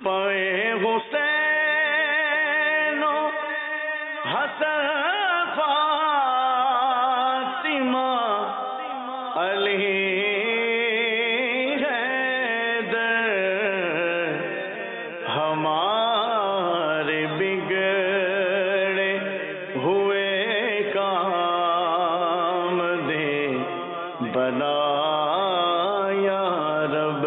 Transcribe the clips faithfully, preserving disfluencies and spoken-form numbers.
پوے حسین و حسن فاطمہ علی حیدر ہمارے بگڑے ہوئے کام دے بنا یا رب۔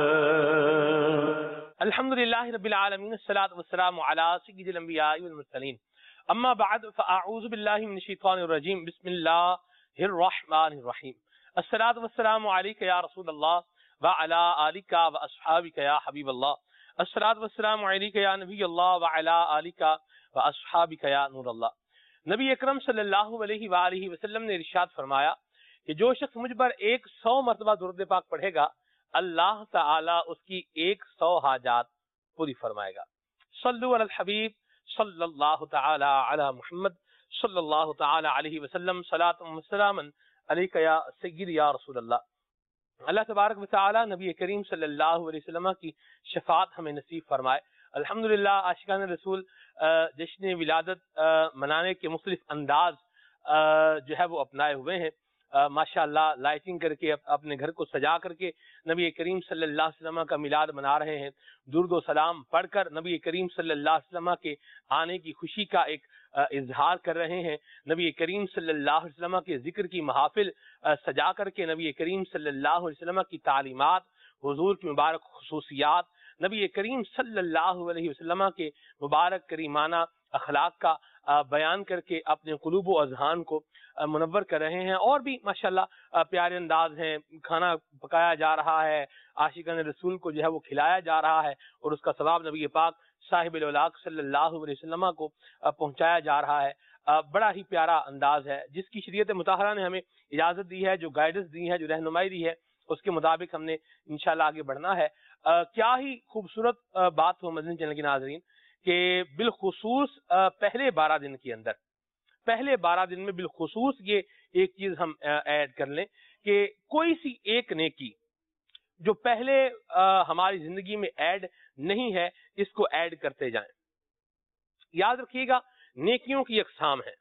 الحمدللہ رب العالمین، الصلاۃ والسلام علی سید الانبیاء والمرسلین، اما بعد فاعوذ باللہ من الشیطان الرجیم، بسم اللہ الرحمن الرحیم۔ الصلاۃ والسلام علیک یا رسول اللہ وعلی آلک واصحابک یا حبیب اللہ۔ الصلاۃ والسلام علیک یا نبی اللہ وعلی آلک واصحابک یا نور اللہ۔ نبی اکرم صلی اللہ علیہ وآلہ وسلم نے ارشاد فرمایا کہ جو شخص مجھ پر ایک سو مرتبہ درود پاک پڑھے گا، اللہ تعالیٰ اس کی ایک سو حاجات پوری فرمائے گا۔ صلو علی الحبیب صلی اللہ تعالی علی محمد صلی اللہ تعالی علیہ وسلم، صلاۃ و سلام علیک یا سید یا رسول اللہ۔ اللہ تبارک و تعالی نبی کریم صلی اللہ علیہ وسلم کی شفاعت ہمیں نصیب فرمائے۔ الحمدللہ عاشقان رسول جشن ولادت منانے کے مختلف انداز جو ہے وہ اپنائے ہوئے ہیں۔ ماشاء اللہ لائٹنگ کر کے اپنے گھر کو سجا کر کے نبی کریم صلی اللہ علیہ وسلم کا میلاد منا رہے ہیں۔ درود و سلام پڑھ کر نبی کریم صلی اللہ علیہ وسلم کے آنے کی خوشی کا ایک اظہار کر رہے ہیں۔ نبی کریم صلی اللہ علیہ وسلم کے ذکر کی محافل سجا کر کے نبی کریم صلی اللہ علیہ وسلم کی تعلیمات، حضور کی مبارک خصوصیات، نبی کریم صلی اللہ علیہ وسلم کے مبارک کریمانہ اخلاق کا بیان کر کے اپنے قلوب و اذہان کو منور کر رہے ہیں۔ اور بھی ماشاءاللہ پیارے انداز ہیں، کھانا پکایا جا رہا ہے، عاشقان رسول کو جو ہے وہ کھلایا جا رہا ہے، اور اس کا ثواب نبی پاک صاحب الاولاق صلی اللہ علیہ وسلم کو پہنچایا جا رہا ہے۔ بڑا ہی پیارا انداز ہے جس کی شریعت مطہرہ نے ہمیں اجازت دی ہے، جو گائیڈنس دی ہے، جو رہنمائی دی ہے، اس کے مطابق ہم نے انشاءاللہ آگے بڑھنا ہے۔ کیا ہی خوبصورت بات ہو مدنی چینل کے ناظرین کہ بالخصوص پہلے بارہ دن کے اندر پہلے بارہ دن میں بالخصوص یہ ایک چیز ہم ایڈ کر لیں کہ کوئی سی ایک نیکی جو پہلے ہماری زندگی میں ایڈ نہیں ہے، اس کو ایڈ کرتے جائیں۔ یاد رکھیے گا نیکیوں کی اقسام ہیں۔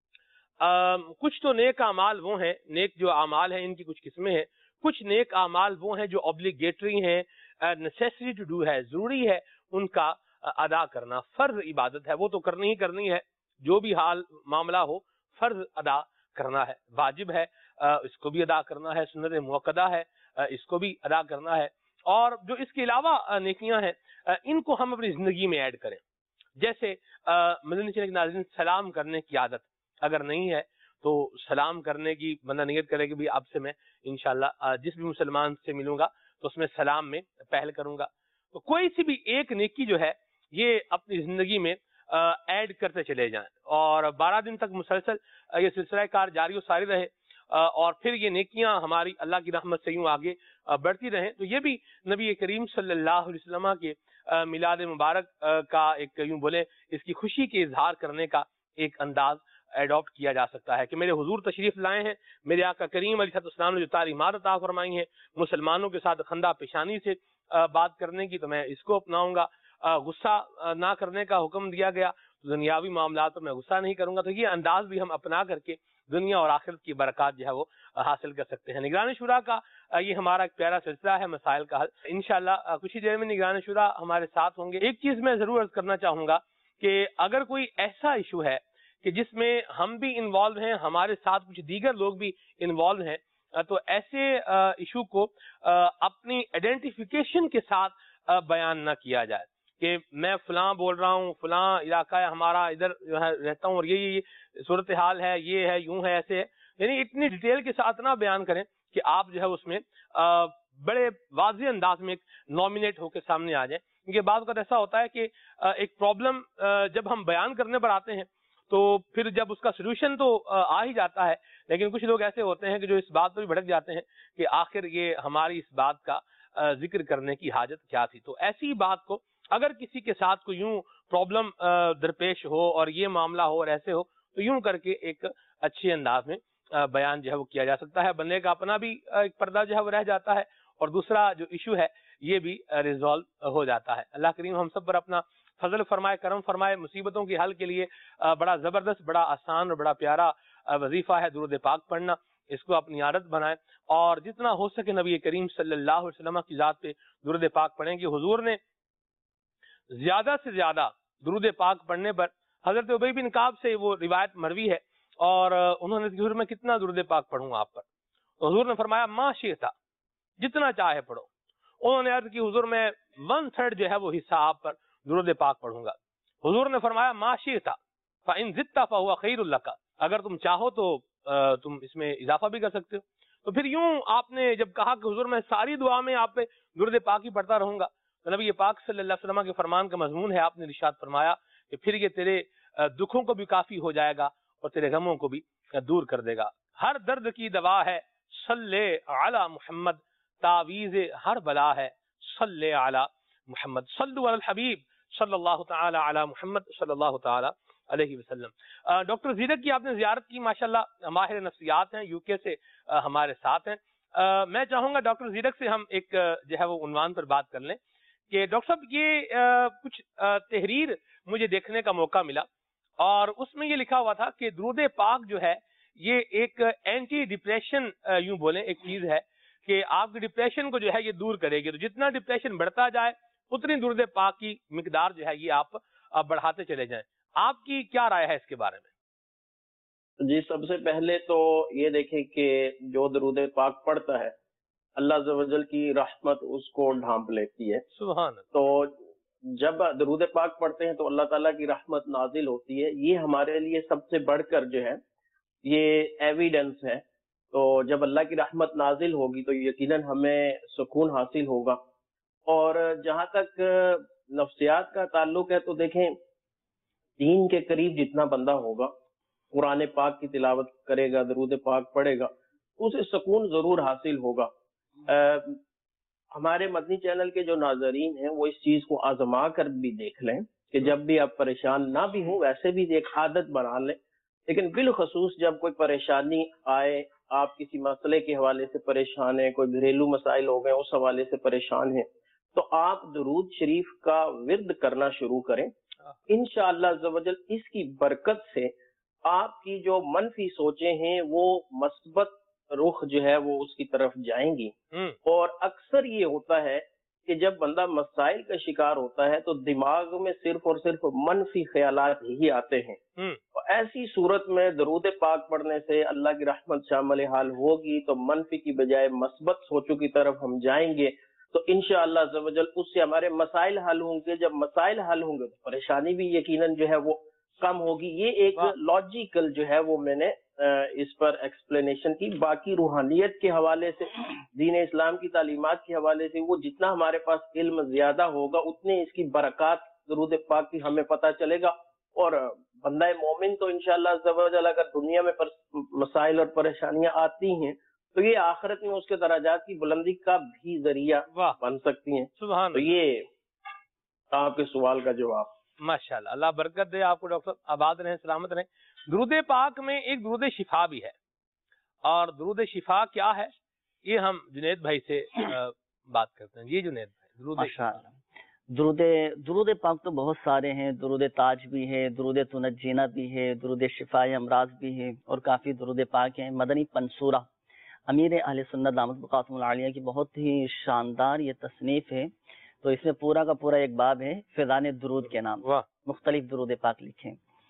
کچھ تو نیک اعمال وہ ہیں، نیک جو اعمال ہیں ان کی کچھ قسمیں ہیں۔ کچھ نیک اعمال وہ ہیں جو اوبلیگیٹری ہیں، نیسیسری ٹو ڈو ہے، ضروری ہے ان کا ادا کرنا، فرض عبادت ہے، وہ تو کرنی ہی کرنی ہے، جو بھی حال معاملہ ہو فرض ادا کرنا ہے، واجب ہے، اس کو بھی ادا کرنا ہے، سنت موقدہ ہے، اس کو بھی ادا کرنا ہے۔ اور جو اس کے علاوہ نیکیاں ہیں ان کو ہم اپنی زندگی میں ایڈ کریں۔ جیسے مدنی چینل کے ناظرین سلام کرنے کی عادت اگر نہیں ہے تو سلام کرنے کی بندہ نیت کرے کہ بھی اب سے میں انشاءاللہ جس بھی مسلمان سے ملوں گا تو اس میں سلام میں پہل کروں گا۔ تو کوئی سی بھی ایک نیکی جو ہے یہ اپنی زندگی میں ایڈ کرتے چلے جائیں، اور بارہ دن تک مسلسل یہ سلسلہ کار جاری و ساری رہے، اور پھر یہ نیکیاں ہماری اللہ کی رحمت سے یوں آگے بڑھتی رہیں۔ تو یہ بھی نبی کریم صلی اللہ علیہ وسلم کے میلاد مبارک کا ایک یوں بولے اس کی خوشی کے اظہار کرنے کا ایک انداز ایڈاپٹ کیا جا سکتا ہے کہ میرے حضور تشریف لائے ہیں، میرے آقا کریم علیہ السلام نے جو تعلیمات عطا فرمائی ہیں مسلمانوں کے ساتھ خندہ پیشانی سے بات کرنے کی، تو میں اس کو اپناؤں گا۔ غصہ نہ کرنے کا حکم دیا گیا تو دنیاوی معاملات میں غصہ نہیں کروں گا۔ تو یہ انداز بھی ہم اپنا کر کے دنیا اور آخرت کی برکات جو ہے وہ حاصل کر سکتے ہیں۔ نگران شورا کا یہ ہمارا ایک پیارا سلسلہ ہے، مسائل کا حل۔ انشاءاللہ کچھ ہی دیر میں نگران شورا ہمارے ساتھ ہوں گے۔ ایک چیز میں ضرور عرض کرنا چاہوں گا کہ اگر کوئی ایسا ایشو ہے کہ جس میں ہم بھی انوالو ہیں، ہمارے ساتھ کچھ دیگر لوگ بھی انوالو ہیں، تو ایسے ایشو کو اپنی آئیڈینٹیفیکیشن کے ساتھ بیان نہ کیا جائے کہ میں فلاں بول رہا ہوں، فلاں علاقہ ہے ہمارا، ادھر جو ہے رہتا ہوں اور یہ یہ صورتحال ہے، یہ ہے، یوں ہے، ایسے ہے۔ یعنی اتنی ڈیٹیل کے ساتھ نہ بیان کریں کہ آپ جو ہے اس میں بڑے واضح انداز میں نامینیٹ ہو کے سامنے آ جائیں، کیونکہ بعض اوقات ایسا ہوتا ہے کہ ایک پرابلم جب ہم بیان کرنے پر آتے ہیں تو پھر جب اس کا سلوشن تو آ ہی جاتا ہے، لیکن کچھ لوگ ایسے ہوتے ہیں کہ جو اس بات پر بھی بھڑک جاتے ہیں کہ آخر یہ ہماری اس بات کا ذکر کرنے کی حاجت کیا تھی۔ تو ایسی بات کو اگر کسی کے ساتھ کوئی یوں پرابلم درپیش ہو اور یہ معاملہ ہو اور ایسے ہو تو یوں کر کے ایک اچھے انداز میں بیان جو ہے وہ کیا جا سکتا ہے۔ بندے کا اپنا بھی ایک پردہ جو ہے وہ رہ جاتا ہے، اور دوسرا جو ایشو ہے یہ بھی ریزالو ہو جاتا ہے. اللہ کریم ہم سب پر اپنا فضل فرمائے، کرم فرمائے. مصیبتوں کے حل کے لیے بڑا زبردست، بڑا آسان اور بڑا پیارا وظیفہ ہے درود پاک پڑھنا. اس کو اپنی عادت بنائیں اور جتنا ہو سکے نبی کریم صلی اللہ علیہ وسلم کی ذات پہ درود پاک پڑھیں. کہ حضور نے زیادہ سے زیادہ درود پاک پڑھنے پر، حضرت ابی بن کعب سے وہ روایت مروی ہے، اور انہوں نے حضور میں کتنا درود پاک پڑھوں آپ پر؟ تو حضور نے فرمایا ما شئتا، جتنا چاہے پڑھو. انہوں نے عرض کی حضور میں ون تھرڈ جو ہے وہ حصہ آپ پر درود پاک پڑھوں گا. حضور نے فرمایا ما شئتا فإن زدت فهو خیر لک، اگر تم چاہو تو تم اس میں اضافہ بھی کر سکتے ہو. تو پھر یوں آپ نے جب کہا کہ حضور میں ساری دعا میں آپ پہ درود پاک ہی پڑھتا رہوں گا، تو نبی پاک صلی اللہ علیہ وسلم کے فرمان کا مضمون ہے، آپ نے ارشاد فرمایا کہ پھر یہ تیرے دکھوں کو بھی کافی ہو جائے گا اور تیرے غموں کو بھی دور کر دے گا. ہر درد کی دوا ہے صلی علی محمد، تعویذ ہر بلا ہے صلی علی محمد. صلو علی الحبیب صلی اللہ تعالی علی محمد صلی اللہ تعالی علیہ وسلم. ڈاکٹر زیرک کی آپ نے زیارت کی، ماشاءاللہ ماہر نفسیات ہیں، یو کے سے ہمارے ساتھ ہیں. میں چاہوں گا ڈاکٹر زیرک سے ہم ایک جو ہے وہ عنوان پر بات کر لیں کہ ڈاکٹر صاحب یہ کچھ تحریر مجھے دیکھنے کا موقع ملا، اور اس میں یہ لکھا ہوا تھا کہ درود پاک جو ہے یہ ایک اینٹی ڈپریشن یوں بولیں ایک چیز ہے کہ آپ کی ڈپریشن کو جو ہے یہ دور کرے گی. تو جتنا ڈپریشن بڑھتا جائے اتنی درود پاک کی مقدار جو ہے یہ آپ بڑھاتے چلے جائیں. آپ کی کیا رائے ہے اس کے بارے میں؟ جی، سب سے پہلے تو یہ دیکھیں کہ جو درود پاک پڑھتا ہے اللہ عز و جل کی رحمت اس کو ڈھانپ لیتی ہے. سبحان اللہ. تو جب درود پاک پڑھتے ہیں تو اللہ تعالیٰ کی رحمت نازل ہوتی ہے. یہ ہمارے لیے سب سے بڑھ کر جو ہے یہ ایویڈنس ہے. تو جب اللہ کی رحمت نازل ہوگی تو یقیناً ہمیں سکون حاصل ہوگا. اور جہاں تک نفسیات کا تعلق ہے تو دیکھیں تین کے قریب جتنا بندہ ہوگا قرآن پاک کی تلاوت کرے گا، درود پاک پڑھے گا، اسے سکون ضرور حاصل ہوگا. ہمارے مدنی چینل کے جو ناظرین ہیں وہ اس چیز کو آزما کر بھی دیکھ لیں کہ جب بھی آپ پریشان نہ بھی ہوں ویسے بھی ایک عادت بنا لیں، لیکن بالخصوص جب کوئی پریشانی آئے، آپ کسی مسئلے کے حوالے سے پریشان ہیں، کوئی گھریلو مسائل ہو گئے اس حوالے سے پریشان ہیں، تو آپ درود شریف کا ورد کرنا شروع کریں. انشاءاللہ عز و جل اس کی برکت سے آپ کی جو منفی سوچیں ہیں وہ مثبت رخ جو ہے وہ اس کی طرف جائیں گی. اور اکثر یہ ہوتا ہے کہ جب بندہ مسائل کا شکار ہوتا ہے تو دماغ میں صرف اور صرف منفی خیالات ہی آتے ہیں. ایسی صورت میں درود پاک پڑھنے سے اللہ کی رحمت شامل حال ہوگی تو منفی کی بجائے مثبت سوچوں کی طرف ہم جائیں گے تو انشاءاللہ عز و جل اس سے ہمارے مسائل حل ہوں گے. جب مسائل حل ہوں گے تو پریشانی بھی یقیناً جو ہے وہ کم ہوگی. یہ ایک لاجیکل جو ہے وہ میں نے اس پر ایکسپلینیشن کی. باقی روحانیت کے حوالے سے، دین اسلام کی تعلیمات کے حوالے سے وہ جتنا ہمارے پاس علم زیادہ ہوگا اتنے اس کی برکات درود پاک کی ہمیں پتہ چلے گا. اور بندہ مومن تو انشاءاللہ عز و جل اگر دنیا میں مسائل اور پریشانیاں آتی ہیں تو یہ آخرت میں اس کے درجات کی بلندی کا بھی ذریعہ بن سکتی ہیں. سبحان تو یہ آپ کے سوال کا جواب. ماشاءاللہ، اللہ برکت دے آپ کو ڈاکٹر صاحب، آباد رہیں، سلامت رہیں. درود پاک میں ایک درود شفا بھی ہے، اور درود شفا کیا ہے یہ ہم جنید بھائی سے بات کرتے ہیں. جی جنید بھائی، درود شفا. درود درود پاک تو بہت سارے ہیں. درود تاج بھی ہے، درود تنجینا بھی ہے، درود شفاء امراض بھی ہے، اور کافی درود پاک ہیں. مدنی پنصورہ امیر اہل سنت دامت بقاتم العالیہ کی بہت ہی شاندار یہ تصنیف ہے. تو اس میں پورا کا پورا ایک باب ہے فیضان درود کے نام، مختلف درود پاک لکھے.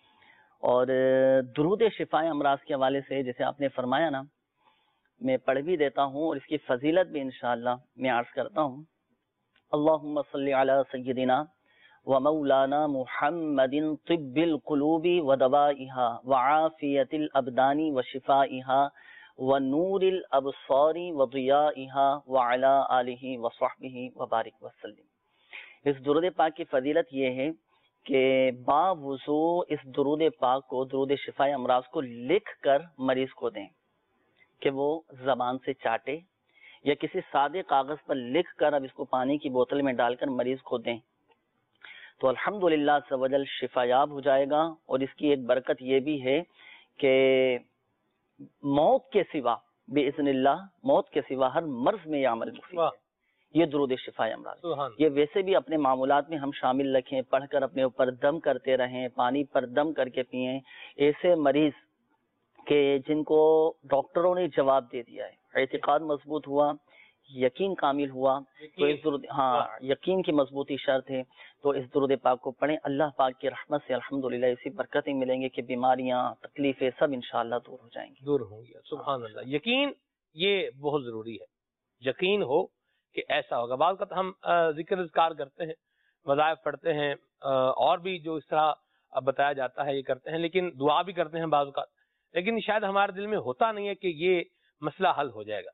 اور درود شفاء امراض کے حوالے سے جیسے آپ نے فرمایا نا، میں پڑھ بھی دیتا ہوں اور اس کی فضیلت بھی انشاءاللہ میں عرض کرتا ہوں. اللہم صلی علی سیدنا و مولانا محمد طب القلوب و دوائها وعافیت الابدان و شفائها و نور الابصار و ضیائها وعلی آلہ و صحبہ وبارک وسلم. اس درود پاک کی فضیلت یہ ہے کہ باوضو اس درود پاک کو، درود شفاء امراض کو لکھ کر مریض کو دیں کہ وہ زبان سے چاٹے، یا کسی سادے کاغذ پر لکھ کر اب اس کو پانی کی بوتل میں ڈال کر مریض کو دیں تو الحمدللہ عز و جل شفا یاب ہو جائے گا. اور اس کی ایک برکت یہ بھی ہے کہ موت کے سوا باذن اللہ، موت کے سوا ہر مرض میں یہ عمل مفید ہے. یہ درود شفا امراض. سبحان یہ ویسے بھی اپنے معمولات میں ہم شامل رکھیں, پڑھ کر اپنے اوپر دم کرتے رہیں, پانی پر دم کر کے پئیں. ایسے مریض کہ جن کو ڈاکٹروں نے جواب دے دیا ہے, اعتقاد مضبوط ہوا, یقین کامل ہوا, تو اس درود ہاں یقین کی مضبوطی شرط ہے, تو اس درود پاک کو پڑھیں. اللہ پاک کی رحمت سے الحمدللہ اسی برکتیں ملیں گے کہ بیماریاں, تکلیفیں سب انشاءاللہ دور ہو جائیں گی, دور ہوں گی. سبحان اللہ. یقین یہ بہت ضروری ہے, یقین ہو کہ ایسا ہوگا. بعض وقت ہم ذکر اذکار کرتے ہیں, وظائف پڑھتے ہیں, اور بھی جو اس طرح بتایا جاتا ہے یہ کرتے ہیں, لیکن دعا بھی کرتے ہیں بعض اوقات, لیکن شاید ہمارے دل میں ہوتا نہیں ہے کہ یہ مسئلہ حل ہو جائے گا.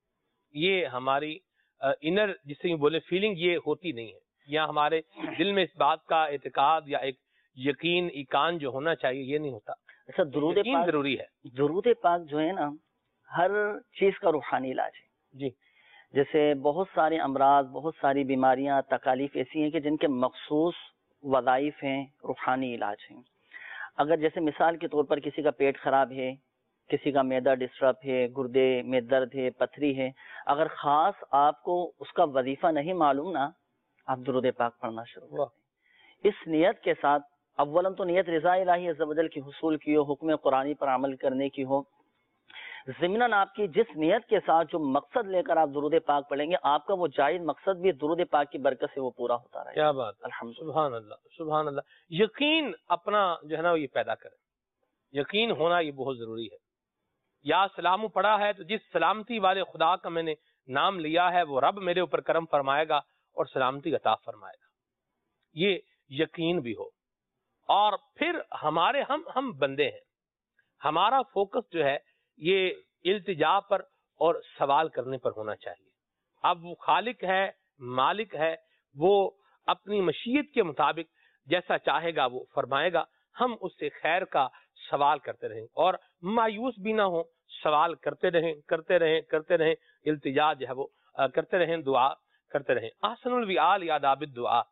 یہ ہماری انر جسے یوں بولے فیلنگ یہ ہوتی نہیں ہے, یا ہمارے دل میں اس بات کا اعتقاد یا ایک یقین ایقان جو ہونا چاہیے یہ نہیں ہوتا. اچھا, درود پاک ضروری ہے. درود پاک جو ہے نا ہر چیز کا روحانی علاج ہے. جی, جیسے بہت سارے امراض, بہت ساری بیماریاں, تکالیف ایسی ہیں کہ جن کے مخصوص وظائف ہیں, روحانی علاج ہیں. اگر جیسے مثال کے طور پر کسی کا پیٹ خراب ہے, کسی کا معدہ ڈسٹرب ہے, گردے میں درد ہے, پتھری ہے, اگر خاص آپ کو اس کا وظیفہ نہیں معلوم نا, آپ درود پاک پڑھنا شروع کریں اس نیت کے ساتھ. اولاً تو نیت رضا الہی عز و جل کی حصول کی ہو, حکم قرآنی پر عمل کرنے کی ہو. ضمناً آپ کی جس نیت کے ساتھ جو مقصد لے کر آپ درود پاک پڑھیں گے, آپ کا وہ جائز مقصد بھی درود پاک کی برکت سے وہ پورا ہوتا رہے. کیا بات, الحمدللہ. سبحان اللہ, سبحان اللہ. یقین اپنا جو ہے نا یہ پیدا کریں, یقین ہونا یہ بہت ضروری ہے. یا سلام پڑھا ہے تو جس سلامتی والے خدا کا میں نے نام لیا ہے وہ رب میرے اوپر کرم فرمائے گا اور سلامتی عطا فرمائے گا. یہ یقین بھی ہو. اور پھر ہمارے ہم ہم بندے ہیں, ہمارا فوکس جو ہے یہ التجا پر اور سوال کرنے پر ہونا چاہیے. اب وہ خالق ہے, مالک ہے, وہ اپنی مشیت کے مطابق جیسا چاہے گا وہ فرمائے گا. ہم اس سے خیر کا سوال کرتے رہیں اور مایوس بھی نہ ہوں, سوال کرتے رہیں کرتے رہیں کرتے رہیں التجا جو ہے وہ کرتے رہیں, دعا کرتے رہیں. احسن الویال یا آداب الدعا,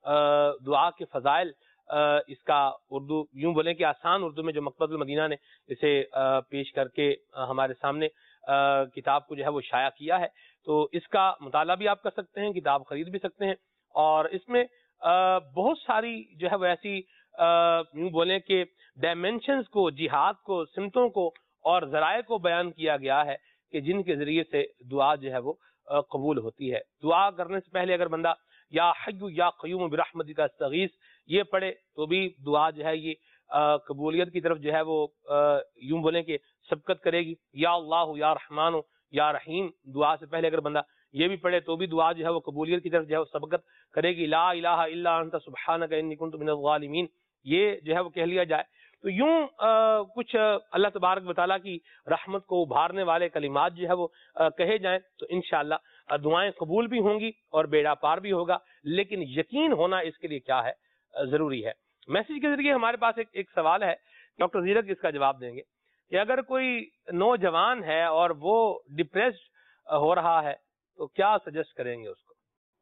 دعا کے فضائل, اس کا اردو یوں بولیں کہ آسان اردو میں جو مکتبۃ المدینہ نے اسے پیش کر کے ہمارے سامنے کتاب کو جو ہے وہ شائع کیا ہے, تو اس کا مطالعہ بھی آپ کر سکتے ہیں, کتاب خرید بھی سکتے ہیں. اور اس میں بہت ساری جو ہے وہ ایسی یوں بولیں کہ ڈائمینشنز کو, جہاد کو, سمتوں کو اور ذرائع کو بیان کیا گیا ہے کہ جن کے ذریعے سے دعا جو ہے وہ قبول ہوتی ہے. دعا کرنے سے پہلے اگر بندہ یا حی یا قیوم برحمتک استغیث یہ پڑھے تو بھی دعا جو ہے یہ قبولیت کی طرف جو ہے وہ یوں بولیں کہ سبقت کرے گی. یا اللہ یا رحمان یا رحیم دعا سے پہلے اگر بندہ یہ بھی پڑھے تو بھی دعا جو ہے وہ قبولیت کی طرف جو ہے وہ سبقت کرے گی. لا الہ الا انت سبحانک انی کنت من الظالمین یہ جو ہے وہ کہہ لیا جائے تو یوں کچھ اللہ تبارک و تعالیٰ کی رحمت کو ابھارنے والے کلمات جو ہے وہ کہے جائیں تو انشاءاللہ دعائیں قبول بھی ہوں گی اور بیڑا پار بھی ہوگا. لیکن یقین ہونا اس کے لیے کیا ہے, ضروری ہے. میسج کے ذریعے ہمارے پاس ایک ایک سوال ہے, ڈاکٹر زیرک اس کا جواب دیں گے کہ اگر کوئی نوجوان ہے اور وہ ڈپریسڈ ہو رہا ہے تو کیا سجیسٹ کریں گے اس کو؟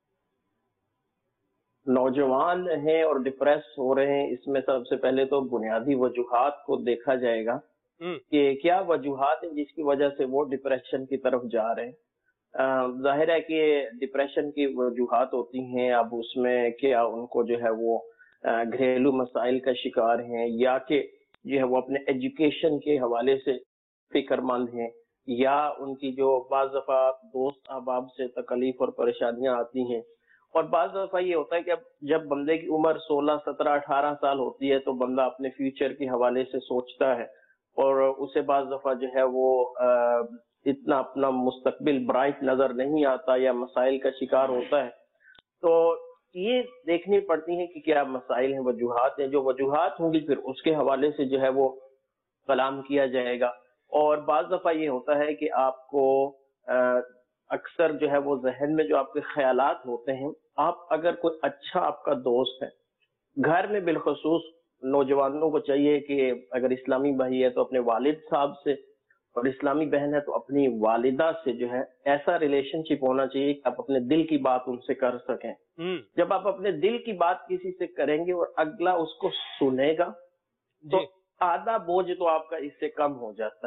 نوجوان ہیں اور ڈپریس ہو رہے ہیں, اس میں سب سے پہلے تو بنیادی وجوہات کو دیکھا جائے گا کہ کیا وجوہات ہیں جس کی وجہ سے وہ ڈپریشن کی طرف جا رہے ہیں. ظاہر ہے کہ ڈپریشن کی وجوہات ہوتی ہیں, اب اس میں کیا ان کو جو ہے وہ گھریلو مسائل کا شکار ہیں, یا کہ جو ہے وہ اپنے ایجوکیشن کے حوالے سے فکر مند ہیں, یا ان کی جو بعض دفعہ دوست احباب سے تکلیف اور پریشانیاں آتی ہیں. اور بعض دفعہ یہ ہوتا ہے کہ اب جب بندے کی عمر سولہ سترہ اٹھارہ سال ہوتی ہے تو بندہ اپنے فیوچر کے حوالے سے سوچتا ہے اور اسے بعض دفعہ جو ہے وہ اتنا اپنا مستقبل برائٹ نظر نہیں آتا یا مسائل کا شکار ہوتا ہے. تو یہ دیکھنی پڑتی ہے کہ کیا مسائل ہیں, وجوہات ہیں. جو وجوہات ہوں گی پھر اس کے حوالے سے جو ہے وہ کلام کیا جائے گا. اور بعض دفعہ یہ ہوتا ہے کہ آپ کو اکثر جو ہے وہ ذہن میں جو آپ کے خیالات ہوتے ہیں, آپ اگر کوئی اچھا آپ کا دوست ہے گھر میں, بالخصوص نوجوانوں کو چاہیے کہ اگر اسلامی بھائی ہے تو اپنے والد صاحب سے, اور اسلامی بہن ہے تو اپنی والدہ سے جو ہے ایسا ریلیشن شپ ہونا چاہیے کہ آپ اپنے دل کی بات ان سے کر سکیں. جب آپ اپنے دل کی بات کسی سے کریں گے اور اگلا اس کو سنے گا تو آدھا بوجھ تو آپ کا اس سے کم ہو جاتا ہے.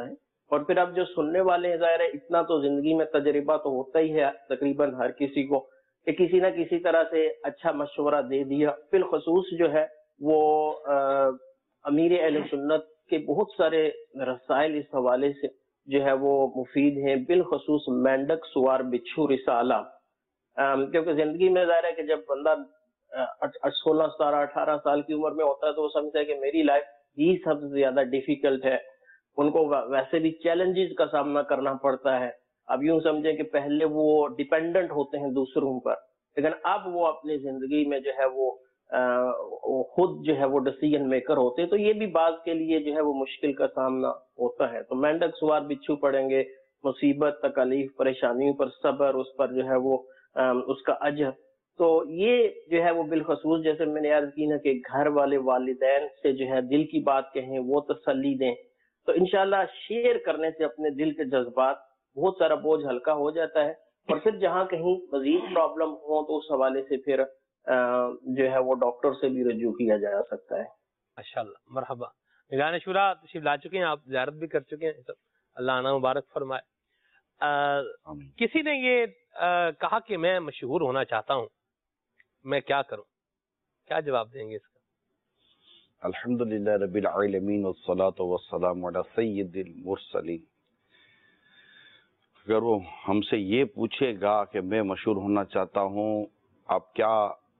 اور پھر اب جو سننے والے ہیں، ظاہر ہے اتنا تو زندگی میں تجربہ تو ہوتا ہی ہے تقریباً ہر کسی کو، کہ کسی نہ کسی طرح سے اچھا مشورہ دے دیا۔ بالخصوص جو ہے وہ امیر اہل سنت کے بہت سارے رسائل اس حوالے سے جو ہے وہ مفید ہیں، بالخصوص مینڈک سوار بچھو رسالہ، کیونکہ زندگی میں ظاہر ہے کہ جب بندہ سولہ ستارہ اٹھارہ سال کی عمر میں ہوتا ہے تو وہ سمجھتا ہے کہ میری لائف ہی سب سے زیادہ ڈیفیکلٹ ہے، ان کو ویسے بھی چیلنجز کا سامنا کرنا پڑتا ہے۔ اب یوں سمجھیں کہ پہلے وہ ڈیپینڈنٹ ہوتے ہیں دوسروں پر، لیکن اب وہ اپنی زندگی میں جو ہے وہ خود جو ہے وہ ڈیسیژن میکر ہوتے ہیں، تو یہ بھی بعض کے لیے جو ہے وہ مشکل کا سامنا ہوتا ہے۔ تو مینڈک سوار بچھو پڑھیں گے، مصیبت، تکالیف، پریشانیوں پر صبر، اس پر جو ہے وہ اس کا اجر، تو یہ جو ہے وہ بالخصوص جیسے میں نے عرض کی نا کہ گھر والے والدین سے جو ہے دل کی بات کہیں، وہ تسلی دیں، تو انشاءاللہ شیئر کرنے سے اپنے دل کے جذبات بہت سارا بوجھ ہلکا ہو جاتا ہے، اور پھر جہاں کہیں مزید پرابلم ہو تو اس حوالے سے پھر جو ہے وہ ڈاکٹر سے بھی رجوع کیا جا سکتا ہے۔ ماشاءاللہ، مرحبا۔ نگران شورا تشریف لا چکے ہیں، آپ زیارت بھی کر چکے ہیں، سب اللہ عنہ مبارک فرمائے۔ کسی نے یہ کہا کہ میں مشہور ہونا چاہتا ہوں، میں کیا کروں؟ کیا جواب دیں گے اس کا؟ الحمدللہ رب العالمین والصلاة والسلام علی سید المرسلین۔ اگر وہ ہم سے یہ پوچھے گا کہ میں مشہور ہونا چاہتا ہوں، آپ کیا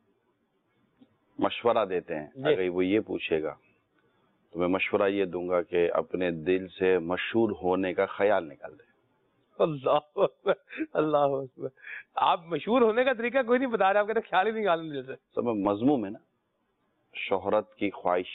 مشورہ دیتے ہیں، اگر وہ یہ پوچھے گا تو میں مشورہ یہ دوں گا کہ اپنے دل سے مشہور ہونے کا خیال نکال دیں۔ اللہ اکبر، اللہ اکبر۔ آپ مشہور ہونے کا طریقہ کوئی نہیں بتا رہے، آپ کہتے ہیں خیال ہی نکالنے دل سے۔ سب میں مضموم ہے نا، شہرت کی خواہش،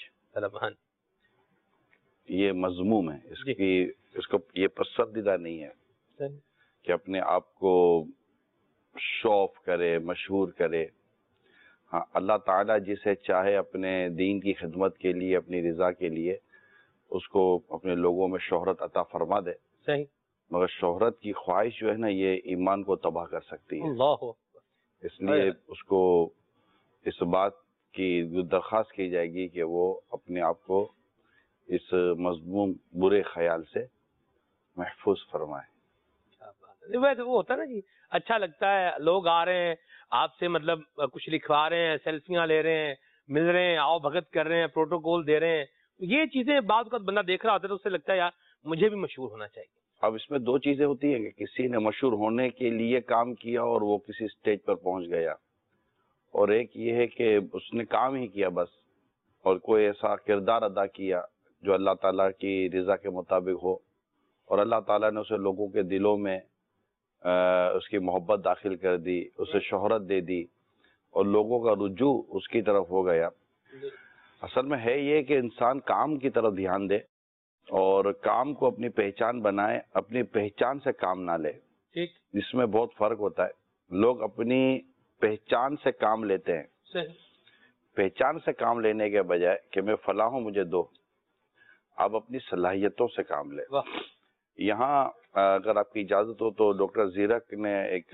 یہ مضموم ہے، اس کی اس کو یہ پسندیدہ نہیں ہے کہ اپنے آپ کو شو آف کرے، مشہور کرے۔ ہاں، اللہ تعالیٰ جسے چاہے اپنے دین کی خدمت کے لیے، اپنی رضا کے لیے، اس کو اپنے لوگوں میں شہرت عطا فرما دے، صحیح، مگر شہرت کی خواہش جو ہے نا یہ ایمان کو تباہ کر سکتی ہے۔ اللہ، اس لیے اس کو اس بات کی درخواست کی جائے گی کہ وہ اپنے آپ کو اس مضموم برے خیال سے محفوظ فرمائے۔ وہ ہوتا ہے نا جی، اچھا لگتا ہے، لوگ آ رہے ہیں آپ سے، مطلب کچھ لکھوا رہے ہیں، سیلفیاں لے رہے ہیں، مل رہے ہیں، آؤ بھگت کر رہے ہیں، پروٹوکول دے رہے ہیں، یہ چیزیں بعض اوقات بندہ دیکھ رہا ہوتا ہے تو اس سے لگتا ہے یار مجھے بھی مشہور ہونا چاہیے۔ اب اس میں دو چیزیں ہوتی ہیں کہ کسی نے مشہور ہونے کے لیے کام کیا اور وہ کسی سٹیج پر پہنچ گیا، اور ایک یہ ہے کہ اس نے کام ہی کیا بس، اور کوئی ایسا کردار ادا کیا جو اللہ تعالیٰ کی رضا کے مطابق ہو، اور اللہ تعالیٰ نے اسے لوگوں کے دلوں میں اس کی محبت داخل کر دی، اسے شہرت دے دی، اور لوگوں کا رجوع اس کی طرف ہو گیا۔ اصل میں ہے یہ کہ انسان کام کی طرف دھیان دے اور کام کو اپنی پہچان بنائے، اپنی پہچان سے کام نہ لے، جس میں بہت فرق ہوتا ہے۔ لوگ اپنی پہچان سے کام لیتے ہیں، پہچان سے کام لینے کے بجائے کہ میں فلاں ہوں مجھے دو، آپ اپنی صلاحیتوں سے کام لیں۔ یہاں اگر آپ کی اجازت ہو تو ڈاکٹر زیرک نے ایک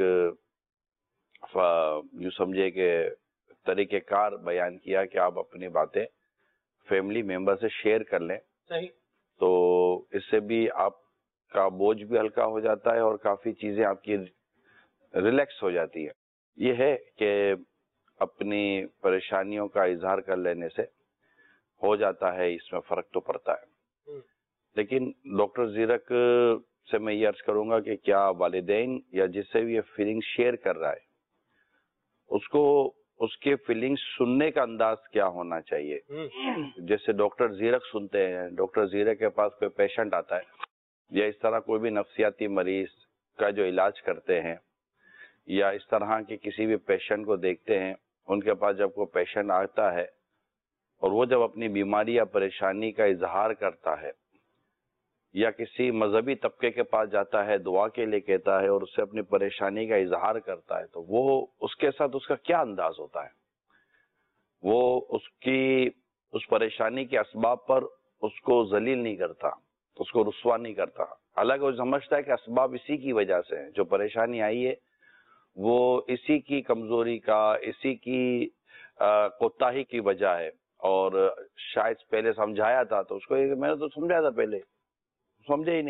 یوں سمجھے کہ طریقہ کار بیان کیا کہ آپ اپنی باتیں فیملی ممبر سے شیئر کر لیں، تو اس سے بھی آپ کا بوجھ بھی ہلکا ہو جاتا ہے اور کافی چیزیں آپ کی ریلیکس ہو جاتی ہے۔ یہ ہے کہ اپنی پریشانیوں کا اظہار کر لینے سے ہو جاتا ہے، اس میں فرق تو پڑتا ہے۔ لیکن ڈاکٹر زیرک سے میں یہ عرض کروں گا کہ کیا والدین یا جس سے بھی یہ فیلنگ شیئر کر رہا ہے اس کو اس کے فیلنگ سننے کا انداز کیا ہونا چاہیے؟ جیسے ڈاکٹر زیرک سنتے ہیں، ڈاکٹر زیرک کے پاس کوئی پیشنٹ آتا ہے یا اس طرح کوئی بھی نفسیاتی مریض کا جو علاج کرتے ہیں، یا اس طرح کے کسی بھی پیشنٹ کو دیکھتے ہیں، ان کے پاس جب کوئی پیشنٹ آتا ہے اور وہ جب اپنی بیماری یا پریشانی کا اظہار کرتا ہے یا کسی مذہبی طبقے کے پاس جاتا ہے، دعا کے لیے کہتا ہے اور اس سے اپنی پریشانی کا اظہار کرتا ہے، تو وہ اس کے ساتھ اس کا کیا انداز ہوتا ہے؟ وہ اس کی اس پریشانی کے اسباب پر اس کو ذلیل نہیں کرتا، اس کو رسوا نہیں کرتا، حالانکہ وہ سمجھتا ہے کہ اسباب اسی کی وجہ سے ہیں، جو پریشانی آئی ہے وہ اسی کی کمزوری کا، اسی کی کوتاہی کی وجہ ہے، اور شاید پہلے سمجھایا تھا تو اس کو میں نے تو سمجھایا تھا، پہلے سمجھے ہی نہیں،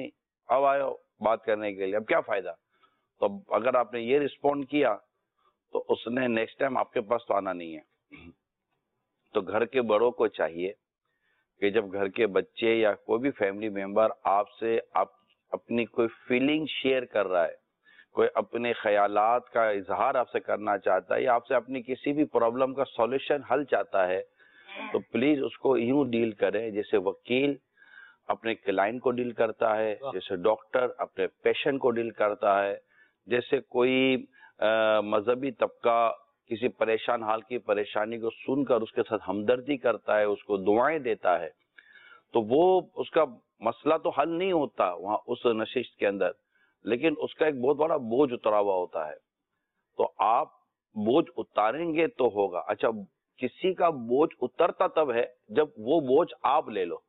اب آئے ہو بات کرنے کے لیے، اب کیا فائدہ؟ تو اگر آپ نے یہ رسپونڈ کیا تو اس نے نیکسٹ ٹائم آپ کے پاس تو آنا نہیں ہے. تو گھر کے بڑوں کو چاہیے کہ جب گھر کے بچے یا کوئی بھی فیملی ممبر آپ سے آپ اپنی کوئی فیلنگ شیئر کر رہا ہے، کوئی اپنے خیالات کا اظہار آپ سے کرنا چاہتا ہے یا آپ سے اپنی کسی بھی پرابلم کا سولوشن حل چاہتا ہے، تو پلیز اس کو یوں ڈیل کریں جیسے وکیل اپنے کلائنٹ کو ڈیل کرتا ہے، جیسے ڈاکٹر اپنے پیشنٹ کو ڈیل کرتا ہے، جیسے کوئی مذہبی طبقہ کسی پریشان حال کی پریشانی کو سن کر اس کے ساتھ ہمدردی کرتا ہے، اس کو دعائیں دیتا ہے. تو وہ اس کا مسئلہ تو حل نہیں ہوتا وہاں اس نشست کے اندر، لیکن اس کا ایک بہت بڑا بوجھ اترا ہوا ہوتا ہے. تو آپ بوجھ اتاریں گے تو ہوگا. اچھا، کسی کا بوجھ اترتا تب ہے جب وہ بوجھ آپ لے لو.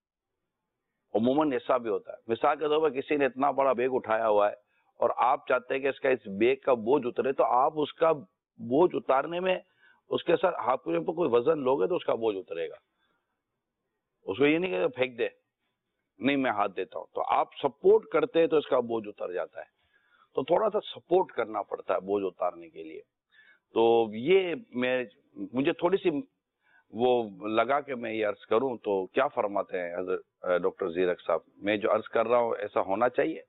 عموماً ایسا بھی ہوتا ہے. مثال کے طور پر کسی نے اتنا بڑا بیگ اٹھایا ہوا ہے اور آپ چاہتے ہیں کہ اس کا اس بیگ کا بوجھ اترے، تو آپ اس کا بوجھ اتارنے میں اس کے ساتھ ہاتھ پہ کوئی وزن لوگے تو اس کا بوجھ اترے گا. اس کو یہ نہیں کہ پھینک دے، نہیں میں ہاتھ دیتا ہوں. تو آپ سپورٹ کرتے ہیں تو اس کا بوجھ اتر جاتا ہے. تو تھوڑا سا سپورٹ کرنا پڑتا ہے بوجھ اتارنے کے لیے. تو یہ میں مجھے تھوڑی سی وہ لگا کہ میں یہ عرض کروں. تو کیا فرماتے ہیں حضرت ڈاکٹر زیرک صاحب؟ میں جو عرض کر رہا ہوں ایسا ہونا چاہیے؟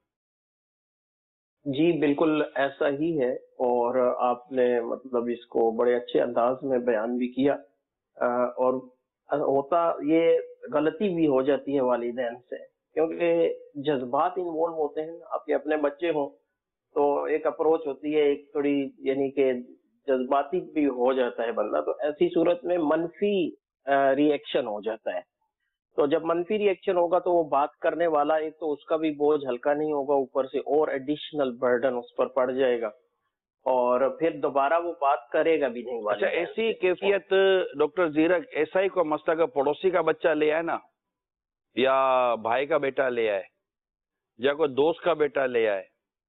جی بالکل ایسا ہی ہے، اور آپ نے مطلب اس کو بڑے اچھے انداز میں بیان بھی کیا. اور ہوتا یہ غلطی بھی ہو جاتی ہے والدین سے، کیونکہ جذبات انوالو ہوتے ہیں. آپ کے اپنے بچے ہوں تو ایک اپروچ ہوتی ہے، ایک تھوڑی یعنی کہ جذباتی بھی ہو جاتا ہے بندہ. تو ایسی صورت میں منفی ری ایکشن ہو جاتا ہے. تو جب منفی ری ایکشن ہوگا تو وہ بات کرنے والا ایک تو اس کا بھی بوجھ ہلکا نہیں ہوگا، اوپر سے اور ایڈیشنل برڈن اس پر پڑ جائے گا، اور پھر دوبارہ وہ بات کرے گا بھی نہیں. اچھا، ایسی کیفیت ڈاکٹر زیرک، ایسا ہی کوئی مسئلہ کا پڑوسی کا بچہ لے آئے نا، یا بھائی کا بیٹا لے آئے، یا کوئی دوست کا بیٹا لے آئے،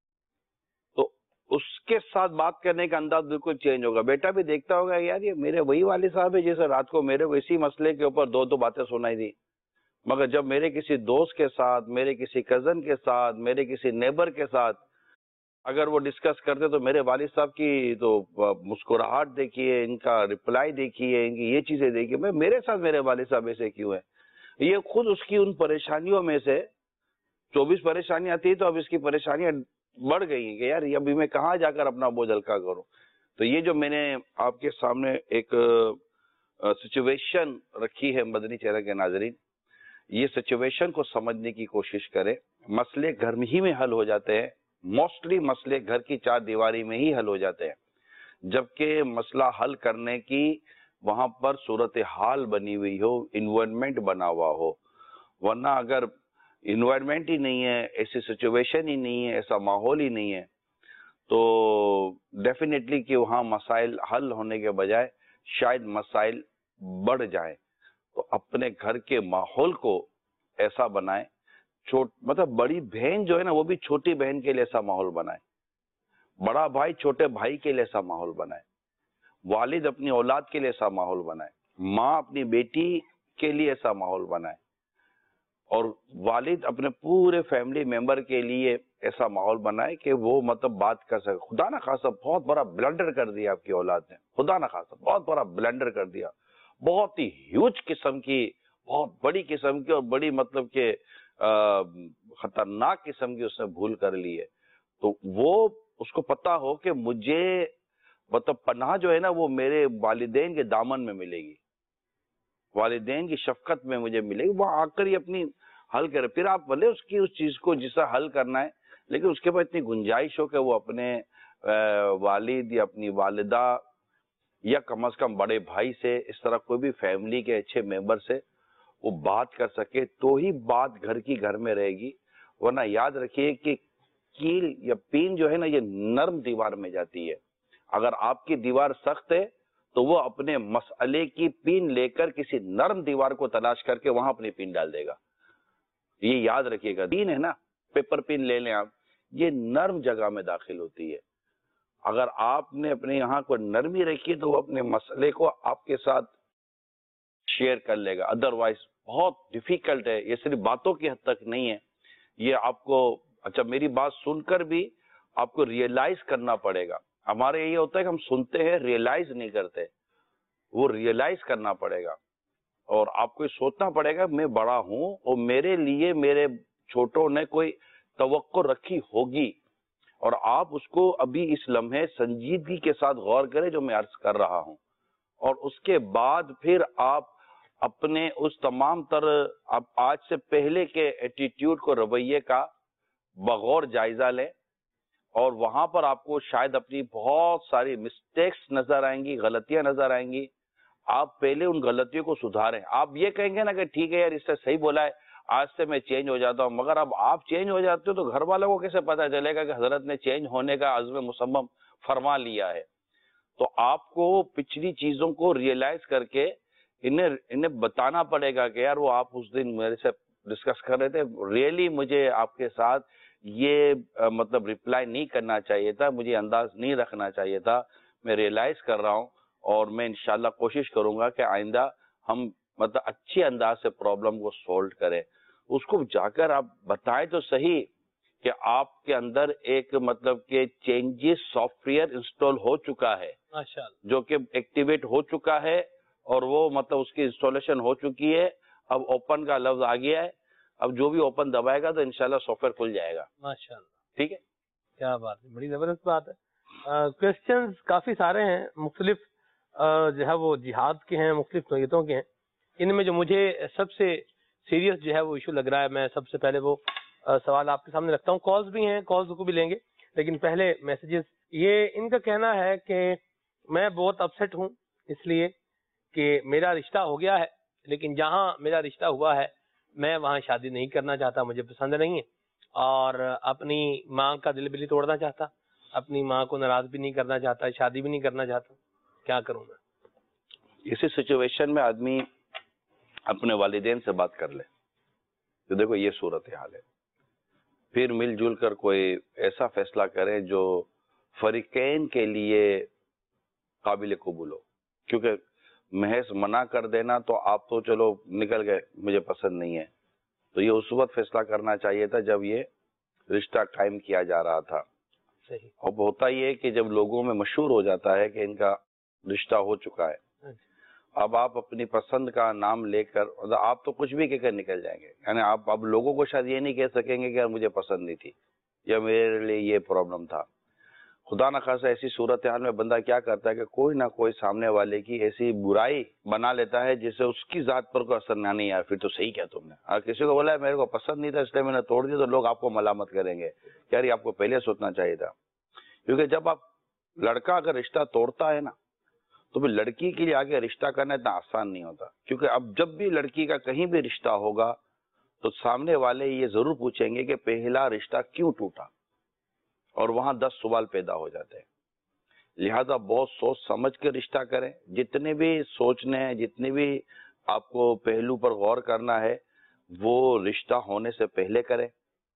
تو اس کے ساتھ بات کرنے کا انداز بالکل چینج ہوگا. بیٹا بھی دیکھتا ہوگا یار یہ میرے وہی والد صاحب ہے جیسے رات کو میرے کو اسی مسئلے کے اوپر دو دو باتیں سنائی دی، مگر جب میرے کسی دوست کے ساتھ، میرے کسی کزن کے ساتھ، میرے کسی نیبر کے ساتھ اگر وہ ڈسکس کرتے تو میرے والد صاحب کی تو مسکراہٹ دیکھیے، ان کا رپلائی دیکھیے، ان کی یہ چیزیں دیکھیے، میں میرے ساتھ میرے والد صاحب ایسے کیوں ہیں. یہ خود اس کی ان پریشانیوں میں سے چوبیس پریشانیاں تھی تو اب اس کی پریشانیاں بڑھ گئی ہیں کہ یار یہ ابھی میں کہاں جا کر اپنا بوجھ ہلکا کروں. تو یہ جو میں نے آپ کے سامنے ایک سچویشن رکھی ہے مدنی چینل کے ناظرین، یہ سچویشن کو سمجھنے کی کوشش کریں. مسئلے گھر میں ہی میں حل ہو جاتے ہیں، موسٹلی مسئلے گھر کی چار دیواری میں ہی حل ہو جاتے ہیں، جبکہ مسئلہ حل کرنے کی وہاں پر صورتحال بنی ہوئی ہو، انوائرمنٹ بنا ہوا ہو. ورنہ اگر انوائرمنٹ ہی نہیں ہے، ایسی سچویشن ہی نہیں ہے، ایسا ماحول ہی نہیں ہے، تو ڈیفینیٹلی کہ وہاں مسائل حل ہونے کے بجائے شاید مسائل بڑھ جائیں. تو اپنے گھر کے ماحول کو ایسا بنائیں، چھوٹ مطلب بڑی بہن جو ہے نا وہ بھی چھوٹی بہن کے لیے ایسا ماحول بنائے، بڑا بھائی چھوٹے بھائی کے لیے ایسا ماحول بنائے، والد اپنی اولاد کے لیے ایسا ماحول بنائے، ماں اپنی بیٹی کے لیے ایسا ماحول بنائے، اور والد اپنے پورے فیملی ممبر کے لیے ایسا ماحول بنائے کہ وہ مطلب بات کر سکے. خدا نہ خواستہ بہت بڑا بلنڈر کر دیا آپ کی اولاد نے، خدا نہ خواستہ بہت بڑا بلنڈر کر دیا، بہت ہی ہیوج قسم کی، بہت بڑی قسم کی اور بڑی مطلب کہ خطرناک قسم کی اس نے بھول کر لی ہے. تو وہ اس کو پتا ہو کہ مجھے مطلب پناہ جو ہے نا وہ میرے والدین کے دامن میں ملے گی، والدین کی شفقت میں مجھے ملے گی. وہ آ کر ہی اپنی حل کرے، پھر آپ بھلے اس کی اس چیز کو جسا حل کرنا ہے، لیکن اس کے بعد اتنی گنجائش ہو کہ وہ اپنے والد یا اپنی والدہ یا کم از کم بڑے بھائی سے، اس طرح کوئی بھی فیملی کے اچھے ممبر سے وہ بات کر سکے تو ہی بات گھر کی گھر میں رہے گی. ورنہ یاد رکھیے کہ کیل یا پین جو ہے نا یہ نرم دیوار میں جاتی ہے. اگر آپ کی دیوار سخت ہے تو وہ اپنے مسئلے کی پین لے کر کسی نرم دیوار کو تلاش کر کے وہاں اپنی پین ڈال دے گا. یہ یاد رکھیے گا، پین ہے نا، پیپر پین لے لیں آپ، یہ نرم جگہ میں داخل ہوتی ہے. اگر آپ نے اپنے یہاں کو نرمی رکھی تو وہ اپنے مسئلے کو آپ کے ساتھ شیئر کر لے گا. ادروائز بہت ڈیفیکلٹ ہے. یہ صرف باتوں کی حد تک نہیں ہے، یہ آپ کو اچھا میری بات سن کر بھی آپ کو ریئلائز کرنا پڑے گا. ہمارے یہ ہوتا ہے کہ ہم سنتے ہیں ریئلائز نہیں کرتے, وہ ریئلائز کرنا پڑے گا اور آپ کو یہ سوچنا پڑے گا میں بڑا ہوں اور میرے لیے میرے چھوٹوں نے کوئی توقع رکھی ہوگی, اور آپ اس کو ابھی اس لمحے سنجیدگی کے ساتھ غور کریں جو میں عرض کر رہا ہوں, اور اس کے بعد پھر آپ اپنے اس تمام تر اب آج سے پہلے کے ایٹیٹیوڈ کو رویے کا بغور جائزہ لیں, اور وہاں پر آپ کو شاید اپنی بہت ساری مسٹیکس نظر آئیں گی, غلطیاں نظر آئیں گی. آپ پہلے ان غلطیوں کو سدھاریں. آپ یہ کہیں گے نا کہ ٹھیک ہے یار اس سے صحیح بولا ہے, آج سے میں چینج ہو جاتا ہوں, مگر اب آپ چینج ہو جاتے ہو تو گھر والوں کو کیسے پتا چلے گا کہ حضرت نے چینج ہونے کا عزم مصمم فرما لیا ہے. تو آپ کو پچھلی چیزوں کو ریئلائز کر کے انہیں انہیں بتانا پڑے گا کہ یار وہ آپ اس دن میرے سے ڈسکس کر رہے تھے, ریئلی مجھے آپ کے ساتھ یہ مطلب ریپلائی نہیں کرنا چاہیے تھا, مجھے انداز نہیں رکھنا چاہیے تھا, میں ریئلائز کر رہا ہوں اور میں انشاءاللہ کوشش کروں گا کہ آئندہ ہم مطلب اچھے انداز سے پرابلم کو سولو کریں. اس کو جا کر آپ بتائیں تو صحیح کہ آپ کے اندر ایک مطلب کہ چینجز سافٹ ویئر انسٹال ہو چکا ہے جو کہ ایکٹیویٹ ہو چکا ہے, اور وہ مطلب اس کی انسٹالیشن ہو چکی ہے. اب اوپن کا لفظ آ گیا ہے, اب جو بھی اوپن دبائے گا تو انشاءاللہ سافٹ ویئر کھل جائے گا. ماشاءاللہ, ٹھیک ہے, کیا بات ہے, بڑی زبردست بات ہے. کوشچنز کافی سارے ہیں, مختلف جو ہے وہ جہاد کے ہیں, مختلف نوعیتوں کے ہیں. ان میں جو مجھے سب سے سیریس جو ہے وہ ایشو لگ رہا ہے, میں سب سے پہلے وہ سوال آپ کے سامنے رکھتا ہوں. کالز بھی ہیں, کالز کو بھی لیں گے, لیکن پہلے میسیجز. یہ ان کا کہنا ہے کہ میں بہت اپسیٹ ہوں اس لیے کہ میرا رشتہ ہو گیا ہے, لیکن جہاں میرا رشتہ ہوا ہے میں وہاں شادی نہیں کرنا چاہتا, مجھے پسند نہیں ہے, اور اپنی ماں کا دل بھی نہیں توڑنا چاہتا, اپنی ماں کو ناراض بھی نہیں کرنا چاہتا, شادی بھی نہیں کرنا چاہتا. کیا کروں میں؟ اسی سچویشن میں آدمی اپنے والدین سے بات کر لے تو دیکھو یہ صورتحال ہے, پھر مل جل کر کوئی ایسا فیصلہ کرے جو فریقین کے لیے قابل قبول ہو. کیونکہ محض منع کر دینا تو آپ تو چلو نکل گئے, مجھے پسند نہیں ہے, تو یہ اس وقت فیصلہ کرنا چاہیے تھا جب یہ رشتہ قائم کیا جا رہا تھا. صحیح. اب ہوتا یہ ہے کہ جب لوگوں میں مشہور ہو جاتا ہے کہ ان کا رشتہ ہو چکا ہے, اب آپ اپنی پسند کا نام لے کر آپ تو کچھ بھی کہہ کر نکل جائیں گے. یعنی آپ اب لوگوں کو شاید یہ نہیں کہہ سکیں گے کہ یار مجھے پسند نہیں تھی یا میرے لیے یہ پرابلم تھا. خدا نخواستہ ایسی صورتحال میں بندہ کیا کرتا ہے کہ کوئی نہ کوئی سامنے والے کی ایسی برائی بنا لیتا ہے جس سے اس کی ذات پر کوئی اثر نہ نہیں آیا. پھر تو صحیح کیا تم نے, اگر کسی کو بولا ہے میرے کو پسند نہیں تھا اس لیے میں نے توڑ دیا, تو لوگ آپ کو ملامت کریں گے کہ یار یہ آپ کو پہلے سوچنا چاہیے تھا. کیونکہ جب آپ لڑکا اگر رشتہ توڑتا ہے نا تو پھر لڑکی کے لیے آگے رشتہ کرنا اتنا آسان نہیں ہوتا. کیونکہ اب جب بھی لڑکی کا کہیں بھی رشتہ ہوگا تو سامنے والے یہ ضرور پوچھیں گے کہ پہلا رشتہ کیوں ٹوٹا, اور وہاں دس سوال پیدا ہو جاتے ہیں. لہذا بہت سوچ سمجھ کے رشتہ کریں. جتنے بھی سوچنے ہیں, جتنے بھی آپ کو پہلو پر غور کرنا ہے وہ رشتہ ہونے سے پہلے کریں.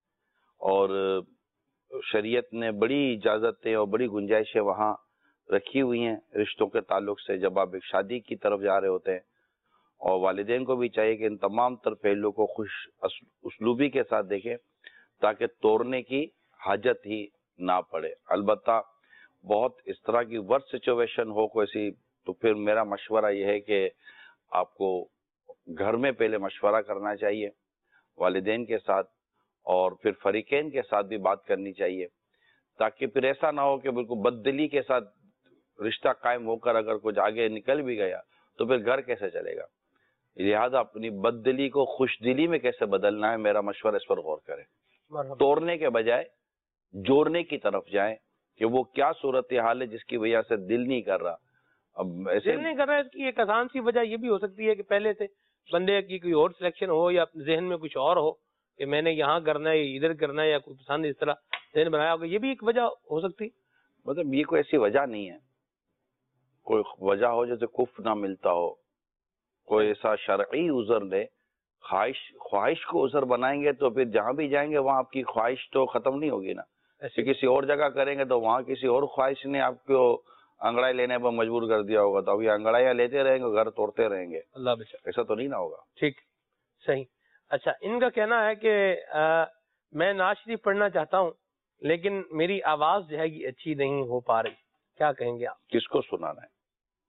اور شریعت نے بڑی اجازتیں اور بڑی گنجائشیں وہاں رکھی ہوئی ہیں رشتوں کے تعلق سے جب آپ ایک شادی کی طرف جا رہے ہوتے ہیں. اور والدین کو بھی چاہیے کہ ان تمام تر پہلو کو خوش اسلوبی کے ساتھ دیکھیں تاکہ توڑنے کی حاجت ہی نہ پڑے. البتہ بہت اس طرح کی ورس سچویشن ہو کوئی سی, تو پھر میرا مشورہ یہ ہے کہ آپ کو گھر میں پہلے مشورہ کرنا چاہیے والدین کے ساتھ, اور پھر فریقین کے ساتھ بھی بات کرنی چاہیے, تاکہ پھر ایسا نہ ہو کہ بالکل بددلی کے ساتھ رشتہ قائم ہو کر اگر کچھ آگے نکل بھی گیا تو پھر گھر کیسے چلے گا. لہذا اپنی بددلی کو خوش دلی میں کیسے بدلنا ہے, میرا مشورہ اس پر غور کریں. توڑنے کے بجائے جوڑنے کی طرف جائیں کہ وہ کیا صورتحال ہے جس کی وجہ سے دل نہیں کر رہا. اب ایسے دل نہیں کر رہا ہے, اس کی ایک آسان سی وجہ یہ بھی ہو سکتی ہے کہ پہلے سے بندے کی کوئی اور سلیکشن ہو یا ذہن میں کچھ اور ہو کہ میں نے یہاں کرنا ہے ادھر کرنا ہے, یا کوئی پسند اس طرح ذہن بنایا ہوگا. یہ بھی ایک وجہ ہو سکتی. مطلب یہ کوئی ایسی وجہ نہیں ہے, کوئی وجہ ہو جیسے کف نہ ملتا ہو, کوئی ایسا شرعی عذر دے. خواہش خواہش کو عذر بنائیں گے تو پھر جہاں بھی جائیں گے وہاں آپ کی خواہش تو ختم نہیں ہوگی نا. ایسے کسی اور جگہ کریں گے تو وہاں کسی اور خواہش نے آپ کو انگڑائی لینے پر مجبور کر دیا ہوگا, تو اب یہ انگڑائیاں لیتے رہیں گے, گھر توڑتے رہیں گے. اللہ بچا, ایسا تو نہیں نہ ہوگا. ٹھیک, صحیح. اچھا, ان کا کہنا ہے کہ میں نعت شریف پڑھنا چاہتا ہوں لیکن میری آواز جو ہے یہ اچھی نہیں ہو پا رہی, کیا کہیں گے آپ؟ کس کو سنانا ہے؟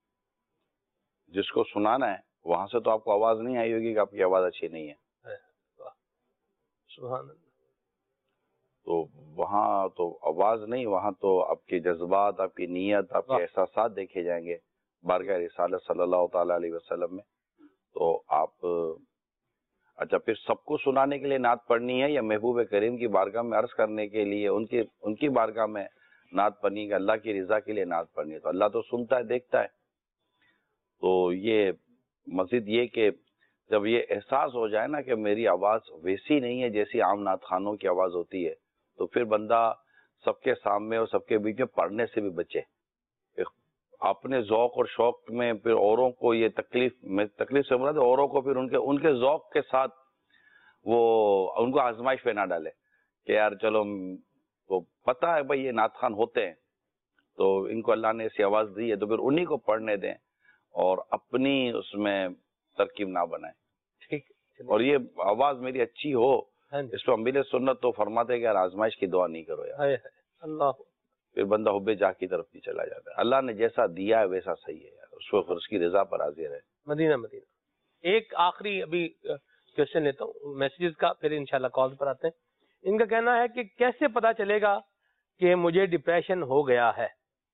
جس کو سنانا ہے وہاں سے تو آپ کو آواز نہیں آئی ہوگی کہ آپ کی آواز اچھی نہیں ہے. سبحان اللہ. تو وہاں تو آواز نہیں, وہاں تو آپ کے جذبات, آپ کی نیت, آپ کے احساسات دیکھے جائیں گے بارگاہ رسالت صلی اللہ تعالی علیہ وسلم میں. تو آپ اچھا پھر سب کو سنانے کے لیے نعت پڑھنی ہے یا محبوب کریم کی بارگاہ میں عرض کرنے کے لیے ان کی ان کی بارگاہ میں نعت پڑھنی ہے, اللہ کی رضا کے لیے نعت پڑھنی ہے؟ تو اللہ تو سنتا ہے, دیکھتا ہے. تو یہ مزید یہ کہ جب یہ احساس ہو جائے نا کہ میری آواز ویسی نہیں ہے جیسی عام نعت خانوں کی آواز ہوتی ہے, تو پھر بندہ سب کے سامنے اور سب کے بیچ میں پڑھنے سے بھی بچے. اپنے ذوق اور شوق میں پھر اوروں کو یہ تکلیف میں تکلیف سے مراد اوروں کو پھر ان کے ان کے ذوق کے ساتھ وہ ان کو آزمائش پہ نہ ڈالے کہ یار چلو وہ پتہ ہے بھائی یہ نعت خوان ہوتے ہیں تو ان کو اللہ نے ایسی آواز دی ہے تو پھر انہی کو پڑھنے دیں اور اپنی اس میں ترکیب نہ بنائیں. ٹھیک. اور یہ آواز میری اچھی ہو, اس پہ امیر سنت تو فرماتے ہیں کہ یار آزمائش کی دعا نہیں کرو یار, اللہ, پھر بندہ حب جاہ کی طرف بھی چلا جاتا ہے. اللہ نے جیسا دیا ہے ویسا صحیح ہے یار, اس کو اس کی رضا پر حاضر ہے. مدینہ مدینہ. ایک آخری ابھی کوشچن لیتا ہوں میسیجز کا, پھر انشاءاللہ کال پر آتے ہیں. ان کا کہنا ہے کہ کیسے پتا چلے گا کہ مجھے ڈپریشن ہو گیا ہے؟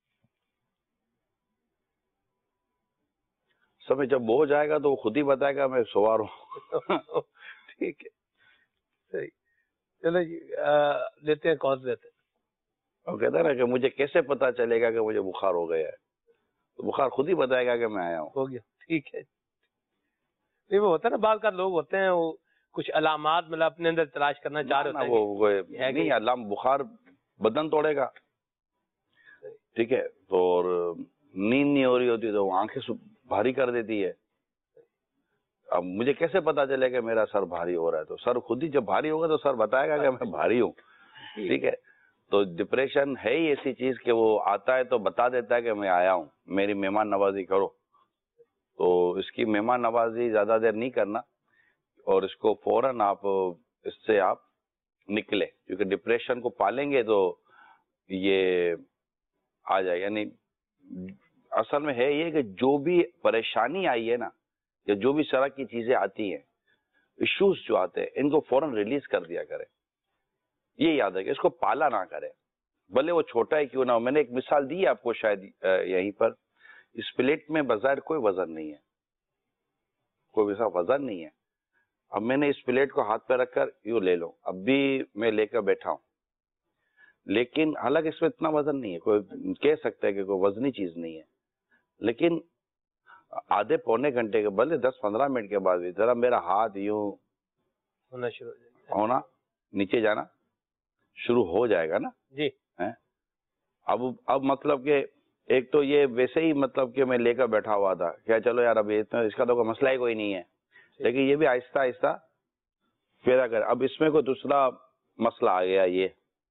سمجھ جب ہو جائے گا تو وہ خود ہی بتائے گا میں سوار ہوں. ٹھیک ہے, صحیح. چلو جی لیتے ہیں کال لیتے ہیں. وہ کہتا ہے نا کہ مجھے کیسے پتا چلے گا کہ مجھے بخار ہو گیا ہے, تو بخار خود ہی بتائے گا کہ میں آیا ہوں. ہو گیا. ٹھیک ہے. نہیں وہ ہوتا ہے نا بعض کا لوگ ہوتے ہیں وہ کچھ علامات مطلب اپنے اندر تلاش کرنا چاہ رہے ہوتے ہیں. وہ نہیں علام بخار بدن توڑے گا, ٹھیک ہے, تو نیند نہیں ہو رہی ہوتی تو وہ آنکھیں بھاری کر دیتی ہے. اب مجھے کیسے پتا چلے کہ میرا سر بھاری ہو رہا ہے؟ تو سر خود ہی جب بھاری ہوگا تو سر بتائے گا کہ میں بھاری ہوں. ٹھیک ہے. تو ڈپریشن ہے ہی ایسی چیز کہ وہ آتا ہے تو بتا دیتا ہے کہ میں آیا ہوں, میری مہمان نوازی کرو. تو اس کی مہمان نوازی زیادہ دیر نہیں کرنا اور اس کو فوراً آپ اس سے آپ نکلے, کیونکہ ڈپریشن کو پالیں گے تو یہ آ جائے. یعنی اصل میں ہے یہ کہ جو بھی پریشانی آئی ہے نا یا جو بھی طرح کی چیزیں آتی ہیں, ایشوز جو آتے ہیں, ان کو فوراً ریلیز کر دیا کرے. یہ یاد ہے کہ اس کو پالا نہ کرے, بھلے وہ چھوٹا ہی کیوں نہ ہو. میں نے ایک مثال دی ہے آپ کو شاید یہیں پر. اس پلیٹ میں بظاہر کوئی وزن نہیں ہے, کوئی ویسا وزن نہیں ہے. اب میں نے اس پلیٹ کو ہاتھ پہ رکھ کر یوں لے لو, اب بھی میں لے کر بیٹھا ہوں, لیکن حالانکہ اس میں اتنا وزن نہیں ہے, کوئی کہہ سکتا ہے کہ کوئی وزنی چیز نہیں ہے, لیکن آدھے پونے گھنٹے کے بلکہ دس پندرہ منٹ کے بعد بھی ذرا میرا ہاتھ یوں ہونا شروع ہو جائے ہونا نیچے جانا شروع ہو جائے گا نا جی. اب اب مطلب کہ ایک تو یہ ویسے ہی مطلب کہ میں لے کر بیٹھا ہوا تھا کیا چلو یار اب اس کا تو کوئی مسئلہ ہی کوئی نہیں ہے, لیکن یہ بھی آہستہ آہستہ پیدا کر. اب اس میں کوئی دوسرا مسئلہ آ گیا, یہ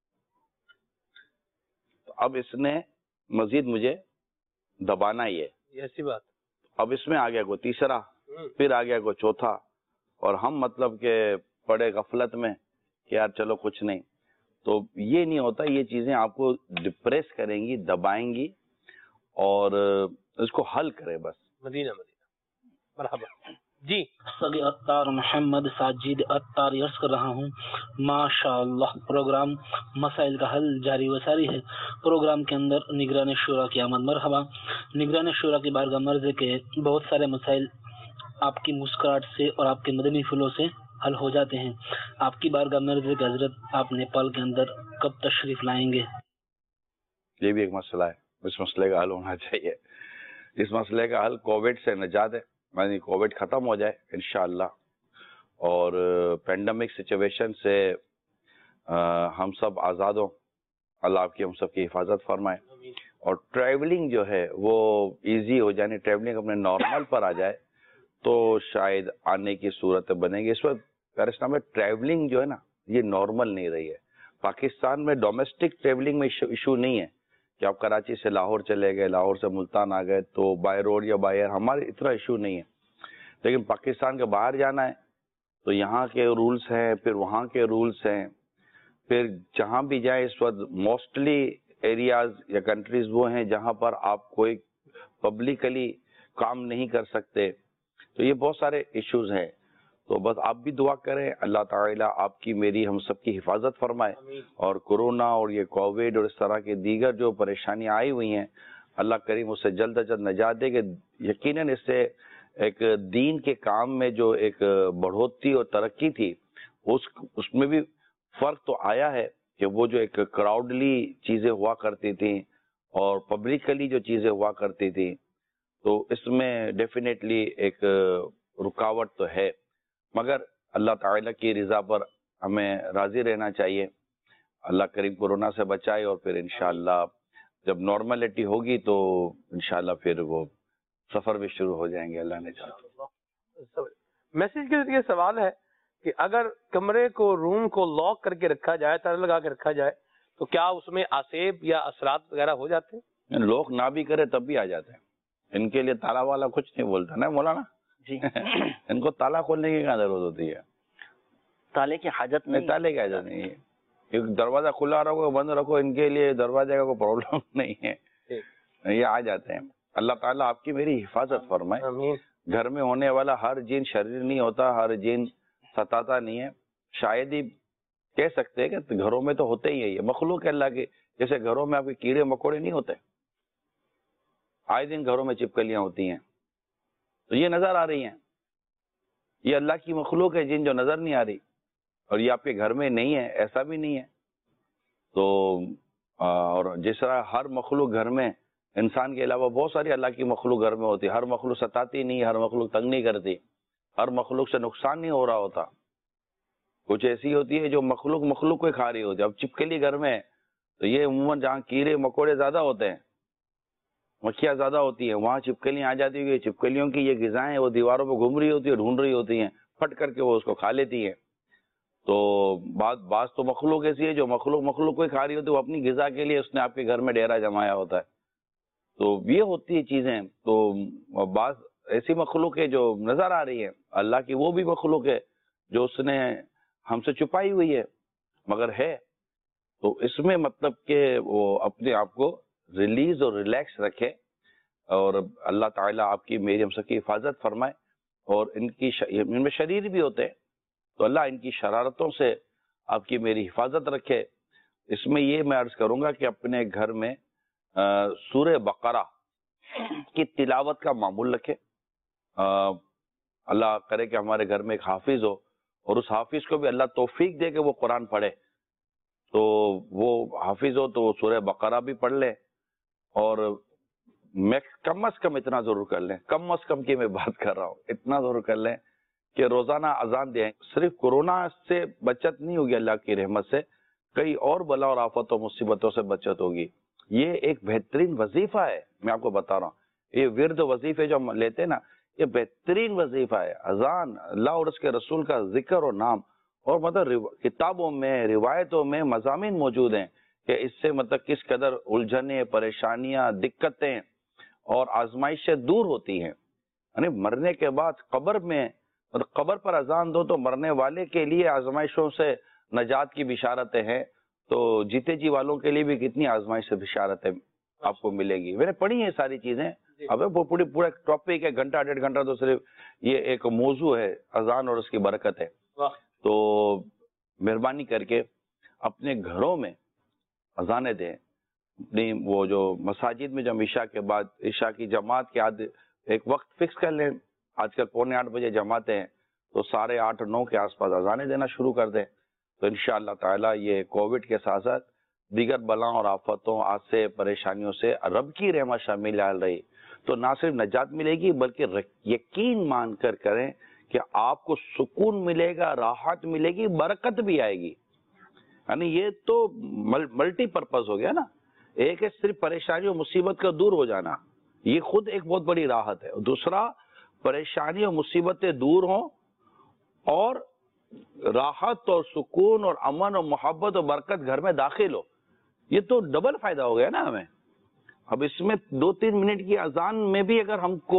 اب اس نے مزید مجھے دبانا ہی ہے, ایسی بات. اب اس میں آ گیا کوئی تیسرا, پھر آ گیا کوئی چوتھا, اور ہم مطلب کہ پڑے غفلت میں کہ یار چلو کچھ نہیں. تو یہ نہیں ہوتا, یہ چیزیں آپ کو ڈپریس کریں گی, دبائیں گی, اور اس کو حل کرے بس. مدینہ مدینہ. مرحبا جی. سگی اتار محمد ساجد اتار عرض کر رہا ہوں. ماشاء اللہ پروگرام مسائل کا حل جاری و ساری ہے. پروگرام کے اندر نگران شورا کی آمد. مرحبا. نگران شورا کی بارگاہ مرض کے بہت سارے مسائل آپ کی مسکراہٹ سے اور آپ کے مدنی پھولوں سے حل ہو جاتے ہیں. آپ کی بارگاہ مرض کے حضرت آپ نیپال کے اندر کب تشریف لائیں گے؟ یہ بھی ایک مسئلہ ہے, اس مسئلے کا حل ہونا چاہیے. اس مسئلے کا حل کووڈ سے نجات ہے, یعنی کووڈ ختم ہو جائے انشاءاللہ, اور پینڈیمک سچویشن سے ہم سب آزاد ہوں, اللہ آپ کی ہم سب کی حفاظت فرمائے, اور ٹریولنگ جو ہے وہ ایزی ہو جائے, ٹریولنگ اپنے نارمل پر آ جائے تو شاید آنے کی صورت بنے گی. اس وقت پیرسٹام میں ٹریولنگ جو ہے نا یہ نارمل نہیں رہی ہے. پاکستان میں ڈومیسٹک ٹریولنگ میں ایشو نہیں ہے کہ آپ کراچی سے لاہور چلے گئے, لاہور سے ملتان آ گئے تو بائی روڈ یا بائی ایئر, ہمارے اتنا ایشو نہیں ہے. لیکن پاکستان کے باہر جانا ہے تو یہاں کے رولز ہیں, پھر وہاں کے رولز ہیں, پھر جہاں بھی جائیں اس وقت موسٹلی ایریاز یا کنٹریز وہ ہیں جہاں پر آپ کوئی پبلکلی کام نہیں کر سکتے. تو یہ بہت سارے ایشوز ہیں. تو بس آپ بھی دعا کریں, اللہ تعالیٰ آپ کی میری ہم سب کی حفاظت فرمائے, اور کورونا اور یہ کووڈ اور اس طرح کے دیگر جو پریشانیاں آئی ہوئی ہیں, اللہ کریم اس سے جلد از جلد نجات دے. کہ یقیناً اس سے ایک دین کے کام میں جو ایک بڑھوتری اور ترقی تھی اس اس میں بھی فرق تو آیا ہے, کہ وہ جو ایک کراؤڈلی چیزیں ہوا کرتی تھیں اور پبلکلی جو چیزیں ہوا کرتی تھیں, تو اس میں ڈیفینیٹلی ایک رکاوٹ تو ہے, مگر اللہ تعالیٰ کی رضا پر ہمیں راضی رہنا چاہیے. اللہ کریم کورونا سے بچائے, اور پھر انشاءاللہ جب نارملٹی ہوگی تو انشاءاللہ پھر وہ سفر بھی شروع ہو جائیں گے, اللہ نے چاہا. میسج کے ذریعے سوال ہے کہ اگر کمرے کو, روم کو لاک کر کے رکھا جائے, تالا لگا کے رکھا جائے, تو کیا اس میں آسیب یا اثرات وغیرہ ہو جاتے ہیں؟ لوگ نہ بھی کرے تب بھی آ جاتے ہیں. ان کے لیے تالا والا کچھ نہیں بولتا نا مولانا جی. ان کو تالا کھولنے کی کیا ضرورت ہوتی ہے؟ تالے کی حاجت نہیں, تالے کی حاجت نہیں ہے. دروازہ کھلا رکھو بند رکھو, ان کے لیے دروازے کا کوئی پرابلم نہیں ہے, یہ آ جاتے ہیں. اللہ تعالیٰ آپ کی میری حفاظت فرمائے. گھر میں ہونے والا ہر جن شریر نہیں ہوتا, ہر جن ستاتا نہیں ہے. شاید ہی کہہ سکتے ہیں کہ گھروں میں تو ہوتے ہی ہے, یہ مخلوق ہے اللہ کے. جیسے گھروں میں آپ کے کیڑے مکوڑے نہیں ہوتے, آئے دن گھروں میں چپکلیاں ہوتی ہیں, تو یہ نظر آ رہی ہیں. یہ اللہ کی مخلوق ہے جن جو نظر نہیں آ رہی, اور یہ آپ کے گھر میں نہیں ہے, ایسا بھی نہیں ہے. تو اور جس طرح ہر مخلوق گھر میں, انسان کے علاوہ بہت ساری اللہ کی مخلوق گھر میں ہوتی ہے. ہر مخلوق ستاتی نہیں, ہر مخلوق تنگ نہیں کرتی, ہر مخلوق سے نقصان نہیں ہو رہا ہوتا. کچھ ایسی ہوتی ہے جو مخلوق مخلوق کو کھا رہی ہوتی ہے. اب چپکلی گھر میں ہے تو یہ عموماً جہاں کیڑے مکوڑے زیادہ ہوتے ہیں, مکھیاں زیادہ ہوتی ہیں, وہاں چپکلیاں آ جاتی ہوئی. چپکلیوں کی یہ غذائیں وہ دیواروں پہ گھوم رہی ہوتی ہے, ڈھونڈ رہی ہوتی ہیں, پھٹ کر کے وہ اس کو کھا لیتی ہیں. تو بعض بعض تو مخلوق ایسی ہے جو مخلوق مخلوق کو ہی کھا رہی ہوتی ہے, وہ اپنی غذا کے لیے اس نے آپ کے گھر میں ڈیرا جمایا ہوتا ہے. تو یہ ہوتی ہے چیزیں. تو بعض ایسی مخلوق ہے جو نظر آ رہی ہے, اللہ کی وہ بھی مخلوق ہے جو اس نے ہم سے چھپائی ہوئی ہے مگر ہے. تو اس میں مطلب کہ وہ اپنے آپ کو ریلیز اور ریلیکس رکھے, اور اللہ تعالیٰ آپ کی میری ہم سب کی حفاظت فرمائے. اور ان کی ش... ان میں شریر بھی ہوتے ہیں, تو اللہ ان کی شرارتوں سے آپ کی میری حفاظت رکھے. اس میں یہ میں عرض کروں گا کہ اپنے گھر میں سورہ بقرہ کی تلاوت کا معمول رکھے. اللہ کرے کہ ہمارے گھر میں ایک حافظ ہو, اور اس حافظ کو بھی اللہ توفیق دے کہ وہ قرآن پڑھے. تو وہ حافظ ہو تو وہ سورہ بقرہ بھی پڑھ لے, اور میں کم از کم اتنا ضرور کر لیں, کم از کم کی میں بات کر رہا ہوں, اتنا ضرور کر لیں کہ روزانہ اذان دیں. صرف کورونا سے بچت نہیں ہوگی, اللہ کی رحمت سے کئی اور بلا اور آفت و مصیبتوں سے بچت ہوگی. یہ ایک بہترین وظیفہ ہے, میں آپ کو بتا رہا ہوں. یہ ورد وظیفے جو ہم لیتے ہیں نا, یہ بہترین وظیفہ ہے. اذان, اللہ اور اس کے رسول کا ذکر اور نام, اور مطلب کتابوں میں روایتوں میں مضامین موجود ہیں کہ اس سے مطلب کس قدر الجھنیں, پریشانیاں, دقتیں اور آزمائشیں دور ہوتی ہیں. یعنی مرنے کے بعد قبر میں, قبر پر اذان دو تو مرنے والے کے لیے آزمائشوں سے نجات کی بشارتیں ہیں, تو جیتے جی والوں کے لیے بھی کتنی آزمائش سے بشارتیں آپ کو ملے گی. میں نے پڑھی ہیں ساری چیزیں. اب وہ پوری پورا ٹاپک ہے, گھنٹہ ڈیڑھ گھنٹہ تو صرف یہ ایک موضوع ہے, اذان اور اس کی برکت ہے. تو مہربانی کر کے اپنے گھروں میں اذانیں دیں. اپنی وہ جو مساجد میں جب عشاء کے بعد, عشاء کی جماعت کے آدھ ایک وقت فکس کر لیں. آج کل پونے آٹھ بجے جماعتیں ہیں, تو ساڑھے آٹھ نو کے آس پاس اذانیں دینا شروع کر دیں. تو انشاءاللہ تعالیٰ یہ کووڈ کے ساتھ ساتھ دیگر بلاؤں اور آفتوں, آج سے پریشانیوں سے رب کی رحمت شامل آ رہی, تو نہ صرف نجات ملے گی بلکہ یقین مان کر کریں کہ آپ کو سکون ملے گا, راحت ملے گی, برکت بھی آئے گی. یعنی یہ تو ملٹی پرپز ہو گیا نا. ایک ہے صرف پریشانی اور مصیبت کا دور ہو جانا, یہ خود ایک بہت بڑی راحت ہے. دوسرا, پریشانی اور مصیبتیں دور ہوں اور راحت اور سکون اور امن اور محبت اور برکت گھر میں داخل ہو, یہ تو ڈبل فائدہ ہو گیا نا ہمیں. اب اس میں دو تین منٹ کی اذان میں بھی اگر ہم کو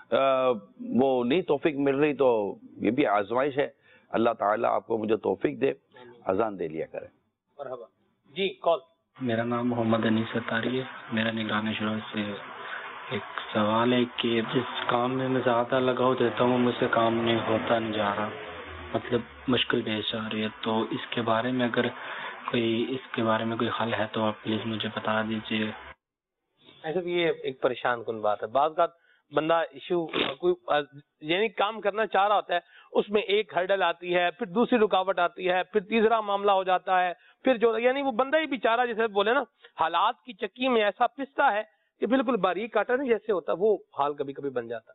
وہ نہیں توفیق مل رہی تو یہ بھی آزمائش ہے. اللہ تعالیٰ آپ کو مجھے توفیق دے, اذان دے لیا کرے. مرحبا جی کال. میرا نام محمد انیس اتاری ہے. میرا نگران شورا سے ایک سوال ہے کہ جس کام میں میں زیادہ لگاؤ دیتا ہوں مجھ سے کام نہیں ہوتا نہیں جا رہا, مطلب مشکل پیش آ رہی ہے, تو اس کے بارے میں اگر کوئی اس کے بارے میں کوئی حل ہے تو آپ پلیز مجھے بتا دیجیے. ایسے بھی یہ ایک پریشان کن بات ہے. بعض اوقات بندہ ایشو کوئی یعنی کام کرنا چاہ رہا ہوتا ہے, اس میں ایک ہرڈل آتی ہے, پھر دوسری رکاوٹ آتی ہے, پھر تیسرا معاملہ ہو جاتا ہے, پھر جو یعنی وہ بندہ ہی بیچارہ جیسے بولے نا حالات کی چکی میں ایسا پستا ہے کہ بالکل باریک کاٹا نہیں جیسے ہوتا وہ حال کبھی کبھی بن جاتا.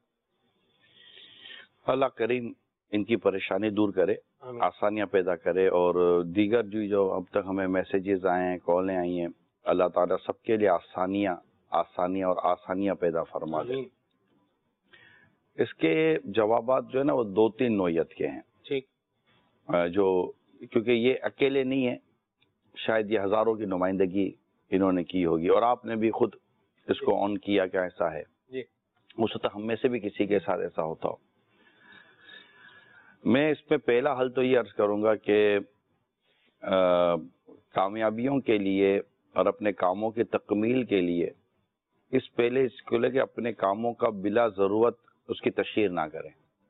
اللہ کریم ان کی پریشانی دور کرے, آسانیاں پیدا کرے, اور دیگر جو جو اب تک ہمیں میسیجز آئے ہیں, کالیں آئی ہیں, اللہ تعالیٰ سب کے لیے آسانیاں آسانیاں اور آسانیاں پیدا فرما دے. اس کے جوابات جو ہے نا وہ دو تین نوعیت کے ہیں. ٹھیک. جو کیونکہ یہ اکیلے نہیں ہیں, شاید یہ ہزاروں کی نمائندگی انہوں نے کی ہوگی, اور آپ نے بھی خود اس کو آن کیا کہ ایسا ہے. جی. ہو سکتا ہم میں سے بھی کسی کے ساتھ ایسا ہوتا ہو. میں اس میں پہلا حل تو یہ عرض کروں گا کہ کامیابیوں کے لیے اور اپنے کاموں کی تکمیل کے لیے اس پہلے اس کو لے کہ اپنے کاموں کا بلا ضرورت اس کی تشہیر نہ کریں.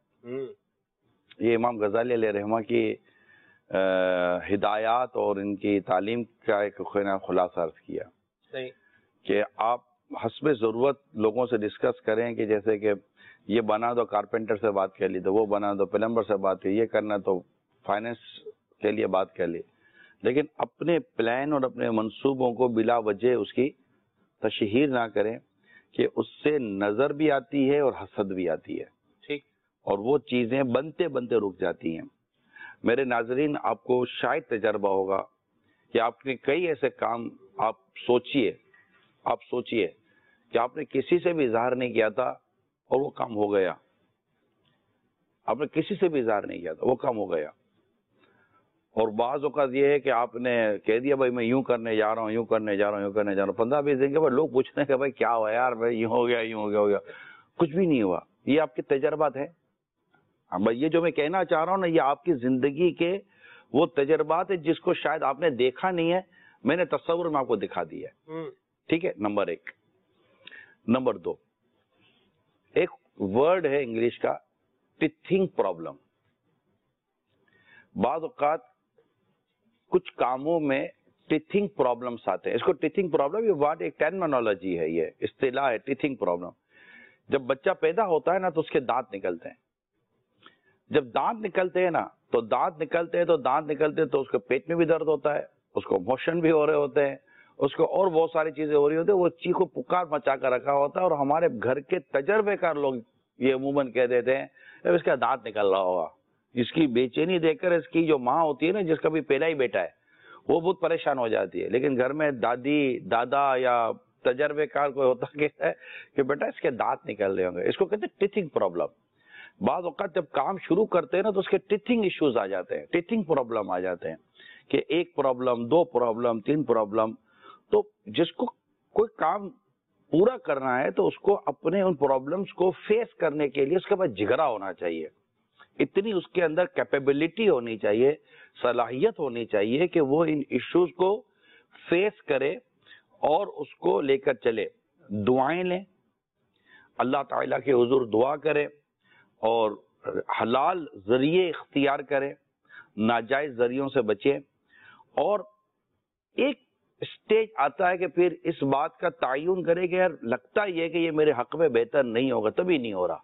یہ امام غزالی علیہ رحمہ کی ہدایات اور ان کی تعلیم کا ایک خلاصہ عرض کیا کہ آپ حسب ضرورت لوگوں سے ڈسکس کریں کہ جیسے کہ یہ بنا دو کارپینٹر سے بات کر لی, تو وہ بنا دو پلمبر سے بات کی, یہ کرنا تو فائنینس کے لیے بات کر لی, لیکن اپنے پلان اور اپنے منصوبوں کو بلا وجہ اس کی تشہیر نہ کریں کہ اس سے نظر بھی آتی ہے اور حسد بھی آتی ہے. ٹھیک. اور وہ چیزیں بنتے بنتے رک جاتی ہیں. میرے ناظرین, آپ کو شاید تجربہ ہوگا کہ آپ نے کئی ایسے کام, آپ سوچئے آپ سوچئے کہ آپ نے کسی سے بھی اظہار نہیں کیا تھا اور وہ کام ہو گیا. آپ نے کسی سے بھی اظہار نہیں کیا تھا, وہ کام ہو گیا. اور بعض اوقات یہ ہے کہ آپ نے کہہ دیا بھائی میں یوں کرنے جا رہا ہوں یوں کرنے جا رہا ہوں یوں کرنے جا رہا ہوں پندرہ بیس دن کے بعد لوگ پوچھتے ہیں کہ بھائی کیا ہوا یار, بھائی یوں ہو گیا یوں ہو گیا ہو گیا کچھ بھی نہیں ہوا. یہ آپ کے تجربات ہیں. بھائی یہ جو میں کہنا چاہ رہا ہوں نا, یہ آپ کی زندگی کے وہ تجربات ہیں جس کو شاید آپ نے دیکھا نہیں ہے, میں نے تصور میں آپ کو دکھا دیا ہے. ٹھیک ہے, نمبر ایک. نمبر دو, ایک ورڈ ہے انگلش کا ٹیتھنگ پرابلم. بعض اوقات کچھ کاموں میں ٹیتھنگ پرابلمس آتے ہیں. اس کو ٹیتھنگ پرابلم, یہ ورڈ ایک ٹرمینالوجی ہے, یہ اصطلاح ہے ٹیتھنگ پرابلم. جب بچہ پیدا ہوتا ہے نا تو اس کے دانت نکلتے ہیں. جب دانت نکلتے ہیں نا تو دانت نکلتے ہیں تو دانت نکلتے ہیں تو اس کے پیٹ میں بھی درد ہوتا ہے, اس کو موشن بھی ہو رہے ہوتے ہیں, اس کو اور بہت ساری چیزیں ہو رہی ہوتی ہیں. وہ چیخ و پکار مچا کر رکھا ہوتا ہے, اور ہمارے گھر کے تجربے کار لوگ یہ عموماً کہہ دیتے ہیں اس کا دانت نکل رہا ہوگا. اس کی بے چینی دیکھ کر اس کی جو ماں ہوتی ہے نا, جس کا بھی پہلا ہی بیٹا ہے, وہ بہت پریشان ہو جاتی ہے. لیکن گھر میں دادی دادا یا تجربے کار کوئی ہوتا ہے کہ بیٹا اس کے دانت نکل رہے ہوں گے. اس کو کہتے ہیں ٹیتھنگ پرابلم. بعض اوقات جب کام شروع کرتے ہیں نا تو اس کے ٹیتھنگ ایشوز آ جاتے ہیں, ٹیتھنگ پرابلم آ جاتے ہیں کہ ایک پرابلم, دو پرابلم, تین پرابلم. تو جس کو کوئی کام پورا کرنا ہے تو اس کو اپنے ان پرابلمس کو فیس کرنے کے لیے اس کے پاس جگرا ہونا چاہیے, اتنی اس کے اندر کیپیبلٹی ہونی چاہیے, صلاحیت ہونی چاہیے کہ وہ ان ایشوز کو فیس کرے اور اس کو لے کر چلے. دعائیں لیں, اللہ تعالیٰ کے حضور دعا کرے اور حلال ذریعے اختیار کرے, ناجائز ذریعوں سے بچیں. اور ایک اسٹیج آتا ہے کہ پھر اس بات کا تعین کرے کہ یار لگتا یہ کہ یہ میرے حق میں بہتر نہیں ہوگا, تبھی نہیں ہو رہا.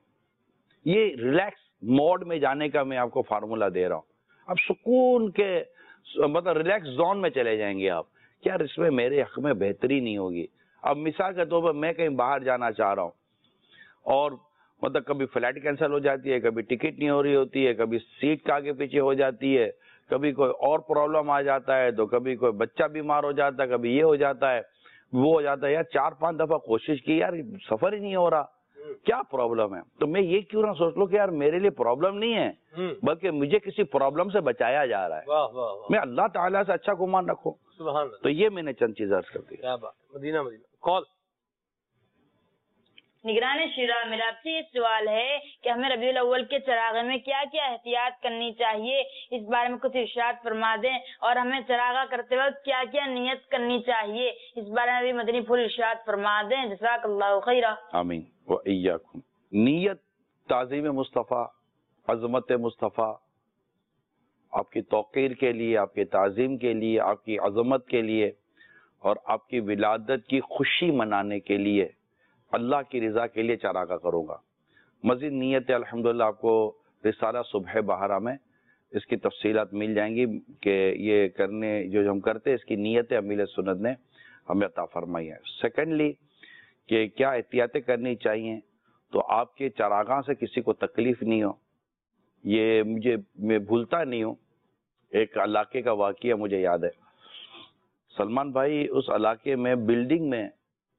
یہ ریلیکس موڈ میں جانے کا میں آپ کو فارمولا دے رہا ہوں. اب سکون کے مطلب ریلیکس زون میں چلے جائیں گے آپ کہ یار اس میں میرے حق میں بہتری نہیں ہوگی. اب مثال کے طور پر میں کہیں باہر جانا چاہ رہا ہوں اور مطلب کبھی فلائٹ کینسل ہو جاتی ہے, کبھی ٹکٹ نہیں ہو رہی ہوتی ہے, کبھی سیٹ کا آگے پیچھے ہو جاتی ہے, کبھی کوئی اور پرابلم آ جاتا ہے, تو کبھی کوئی بچہ بیمار ہو جاتا ہے, کبھی یہ ہو جاتا ہے وہ ہو جاتا ہے. یار چار پانچ دفعہ کوشش کی یار سفر ہی نہیں ہو رہا, کیا پرابلم ہے؟ تو میں یہ کیوں نہ سوچ لوں کہ یار میرے لیے پرابلم نہیں ہے بلکہ مجھے کسی پرابلم سے بچایا جا رہا ہے. واہ واہ واہ. میں اللہ تعالیٰ سے اچھا گمان رکھوں. سبحان اللہ. تو یہ میں نے چند چیزیں عرض کر دی. کیا بات. مدینہ مدینہ کال. نگران شورا، میرا آپ سے یہ سوال ہے کہ ہمیں ربیع الاول کے چراغے میں کیا کیا احتیاط کرنی چاہیے، اس بارے میں کچھ ارشاد فرما دیں، اور ہمیں چراغا کرتے وقت کیا کیا نیت کرنی چاہیے، اس بارے میں بھی مدنی پھول ارشاد فرما دیں، جزاک اللہ خیرا۔ آمین و ایاکم۔ نیت تعظیم مصطفیٰ، عظمت مصطفیٰ، آپ کی توقیر کے لیے، آپ کی تعظیم کے لیے، آپ کی عظمت کے لیے، اور آپ کی ولادت کی خوشی منانے کے لیے، اللہ کی رضا کے لیے چراغا کروں گا۔ مزید نیت الحمدللہ آپ کو رسالہ صبح بہارا میں اس کی تفصیلات مل جائیں گی کہ یہ کرنے جو ہم کرتے اس کی نیت امیل سنت نے ہمیں عطا فرمائی ہے۔ سیکنڈلی کہ کیا احتیاطیں کرنی چاہیے، تو آپ کے چراغاں سے کسی کو تکلیف نہیں ہو، یہ مجھے میں بھولتا نہیں ہوں۔ ایک علاقے کا واقعہ مجھے یاد ہے، سلمان بھائی اس علاقے میں بلڈنگ میں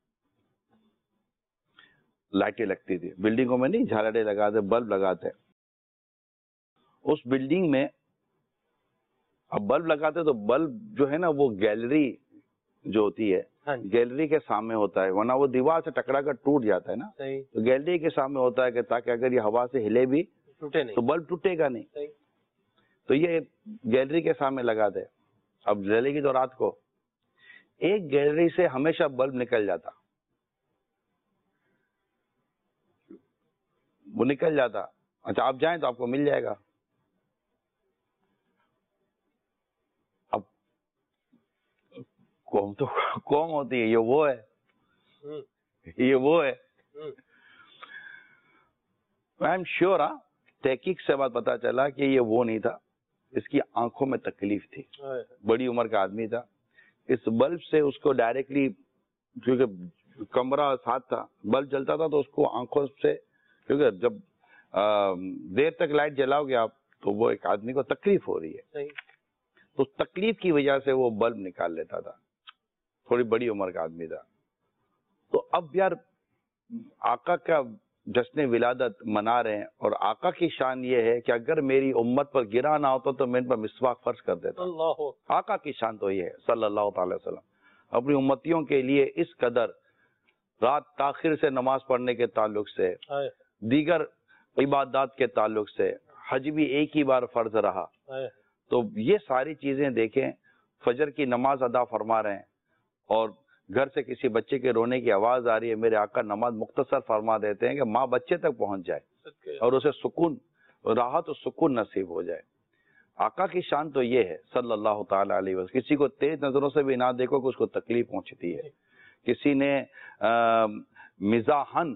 لائٹیں لگتی تھی، بلڈنگوں میں نہیں جھالڑے لگاتے، بلب لگاتے، اس بلڈنگ میں اب بلب لگاتے تو بلب جو ہے نا وہ گیلری جو ہوتی ہے گیلری کے سامنے ہوتا ہے، ورنہ وہ دیوار سے ٹکرا کر ٹوٹ جاتا ہے نا، تو گیلری کے سامنے ہوتا ہے کہ تاکہ اگر یہ ہوا سے ہلے بھی تو بلب ٹوٹے گا نہیں، تو یہ گیلری کے سامنے لگا دے۔ اب جلے گی تو رات کو، ایک گیلری سے ہمیشہ بلب نکل جاتا، وہ نکل جاتا، اچھا آپ جائیں تو آپ کو مل جائے گا۔ اب قوم تو قوم ہوتی ہے، یہ وہ ہے یہ وہ ہے آئی ایم شیور، ہاں تحقیق سے بات پتا چلا کہ یہ وہ نہیں تھا، اس کی آنکھوں میں تکلیف تھی، بڑی عمر کا آدمی تھا، اس بلب سے اس کو ڈائریکٹلی، کیونکہ کمرہ ساتھ تھا، بلب جلتا تھا تو اس کو آنکھوں سے، کیونکہ جب دیر تک لائٹ جلاؤ گے آپ تو وہ ایک آدمی کو تکلیف ہو رہی ہے، تو تکلیف کی وجہ سے وہ بلب نکال لیتا تھا، تھوڑی بڑی عمر کا آدمی تھا۔ تو اب یار آقا کا جشن ولادت منا رہے ہیں، اور آقا کی شان یہ ہے کہ اگر میری امت پر گرا نہ ہوتا تو میں ان پر مسواک فرض کر دیتا۔ آقا کی شان تو یہ ہے صلی اللہ تعالی وسلم، اپنی امتیوں کے لیے اس قدر رات تاخیر سے نماز پڑھنے کے تعلق سے، دیگر عبادات کے تعلق سے، حج بھی ایک ہی بار فرض رہا، تو یہ ساری چیزیں دیکھیں، فجر کی نماز ادا فرما رہے ہیں، اور گھر سے کسی بچے کے رونے کی آواز آ رہی ہے، میرے آقا نماز مختصر فرما دیتے ہیں کہ ماں بچے تک پہنچ جائے اور اسے سکون، راحت و سکون نصیب ہو جائے۔ آقا کی شان تو یہ ہے صلی اللہ تعالی علیہ وسلم، کسی کو تیز نظروں سے بھی نہ دیکھو کہ اس کو تکلیف پہنچتی ہے۔ کسی نے مزاحن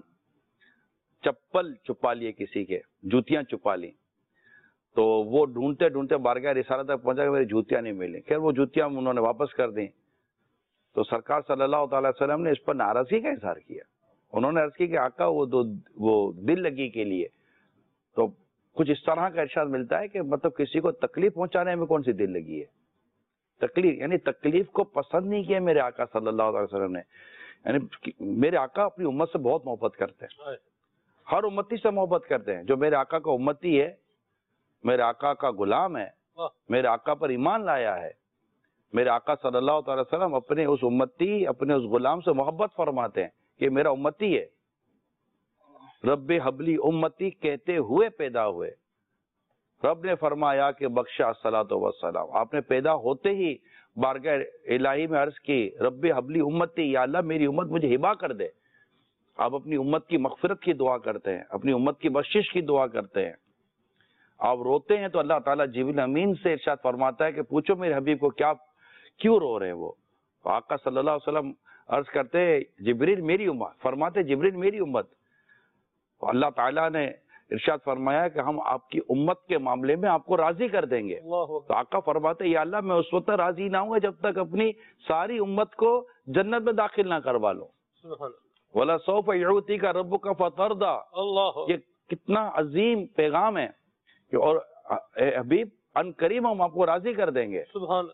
چپل چھپا لیے، کسی کے جوتیاں چھپا لی، تو وہ ڈھونڈتے ڈھونڈتے بارگاہ رسالت تک پہنچا کہ میری جوتیاں نہیں ملی، خیر وہ جوتیاں انہوں نے واپس کر دیں، تو سرکار صلی اللہ تعالی وسلم نے اس پر ناراضگی کا اظہار کیا، انہوں نے عرض کی کہ آقا وہ دو وہ دل لگی کے لیے، تو کچھ اس طرح کا ارشاد ملتا ہے کہ مطلب کسی کو تکلیف پہنچانے میں کون سی دل لگی ہے، تکلیف یعنی تکلیف کو پسند نہیں کیا میرے آقا صلی اللہ علیہ وسلم نے، یعنی میرے آقا اپنی امت سے بہت محبت کرتے ہیں، ہر امتی سے محبت کرتے ہیں، جو میرے آقا کا امتی ہے، میرے آقا کا غلام ہے، میرے آقا پر ایمان لایا ہے، میرے آقا صلی اللہ تعالی وسلم اپنے اس امتی، اپنے اس غلام سے محبت فرماتے ہیں کہ میرا امتی ہے، رب حبلی امتی کہتے ہوئے پیدا ہوئے، رب نے فرمایا کہ بخشا الصلاۃ والسلام، آپ نے پیدا ہوتے ہی بارگاہ الہی میں عرض کی رب حبلی امتی، یا اللہ میری امت مجھے ہبا کر دے۔ آپ اپنی امت کی مغفرت کی دعا کرتے ہیں، اپنی امت کی بخشش کی دعا کرتے ہیں، آپ روتے ہیں تو اللہ تعالیٰ جبریل امین سے ارشاد فرماتا ہے کہ پوچھو میرے حبیب کو کیا کیوں رو رہے ہیں وہ، تو آقا صلی اللہ علیہ وسلم عرض کرتے جبریل میری امت، فرماتے جبریل میری امت، تو اللہ تعالیٰ نے ارشاد فرمایا کہ ہم آپ کی امت کے معاملے میں آپ کو راضی کر دیں گے، تو آقا فرماتے یا اللہ میں اس وقت راضی نہ ہوں گا جب تک اپنی ساری امت کو جنت میں داخل نہ کروا لوں، وَلَسَوْفَ يُعْطِيكَ رَبُّكَ فَتَرْضَىٰ، یہ کتنا عظیم پیغام ہے کہ اور اے حبیب ان قریب ہم آپ کو راضی کر دیں گے، سبحان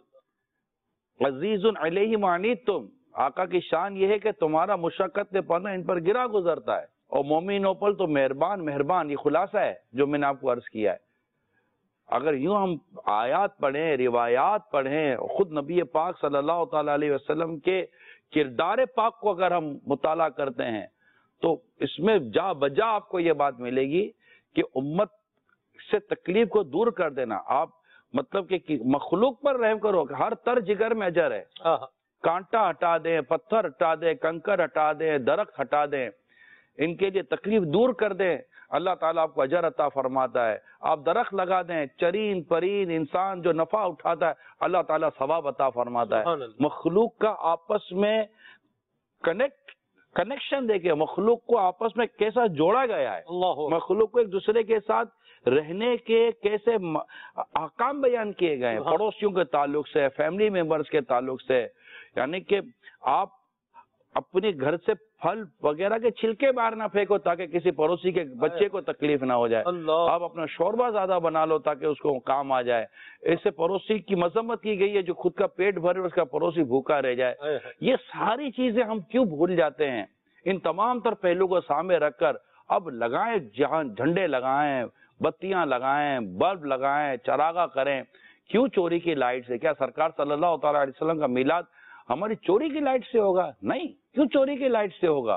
عزیز علیہ ما عنتم، آقا کی شان یہ ہے کہ تمہارا مشقت نے پڑھنا ان پر گرا گزرتا ہے، اور مومنوں پر تو مہربان مہربان، یہ خلاصہ ہے جو میں نے آپ کو عرض کیا ہے۔ اگر یوں ہم آیات پڑھیں، روایات پڑھیں، خود نبی پاک صلی اللہ تعالی علیہ وسلم کے کردار پاک کو اگر ہم مطالعہ کرتے ہیں تو اس میں جا بجا آپ کو یہ بات ملے گی کہ امت سے تکلیف کو دور کر دینا. آپ مطلب کہ مخلوق پر رحم کرو, ہر تر جگر میں اجر ہے. کانٹا ہٹا دیں, پتھر ہٹا دیں, کنکر ہٹا دیں, درخت ہٹا دیں, ان کے لیے تکلیف دور کر دیں, اللہ تعالیٰ آپ کو اجر عطا فرماتا ہے. آپ درخت لگا دیں, چرین پرین انسان جو نفع اٹھاتا ہے اللہ تعالیٰ ثواب عطا فرماتا ہے. مخلوق کا آپس میں کنیکٹ کنیکشن دیکھیں, مخلوق کو آپس میں کیسا جوڑا گیا ہے, مخلوق کو ایک دوسرے کے ساتھ رہنے کے کیسے احکام بیان کیے گئے ہیں, پڑوسیوں کے تعلق سے, فیملی ممبرز کے تعلق سے. یعنی کہ آپ اپنے گھر سے پھل وغیرہ کے چھلکے باہر نہ پھینکو تاکہ کسی پڑوسی کے بچے کو تکلیف نہ ہو جائے. آپ اپنا شوربہ زیادہ بنا لو تاکہ اس کو کام آ جائے. ایسے پڑوسی کی مذمت کی گئی ہے جو خود کا پیٹ بھرے اس کا پڑوسی بھوکا رہ جائے. یہ ساری چیزیں ہم کیوں بھول جاتے ہیں؟ ان تمام تر پہلو کو سامنے رکھ کر اب لگائیں, جہاں جھنڈے لگائیں, بتیاں لگائیں, بلب لگائیں, چراغا کریں. کیوں چوری کی لائٹ سے؟ کیا سرکار صلی اللہ تعالیٰ علیہ وسلم کا میلاد ہماری چوری کی لائٹ سے ہوگا؟ نہیں. کیوں چوری کی لائٹ سے ہوگا؟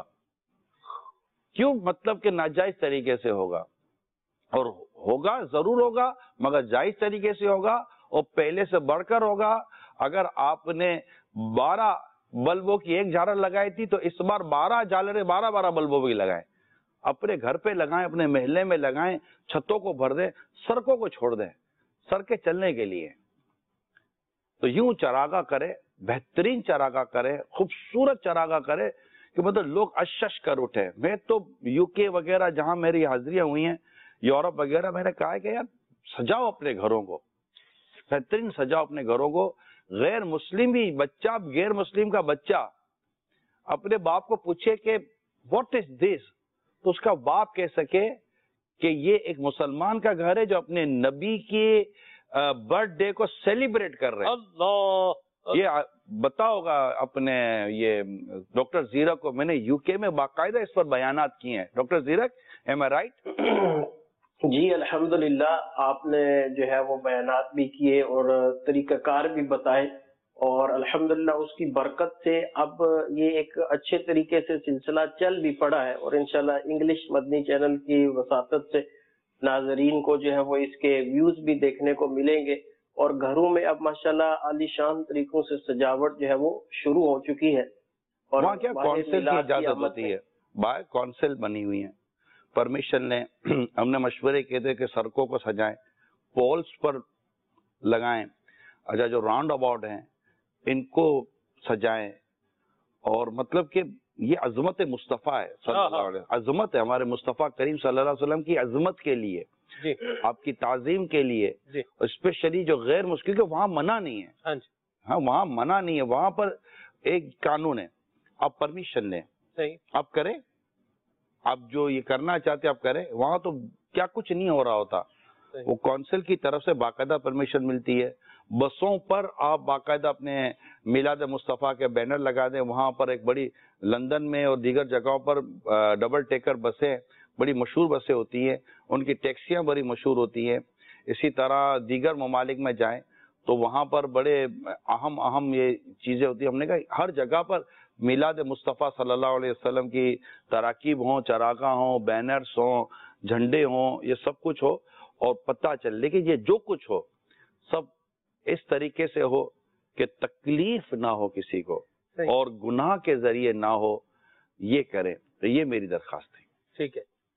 کیوں مطلب کہ ناجائز طریقے سے ہوگا؟ اور ہوگا ضرور ہوگا مگر جائز طریقے سے ہوگا اور پہلے سے بڑھ کر ہوگا. اگر آپ نے بارہ بلبوں کی ایک جھالر لگائی تھی تو اس بار بارہ جھالریں بارہ بارہ بلبوں کی لگائیں. اپنے گھر پہ لگائیں, اپنے محلے میں لگائیں, چھتوں کو بھر دیں, سڑکوں کو چھوڑ دیں سڑکیں چلنے کے لیے. تو یوں چراغا کرے, بہترین چراغا کرے, خوبصورت چراغا کرے کہ مطلب لوگ اشش کر اٹھے. میں تو یو کے وغیرہ جہاں میری حاضریاں ہوئی ہیں, یورپ وغیرہ, میں نے کہا کہ یار سجاؤ اپنے گھروں کو, بہترین سجاؤ اپنے گھروں کو. غیر مسلم بھی بچہ, غیر مسلم کا بچہ اپنے باپ کو پوچھے کہ واٹ از دس, تو اس کا باپ کہہ سکے کہ یہ ایک مسلمان کا گھر ہے جو اپنے نبی کی برتھ ڈے کو سیلیبریٹ کر رہے ہیں. اللہ, یہ بتاؤ گا اپنے یہ ڈاکٹر زیرک کو, میں نے یو کے میں باقاعدہ اس پر بیانات کیے ہیں. Doctor Zirak, am I right? جی الحمدللہ, آپ نے جو ہے وہ بیانات بھی کیے اور طریقہ کار بھی بتائے, اور الحمدللہ اس کی برکت سے اب یہ ایک اچھے طریقے سے سلسلہ چل بھی پڑا ہے, اور انشاءاللہ انگلش مدنی چینل کی وساطت سے ناظرین کو جو ہے وہ اس کے ویوز بھی دیکھنے کو ملیں گے, اور گھروں میں اب ماشاءاللہ عالی شان طریقوں سے سجاوٹ جو ہے وہ شروع ہو چکی ہے. اور وہاں کیا کونسل کی اجازت ہوتی ہے, باہر کونسل بنی ہوئی ہیں, پرمیشن لیں. ہم نے مشورے کیے تھے کہ سڑکوں کو سجائیں, پولس پر لگائیں, اچھا جو راؤنڈ اباؤٹ ہیں ان کو سجائیں, اور مطلب کہ یہ عظمت مصطفیٰ ہے صلی اللہ علیہ وسلم, عظمت ہے ہمارے مصطفیٰ کریم صلی اللہ علیہ وسلم کی عظمت کے لیے, آپ کی تعظیم کے لیے, اسپیشلی جو غیر مسلم, کہ وہاں منع نہیں ہے. ہاں وہاں منع نہیں ہے, وہاں پر ایک قانون ہے, آپ پرمیشن لیں, آپ کریں, آپ جو یہ کرنا چاہتے آپ کریں. وہاں تو کیا کچھ نہیں ہو رہا ہوتا, وہ کونسل کی طرف سے باقاعدہ پرمیشن ملتی ہے. بسوں پر آپ باقاعدہ اپنے میلاد مصطفیٰ کے بینر لگا دیں. وہاں پر ایک بڑی, لندن میں اور دیگر جگہوں پر ڈبل ٹیکر بسیں بڑی مشہور بسیں ہوتی ہیں, ان کی ٹیکسیاں بڑی مشہور ہوتی ہیں. اسی طرح دیگر ممالک میں جائیں تو وہاں پر بڑے اہم اہم یہ چیزیں ہوتی ہیں. ہم نے کہا ہر جگہ پر میلاد مصطفیٰ صلی اللہ علیہ وسلم کی تراکیب ہوں, چراغاں ہوں, بینرز ہوں, جھنڈے ہوں, یہ سب کچھ ہو اور پتہ چل. لیکن یہ جو کچھ ہو سب اس طریقے سے ہو کہ تکلیف نہ ہو کسی کو اور گناہ کے ذریعے نہ ہو, یہ کریں. تو یہ میری درخواست تھی. ٹھیک ہے,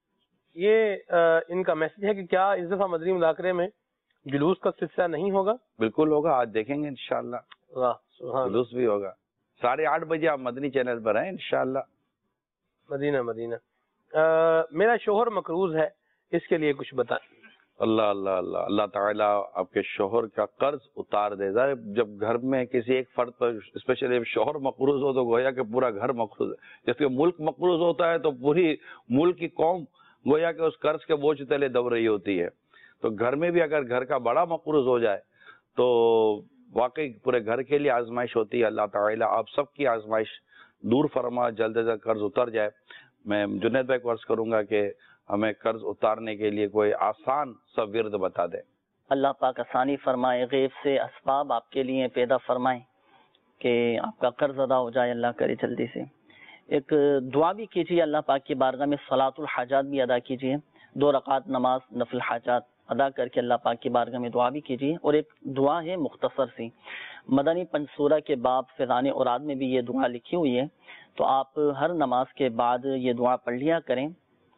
یہ ان کا میسج ہے کہ کیا اس دفعہ مدنی مذاکرے میں جلوس کا سلسلہ نہیں ہوگا؟ بالکل ہوگا, آج دیکھیں گے انشاءاللہ. جلوس بھی ہوگا. ساڑھے آٹھ بجے آپ مدنی چینل پر ہیں انشاءاللہ. مدینہ مدینہ میرا شوہر مقروض ہے, اس کے لیے کچھ بتائیں. اللہ اللہ اللہ اللہ تعالیٰ آپ کے شوہر کا قرض اتار دے. جب گھر میں کسی ایک فرد پر اسپیشلی شوہر مقروض ہو تو گویا کہ پورا گھر مقروض ہے. جب کہ ملک مقروض ہوتا ہے تو پوری ملک کی قوم گویا کہ اس قرض کے بوجھ تلے دب رہی ہوتی ہے. تو گھر میں بھی اگر گھر کا بڑا مقروض ہو جائے تو واقعی پورے گھر کے لیے آزمائش ہوتی ہے. اللہ تعالیٰ آپ سب کی آزمائش دور فرما, جلد از جلد قرض اتر جائے. میں جنید بھائی کو عرض کروں گا کہ ہمیں قرض اتارنے کے لیے کوئی آسان سا ورد بتا دیں. اللہ پاک آسانی فرمائے, غیب سے اسباب آپ کے لیے پیدا فرمائیں کہ آپ کا قرض ادا ہو جائے. اللہ کرے جلدی سے. ایک دعا بھی کیجیے اللہ پاک کی بارگاہ میں، صلاۃ الحاجات بھی ادا کیجیے، دو رکعت نماز نفل حاجات ادا کر کے اللہ پاک کی بارگاہ میں دعا بھی کیجیے. اور ایک دعا ہے مختصر سی، مدنی پنصورہ کے باب فیضان اوراد میں بھی یہ دعا لکھی ہوئی ہے، تو آپ ہر نماز کے بعد یہ دعا پڑھ لیا کریں.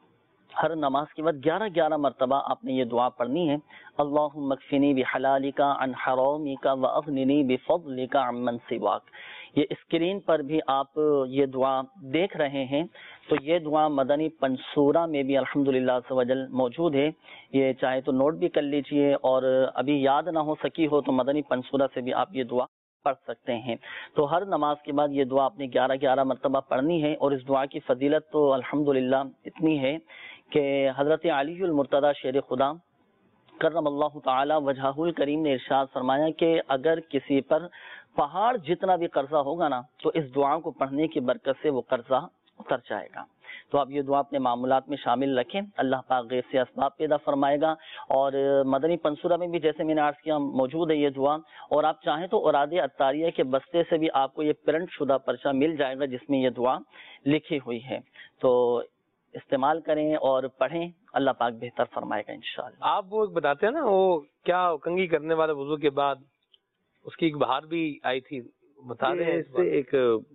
ہر نماز کے بعد گیارہ گیارہ مرتبہ آپ نے یہ دعا پڑھنی ہے. اللہم اکفنی بحلالک عن حرامک واغننی بفضلک عمن سواک. یہ اسکرین پر بھی آپ یہ دعا دیکھ رہے ہیں، تو یہ دعا مدنی پنصورہ میں بھی الحمدللہ عز و جل موجود ہے. یہ چاہے تو نوٹ بھی کر لیجئے، اور ابھی یاد نہ ہو سکی ہو تو مدنی پنصورہ سے بھی آپ یہ دعا پڑھ سکتے ہیں. تو ہر نماز کے بعد یہ دعا آپ نے گیارہ گیارہ مرتبہ پڑھنی ہے. اور اس دعا کی فضیلت تو الحمدللہ اتنی ہے کہ حضرت علی المرتضی شیر خدا کرم اللہ تعالی وجہہ الکریم نے ارشاد فرمایا کہ اگر کسی پر پہاڑ جتنا بھی قرضہ ہوگا نا، تو اس دعا کو پڑھنے کی برکت سے وہ قرضہ اتر جائے گا. تو آپ یہ دعا اپنے معمولات میں شامل رکھیں، اللہ پاک غیر سے اسباب پیدا فرمائے گا. اور مدنی پنصورہ میں بھی جیسے میں نے عرض کیا موجود ہے یہ دعا، اور آپ چاہیں تو اوراد عطاریہ کے بستے سے بھی آپ کو یہ پرنٹ شدہ پرچہ مل جائے گا جس میں یہ دعا لکھی ہوئی ہے. تو استعمال کریں اور پڑھیں، اللہ پاک بہتر فرمائے گا انشاءاللہ. آپ وہ ایک بتاتے ہیں نا، وہ کیا کنگھی کرنے والے وضو کے بعد اس کی ایک بہار بھی آئی تھی، بتا رہے ہیں. اس سے ایک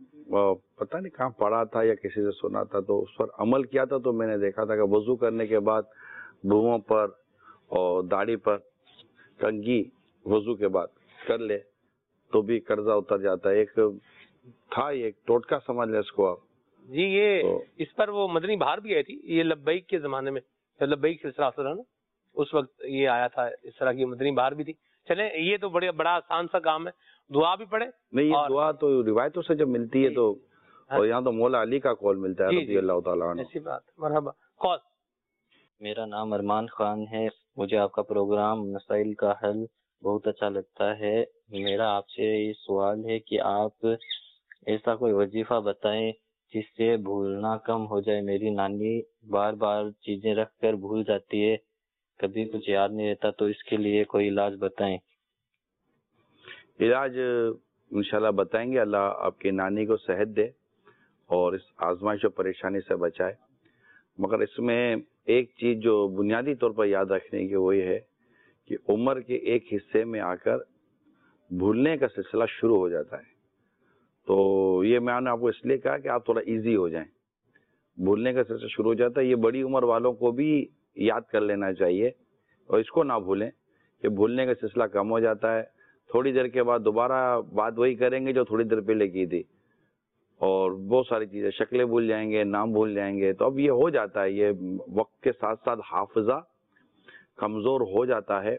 پتہ نہیں کہاں پڑھا تھا یا کسی سے سنا تھا، تو اس پر عمل کیا تھا، تو میں نے دیکھا تھا کہ وضو کرنے کے بعد بھوؤں پر اور داڑھی پر کنگھی وضو کے بعد کر لے تو بھی قرضہ اتر جاتا ہے. ایک تھا، ایک ٹوٹکا سمجھ لیں اس کو آپ. جی یہ اس پر وہ مدنی بہار بھی آئی تھی، یہ لبیک کے زمانے میں، جب لبیک سلسلہ اثر ہے نا، اس وقت یہ آیا تھا، اس طرح کی مدنی بہار بھی تھی. چلیں یہ تو بڑے بڑا آسان سا کام ہے، دعا بھی پڑھے. نہیں، یہ دعا تو روایتوں سے جب ملتی ہے تو، اور یہاں تو مولا علی کا قول ملتا ہے رضی اللہ تعالیٰ عنہ. ایسی بات. مرحبا. قول. میرا نام ارمان خان ہے، مجھے آپ کا پروگرام مسائل کا حل بہت اچھا لگتا ہے. میرا آپ سے یہ سوال ہے کہ آپ ایسا کوئی وظیفہ بتائیں جس سے بھولنا کم ہو جائے. میری نانی بار بار چیزیں رکھ کر بھول جاتی ہے، کبھی کچھ یاد نہیں رہتا، تو اس کے لیے کوئی علاج بتائیں. علاج انشاءاللہ بتائیں گے. اللہ آپ کی نانی کو صحت دے اور اس آزمائش و پریشانی سے بچائے. مگر اس میں ایک چیز جو بنیادی طور پر یاد رکھنے کی وہ یہ ہے کہ عمر کے ایک حصے میں آ کر بھولنے کا سلسلہ شروع ہو جاتا ہے. تو یہ میں نے آپ کو اس لیے کہا کہ آپ تھوڑا ایزی ہو جائیں. بھولنے کا سلسلہ شروع ہو جاتا ہے. یہ بڑی عمر والوں کو بھی یاد کر لینا چاہیے اور اس کو نہ بھولیں کہ بھولنے کا سلسلہ کم ہو جاتا ہے. تھوڑی دیر کے بعد دوبارہ بات وہی کریں گے جو تھوڑی دیر پہلے کی تھی، اور بہت ساری چیزیں، شکلیں بھول جائیں گے، نام بھول جائیں گے. تو اب یہ ہو جاتا ہے، یہ وقت کے ساتھ ساتھ حافظہ کمزور ہو جاتا ہے.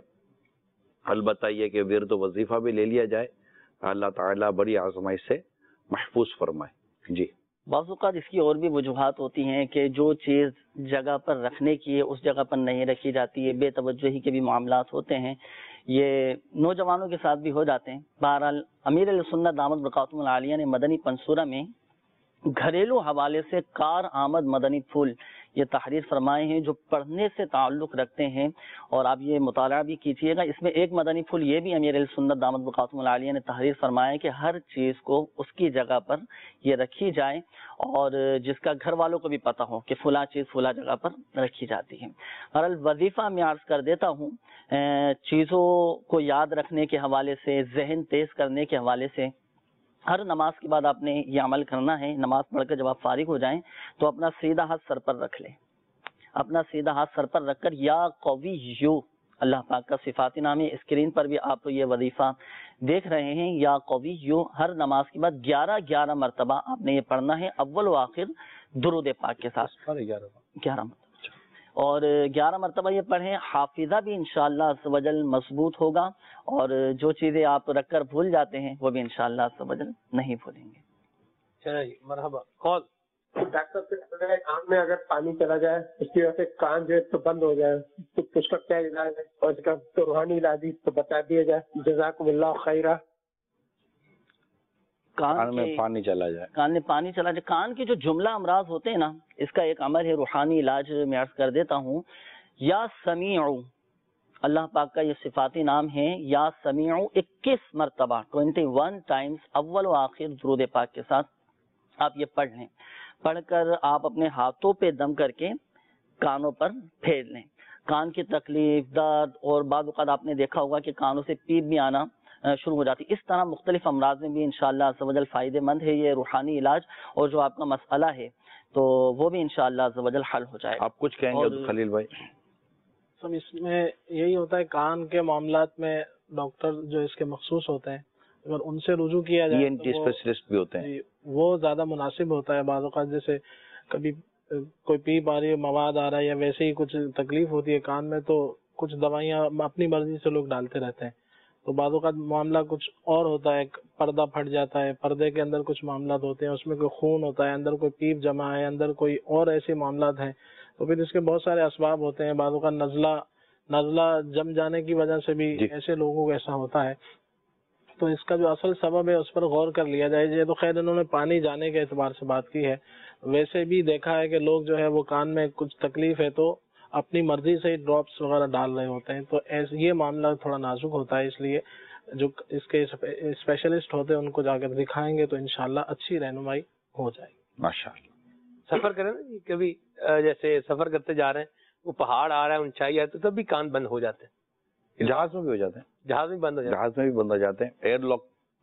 البتہ یہ کہ ورد و وظیفہ بھی لے لیا جائے، اللہ تعالیٰ بڑی آزمائش سے محفوظ فرمائے. جی بعض اوقات اس کی اور بھی وجوہات ہوتی ہیں کہ جو چیز جگہ پر رکھنے کی ہے اس جگہ پر نہیں رکھی جاتی ہے، بے توجہی کے بھی معاملات ہوتے ہیں، یہ نوجوانوں کے ساتھ بھی ہو جاتے ہیں. بہرحال امیر علیہ سنت دامت برکاتہم العالیہ نے مدنی پنصورہ میں گھریلو حوالے سے کار آمد مدنی پھول یہ تحریر فرمائے ہیں جو پڑھنے سے تعلق رکھتے ہیں، اور آپ یہ مطالعہ بھی کیجیے گا. اس میں ایک مدنی پھول یہ بھی امیر علیہ سنت دامت برکاتہم العالیہ نے تحریر فرمایا کہ ہر چیز کو اس کی جگہ پر یہ رکھی جائے، اور جس کا گھر والوں کو بھی پتہ ہو کہ فلاں چیز فلاں جگہ پر رکھی جاتی ہے. بہرحال وظیفہ میں عرض کر دیتا ہوں، چیزوں کو یاد رکھنے کے حوالے سے، ذہن تیز کرنے کے حوالے سے ہر نماز کے بعد آپ نے یہ عمل کرنا ہے. نماز پڑھ کر جب آپ فارغ ہو جائیں تو اپنا سیدھا ہاتھ سر پر رکھ لیں. اپنا سیدھا ہاتھ سر پر رکھ کر یا قوی یو، اللہ پاک کا صفاتی نام ہے، اسکرین پر بھی آپ یہ وظیفہ دیکھ رہے ہیں، یا قوی یو، ہر نماز کے بعد گیارہ گیارہ مرتبہ آپ نے یہ پڑھنا ہے، اول و آخر درود پاک کے ساتھ گیارہ مرتبہ. اور گیارہ مرتبہ یہ پڑھیں، حافظہ بھی انشاءاللہ عز و جل مضبوط ہوگا، اور جو چیزیں آپ رکھ کر بھول جاتے ہیں وہ بھی انشاءاللہ عز و جل نہیں بھولیں گے. چلیے مرحبا. قول. ڈاکٹر صاحب کان میں اگر پانی چلا جائے اس کی وجہ سے کان جو ہے تو بند ہو جائے، تو اس کا کیا علاج ہے، اور اس کا تو روحانی علاج تو بتا دیا جائے. جزاکم اللہ خیرہ. کان میں پانی چلا جائے، کان میں پانی چلا جائے، کان کے جو جملہ امراض ہوتے ہیں نا، اس کا ایک عمل ہے روحانی علاج، میں عرض کر دیتا ہوں. یا سمیع، اللہ پاک کا یہ صفاتی نام ہے، یا سمیع، اکیس مرتبہ، ٹوینٹی ون ٹائمز اول و آخر درود پاک کے ساتھ آپ یہ پڑھ لیں. پڑھ کر آپ اپنے ہاتھوں پہ دم کر کے کانوں پر پھیر لیں. کان کی تکلیف، درد اور بعض اوقات آپ نے دیکھا ہوگا کہ کانوں سے پیپ بھی آنا شروع ہو جاتی. اس طرح مختلف امراض میں بھی انشاءاللہ عز و جل فائدہ مند ہے یہ روحانی علاج. اور جو آپ کا مسئلہ ہے تو وہ بھی انشاءاللہ عز و جل حل ہو جائے گا. آپ کچھ کہیں گے خلیل بھائی؟ سب اس میں یہی ہوتا ہے، کان کے معاملات میں ڈاکٹر جو اس کے مخصوص ہوتے ہیں اگر ان سے رجوع کیا جائے ای این ٹی اسپیشلسٹ بھی ہوتے ہیں، وہ زیادہ مناسب ہوتا ہے. بعض اوقات جیسے کبھی کوئی پیپ آ رہی ہے، مواد آ رہا ہے، یا ویسے ہی کچھ تکلیف ہوتی ہے کان میں، تو کچھ دوائیاں اپنی مرضی سے لوگ ڈالتے رہتے ہیں. تو بعض اوقات معاملہ کچھ اور ہوتا ہے، پردہ پھٹ جاتا ہے، پردے کے اندر کچھ معاملات ہوتے ہیں، اس میں کوئی خون ہوتا ہے، اندر کوئی پیپ جمع ہے، اندر کوئی اور ایسے معاملات ہیں. تو پھر اس کے بہت سارے اسباب ہوتے ہیں. بعض اوقات نزلہ نزلہ جم جانے کی وجہ سے بھی ایسے لوگوں کو ایسا ہوتا ہے. تو اس کا جو اصل سبب ہے اس پر غور کر لیا جائے. یہ تو خیر انہوں نے پانی جانے کے اعتبار سے بات کی ہے، ویسے بھی دیکھا ہے کہ لوگ جو ہے وہ کان میں کچھ تکلیف ہے تو اپنی مرضی سے ڈراپس وغیرہ ڈال رہے ہوتے ہیں. تو ایسے یہ معاملہ تھوڑا نازک ہوتا ہے، اس لیے جو اس کے اسپیشلسٹ ہوتے ہیں ان کو جا کر دکھائیں گے تو انشاءاللہ اچھی رہنمائی ہو جائے گی. ماشاءاللہ. سفر کریں نا کبھی، جیسے سفر کرتے جا رہے ہیں، وہ پہاڑ آ رہا ہے، اونچائی ہے، تو تب بھی کان بند ہو جاتے ہیں. جہاز میں بھی ہو جاتے ہیں، جہاز میں بند ہو جاتے ہیں جہاز میں بھی بند ہو جاتے ہیں. ایئر لاک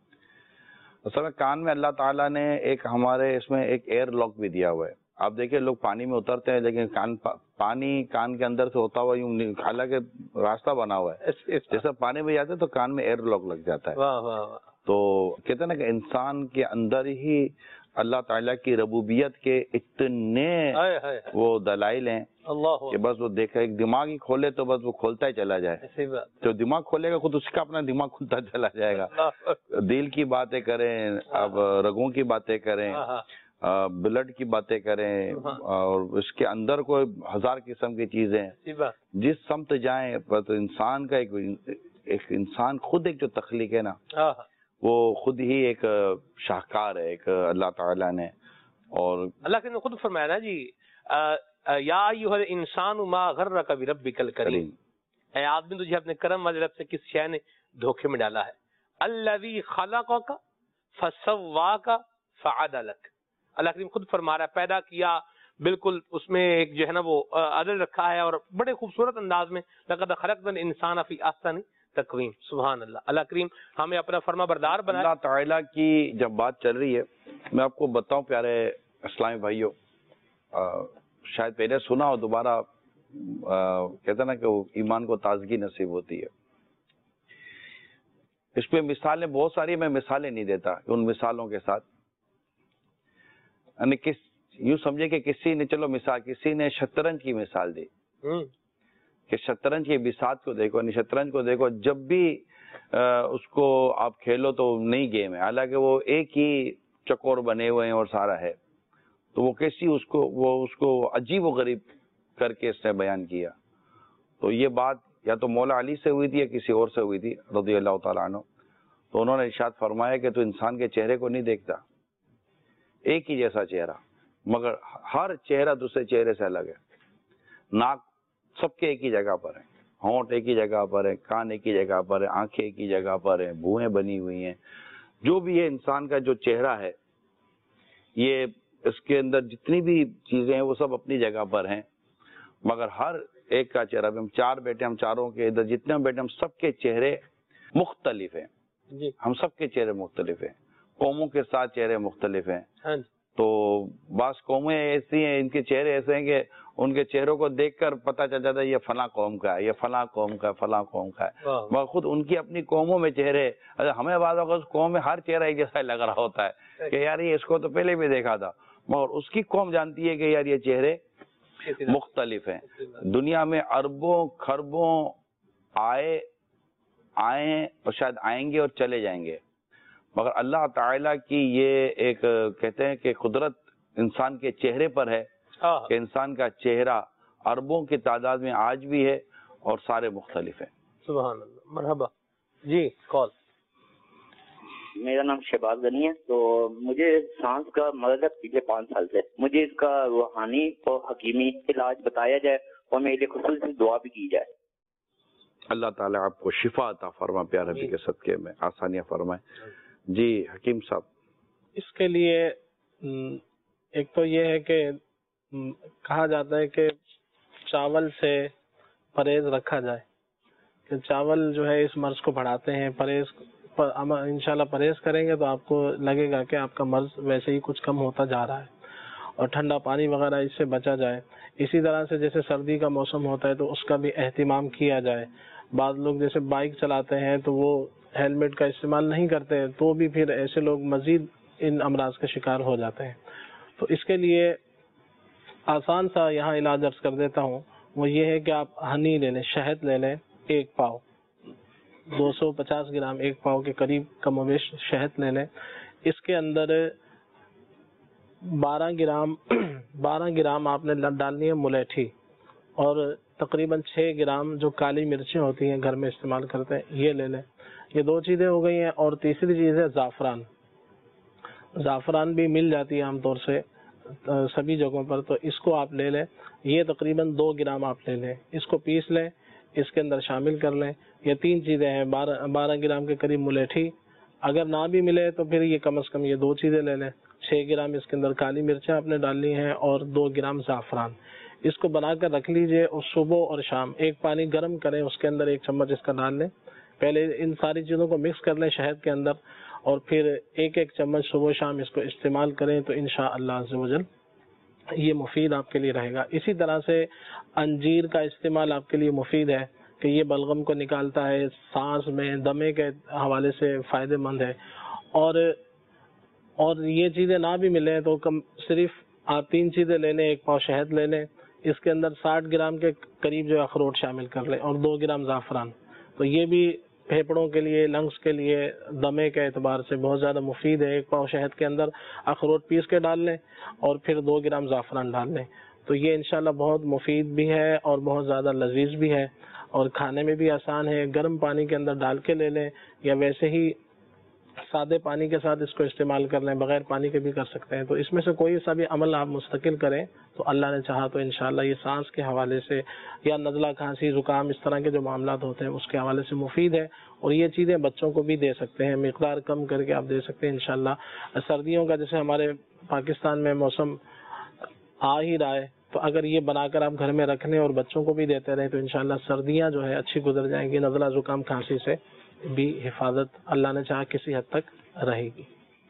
اصل میں کان میں اللہ تعالیٰ نے ایک ہمارے اس میں ایک ایئر لاک بھی دیا ہوا ہے. آپ دیکھیں لوگ پانی میں اترتے ہیں لیکن کان پانی کان کے اندر سے ہوتا ہوا یوں، حالانکہ راستہ بنا ہوا ہے، جیسا پانی میں جاتے ہیں تو کان میں ایئر لاک لگ جاتا ہے. واہ واہ واہ. تو کہتے ہیں نا کہ انسان کے اندر ہی اللہ تعالیٰ کی ربوبیت کے اتنے وہ دلائل ہیں کہ بس وہ دیکھے، ایک دماغ ہی کھولے تو بس وہ کھولتا ہی چلا جائے. جو دماغ کھولے گا خود اس کا اپنا دماغ کھلتا چلا جائے گا. دل کی باتیں کریں، اب رگوں کی باتیں کریں، بلڈ کی باتیں کریں، اور اس کے اندر کوئی ہزار قسم کی چیزیں، جس سمت جائیں بس انسان کا ایک ایک انسان خود ایک جو تخلیق ہے نا وہ خود ہی ایک شاہکار ہے ایک اللہ تعالیٰ نے. اور اللہ نے خود فرمایا نا جی، یا ایھا الانسان ما غرک بربک الکریم، اے آدمی تجھے اپنے کرم والے رب سے کس شے نے دھوکے میں ڈالا ہے. الذی خلقک فسواک فعدلک، اللہ کریم خود فرما رہا ہے پیدا کیا، بالکل اس میں ایک جو ہے نا وہ عدل رکھا ہے، اور بڑے خوبصورت انداز میں لقد خلقنا الانسان فی احسن تقویم. سبحان اللہ. اللہ کریم ہمیں اپنا فرما بردار بنائے. اللہ تعالیٰ کی جب بات چل رہی ہے، میں آپ کو بتاؤں پیارے اسلامی بھائیوں، شاید پہلے سنا ہو، دوبارہ کہتے نا کہ وہ ایمان کو تازگی نصیب ہوتی ہے. اس پہ مثالیں بہت ساری، میں مثالیں نہیں دیتا کہ ان مثالوں کے ساتھ یعنی کس یوں سمجھے کہ کسی نے چلو مثال کسی نے شطرنج کی مثال دی کہ شطرنج کی بساط کو دیکھو، یعنی شطرنج کو دیکھو، جب بھی اس کو آپ کھیلو تو نئی گیم ہے، حالانکہ وہ ایک ہی چکور بنے ہوئے ہیں اور سارا ہے. تو وہ کیسی اس کو وہ اس کو عجیب و غریب کر کے اس نے بیان کیا. تو یہ بات یا تو مولا علی سے ہوئی تھی یا کسی اور سے ہوئی تھی رضی اللہ تعالیٰ عنہ. تو انہوں نے ارشاد فرمایا کہ تو انسان کے چہرے کو نہیں دیکھتا، ایک ہی جیسا چہرہ، مگر ہر چہرہ دوسرے چہرے سے الگ ہے. ناک سب کے ایک ہی جگہ پر ہیں، ہونٹ ایک ہی جگہ پر ہے، کان ایک ہی جگہ پر ہے، آنکھیں ایک ہی جگہ پر ہیں، بھویں بنی ہوئی ہیں. جو بھی ہے انسان کا جو چہرہ ہے، یہ اس کے اندر جتنی بھی چیزیں ہیں وہ سب اپنی جگہ پر ہیں، مگر ہر ایک کا چہرہ، ہم چار بیٹے، ہم چاروں کے ادھر جتنے بیٹے، ہم سب کے چہرے مختلف ہیں. ہم سب کے چہرے مختلف ہیں، قوموں کے ساتھ چہرے مختلف ہیں. تو بعض قومیں ایسی ہیں، ان کے چہرے ایسے ہیں کہ ان کے چہروں کو دیکھ کر پتہ چل جاتا ہے یہ فلاں قوم کا ہے، یہ فلاں قوم کا ہے، فلاں قوم کا ہے. مگر خود ان کی اپنی قوموں میں چہرے، ہمیں بعض اوقات اس قوم میں ہر چہرہ ایک جیسا لگ رہا ہوتا ہے کہ یار یہ اس کو تو پہلے بھی دیکھا تھا، مگر اس کی قوم جانتی ہے کہ یار یہ چہرے مختلف ہیں. دنیا میں اربوں خربوں آئے آئیں اور شاید آئیں گے اور چلے جائیں گے، مگر اللہ تعالیٰ کی یہ ایک کہتے ہیں کہ قدرت انسان کے چہرے پر ہے کہ انسان کا چہرہ اربوں کی تعداد میں آج بھی ہے اور سارے مختلف ہیں. سبحان اللہ. مرحبا جی. کال. میرا نام شہباز غنی ہے. تو مجھے سانس کا مرض ہے پچھلے پانچ سال سے. مجھے اس کا روحانی اور حکیمی علاج بتایا جائے اور میرے لیے خصوصی دعا بھی کی جائے. اللہ تعالیٰ آپ کو شفا عطا فرما پیارے نبی کے صدقے میں، آسانیاں فرمائے. جی حکیم صاحب. اس کے لیے ایک تو یہ ہے کہ کہا جاتا ہے کہ چاول سے پرہیز رکھا جائے، کہ چاول جو ہے اس مرض کو بڑھاتے ہیں، پرہیز انشاءاللہ پرہیز کریں گے تو آپ کو لگے گا کہ آپ کا مرض ویسے ہی کچھ کم ہوتا جا رہا ہے، اور ٹھنڈا پانی وغیرہ اس سے بچا جائے۔ اسی طرح سے جیسے سردی کا موسم ہوتا ہے تو اس کا بھی اہتمام کیا جائے۔ بعض لوگ جیسے بائک چلاتے ہیں تو وہ ہیلمٹ کا استعمال نہیں کرتے، تو بھی پھر ایسے لوگ مزید ان امراض کا شکار ہو جاتے ہیں۔ تو اس کے لیے آسان سا یہاں علاج عرض کر دیتا ہوں، وہ یہ ہے کہ آپ ہنی لے لیں، شہد لے لیں، ایک پاؤ، دو سو پچاس گرام ایک پاؤ کے قریب کم و بیش شہد لے لیں۔ اس کے اندر بارہ گرام بارہ گرام آپ نے ڈالنی ہے ملیٹھی، اور تقریباً چھ گرام جو کالی مرچیں ہوتی ہیں گھر میں استعمال کرتے ہیں یہ لے لیں۔ یہ دو چیزیں ہو گئی ہیں، اور تیسری چیز ہے زعفران۔ زعفران بھی مل جاتی ہے عام طور سے سبھی جگہوں پر، تو اس کو آپ لے لیں، یہ تقریباً دو گرام آپ لے لیں، اس کو پیس لیں، اس کے اندر شامل کر لیں۔ یہ تین چیزیں ہیں، بارہ بارہ گرام کے قریب ملیٹھی، اگر نہ بھی ملے تو پھر یہ کم از کم یہ دو چیزیں لے لیں، چھ گرام اس کے اندر کالی مرچیں آپ نے ڈالنی ہیں، اور دو گرام زعفران۔ اس کو بنا کر رکھ لیجئے، اور صبح اور شام ایک پانی گرم کریں، اس کے اندر ایک چمچ اس کا ڈال لیں، پہلے ان ساری چیزوں کو مکس کر لیں شہد کے اندر، اور پھر ایک ایک چمچ صبح شام اس کو استعمال کریں، تو انشاءاللہ عز و جل یہ مفید آپ کے لیے رہے گا۔ اسی طرح سے انجیر کا استعمال آپ کے لیے مفید ہے، کہ یہ بلغم کو نکالتا ہے، سانس میں دمے کے حوالے سے فائدہ مند ہے، اور اور یہ چیزیں نہ بھی ملیں تو کم صرف آپ تین چیزیں لے لیں، ایک پاؤ شہد لے لیں، اس کے اندر ساٹھ گرام کے قریب جو اخروٹ شامل کر لیں، اور دو گرام زعفران، تو یہ بھی پھیپڑوں کے لیے، لنگس کے لیے، دمے کے اعتبار سے بہت زیادہ مفید ہے۔ ایک پاؤ شہد کے اندر اخروٹ پیس کے ڈال لیں، اور پھر دو گرام زعفران ڈال لیں، تو یہ انشاءاللہ بہت مفید بھی ہے اور بہت زیادہ لذیذ بھی ہے، اور کھانے میں بھی آسان ہے۔ گرم پانی کے اندر ڈال کے لے لیں، یا ویسے ہی سادے پانی کے ساتھ اس کو استعمال کر لیں، بغیر پانی کے بھی کر سکتے ہیں۔ تو اس میں سے کوئی سا بھی عمل آپ مستقل کریں تو اللہ نے چاہا تو انشاءاللہ یہ سانس کے حوالے سے یا نزلہ، کھانسی، زکام، اس طرح کے جو معاملات ہوتے ہیں اس کے حوالے سے مفید ہے، اور یہ چیزیں بچوں کو بھی دے سکتے ہیں، مقدار کم کر کے آپ دے سکتے ہیں انشاءاللہ۔ سردیوں کا جیسے ہمارے پاکستان میں موسم آ ہی رہا ہے، تو اگر یہ بنا کر آپ گھر میں رکھ لیں اور بچوں کو بھی دیتے رہیں تو انشاءاللہ سردیاں جو ہے اچھی گزر جائیں گی، نزلہ، زکام، کھانسی سے بھی حفاظت اللہ نے چاہا کسی حد تک رہے گی۔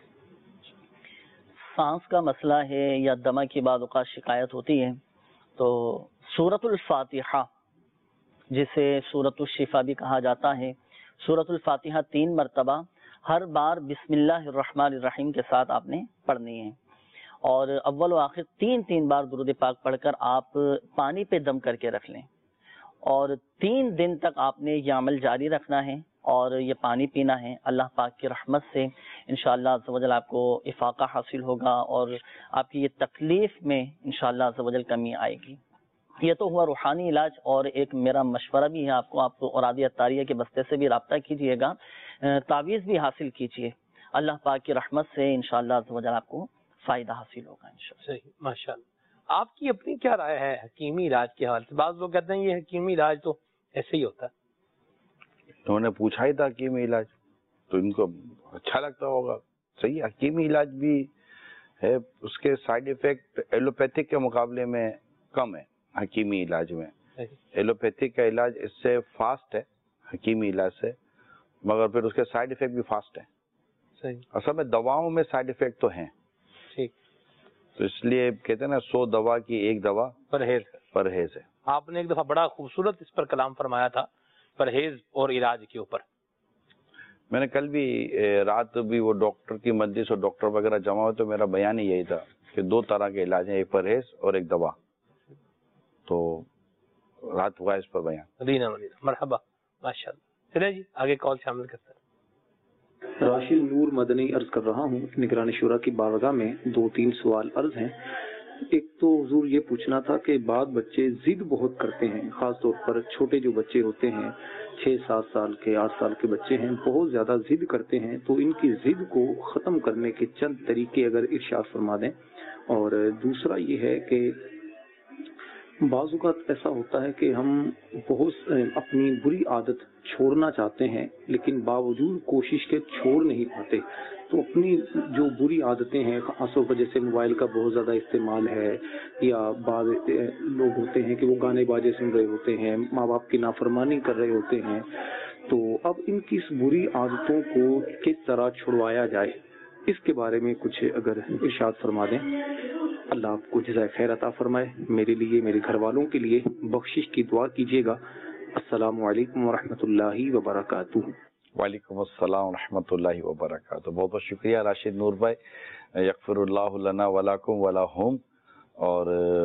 سانس کا مسئلہ ہے یا دمہ کی بعض اوقات شکایت ہوتی ہے، تو سورۃ الفاتحہ جسے سورۃ الشفا بھی کہا جاتا ہے، سورۃ الفاتحہ تین مرتبہ ہر بار بسم اللہ الرحمن الرحیم کے ساتھ آپ نے پڑھنی ہے، اور اول و آخر تین تین بار درود پاک پڑھ کر آپ پانی پہ دم کر کے رکھ لیں، اور تین دن تک آپ نے یہ عمل جاری رکھنا ہے اور یہ پانی پینا ہے۔ اللہ پاک کی رحمت سے انشاءاللہ عز و جل آپ کو افاقہ حاصل ہوگا، اور آپ کی یہ تکلیف میں انشاءاللہ عز و جل کمی آئے گی۔ یہ تو ہوا روحانی علاج، اور ایک میرا مشورہ بھی ہے آپ کو، آپ کو اورادی عطاریہ کے بستے سے بھی رابطہ کیجئے گا، تعویذ بھی حاصل کیجئے، اللہ پاک کی رحمت سے انشاءاللہ عز و جل آپ کو فائدہ حاصل ہوگا انشاءاللہ۔ صحیح، ماشاءاللہ۔ آپ کی اپنی کیا رائے ہے حکیمی علاج کے حوالے سے؟ بعض لوگ کہتے ہیں یہ حکیمی علاج تو ایسے ہی ہوتا ہے۔ انہوں نے پوچھا ہی تھا حکیمی علاج، تو ان کو اچھا لگتا ہوگا۔ صحیح، حکیمی علاج بھی ہے، اس کے سائیڈ ایفیکٹ ایلوپیتھک کے مقابلے میں کم ہے۔ حکیمی علاج میں ایلوپیتھک کا علاج اس سے فاسٹ ہے حکیمی علاج سے، مگر پھر اس کے سائیڈ ایفیکٹ بھی فاسٹ ہے۔ صحیح، اصل میں دواؤں میں سائیڈ ایفیکٹ تو ہیں، ٹھیک، تو اس لیے کہتے ہیں نا سو دوا کی ایک دوا پرہیز پرہیز ہے۔ آپ نے ایک دفعہ بڑا خوبصورت اس پر کلام فرمایا تھا، پرہیز اور علاج کے اوپر۔ میں نے کل بھی رات بھی وہ ڈاکٹر کی مجلس اور ڈاکٹر وغیرہ جمع ہوئے تو میرا بیان ہی یہی تھا کہ دو طرح کے علاج ہیں، ایک پرہیز اور ایک دوا، تو رات ہوا اس پر بیان۔ مدینہ مدینہ، مرحبا، ماشاءاللہ۔ چلے جی آگے کال شامل کرتے ہیں۔ راشد نور مدنی عرض کر رہا ہوں، نگران شورا کی بارگاہ میں دو تین سوال عرض ہیں۔ ایک تو حضور یہ پوچھنا تھا کہ بعض بچے ضد بہت کرتے ہیں، خاص طور پر چھوٹے جو بچے ہوتے ہیں، چھ سات سال کے، آٹھ سال کے بچے ہیں، بہت زیادہ ضد کرتے ہیں، تو ان کی ضد کو ختم کرنے کے چند طریقے اگر ارشاد فرما دیں۔ اور دوسرا یہ ہے کہ بعض اوقات ایسا ہوتا ہے کہ ہم بہت اپنی بری عادت چھوڑنا چاہتے ہیں لیکن باوجود کوشش کے چھوڑ نہیں پاتے، تو اپنی جو بری عادتیں ہیں خاص طور پر جیسے موبائل کا بہت زیادہ استعمال ہے، یا بعض لوگ ہوتے ہیں کہ وہ گانے باجے سن رہے ہوتے ہیں، ماں باپ کی نافرمانی کر رہے ہوتے ہیں، تو اب ان کی اس بری عادتوں کو کس طرح چھڑوایا جائے، اس کے بارے میں کچھ اگر ارشاد فرما دیں۔ اللہ آپ کو جزائے خیر عطا فرمائے، میرے لیے میرے گھر والوں کے لیے بخشش کی دعا کیجیے گا۔ السلام علیکم ورحمۃ اللہ وبرکاتہ۔ وعلیکم السلام ورحمۃ اللہ وبرکاتہ۔ بہت بہت شکریہ راشد نور بھائی، یغفر اللہ لنا ولکم ولہم۔ اور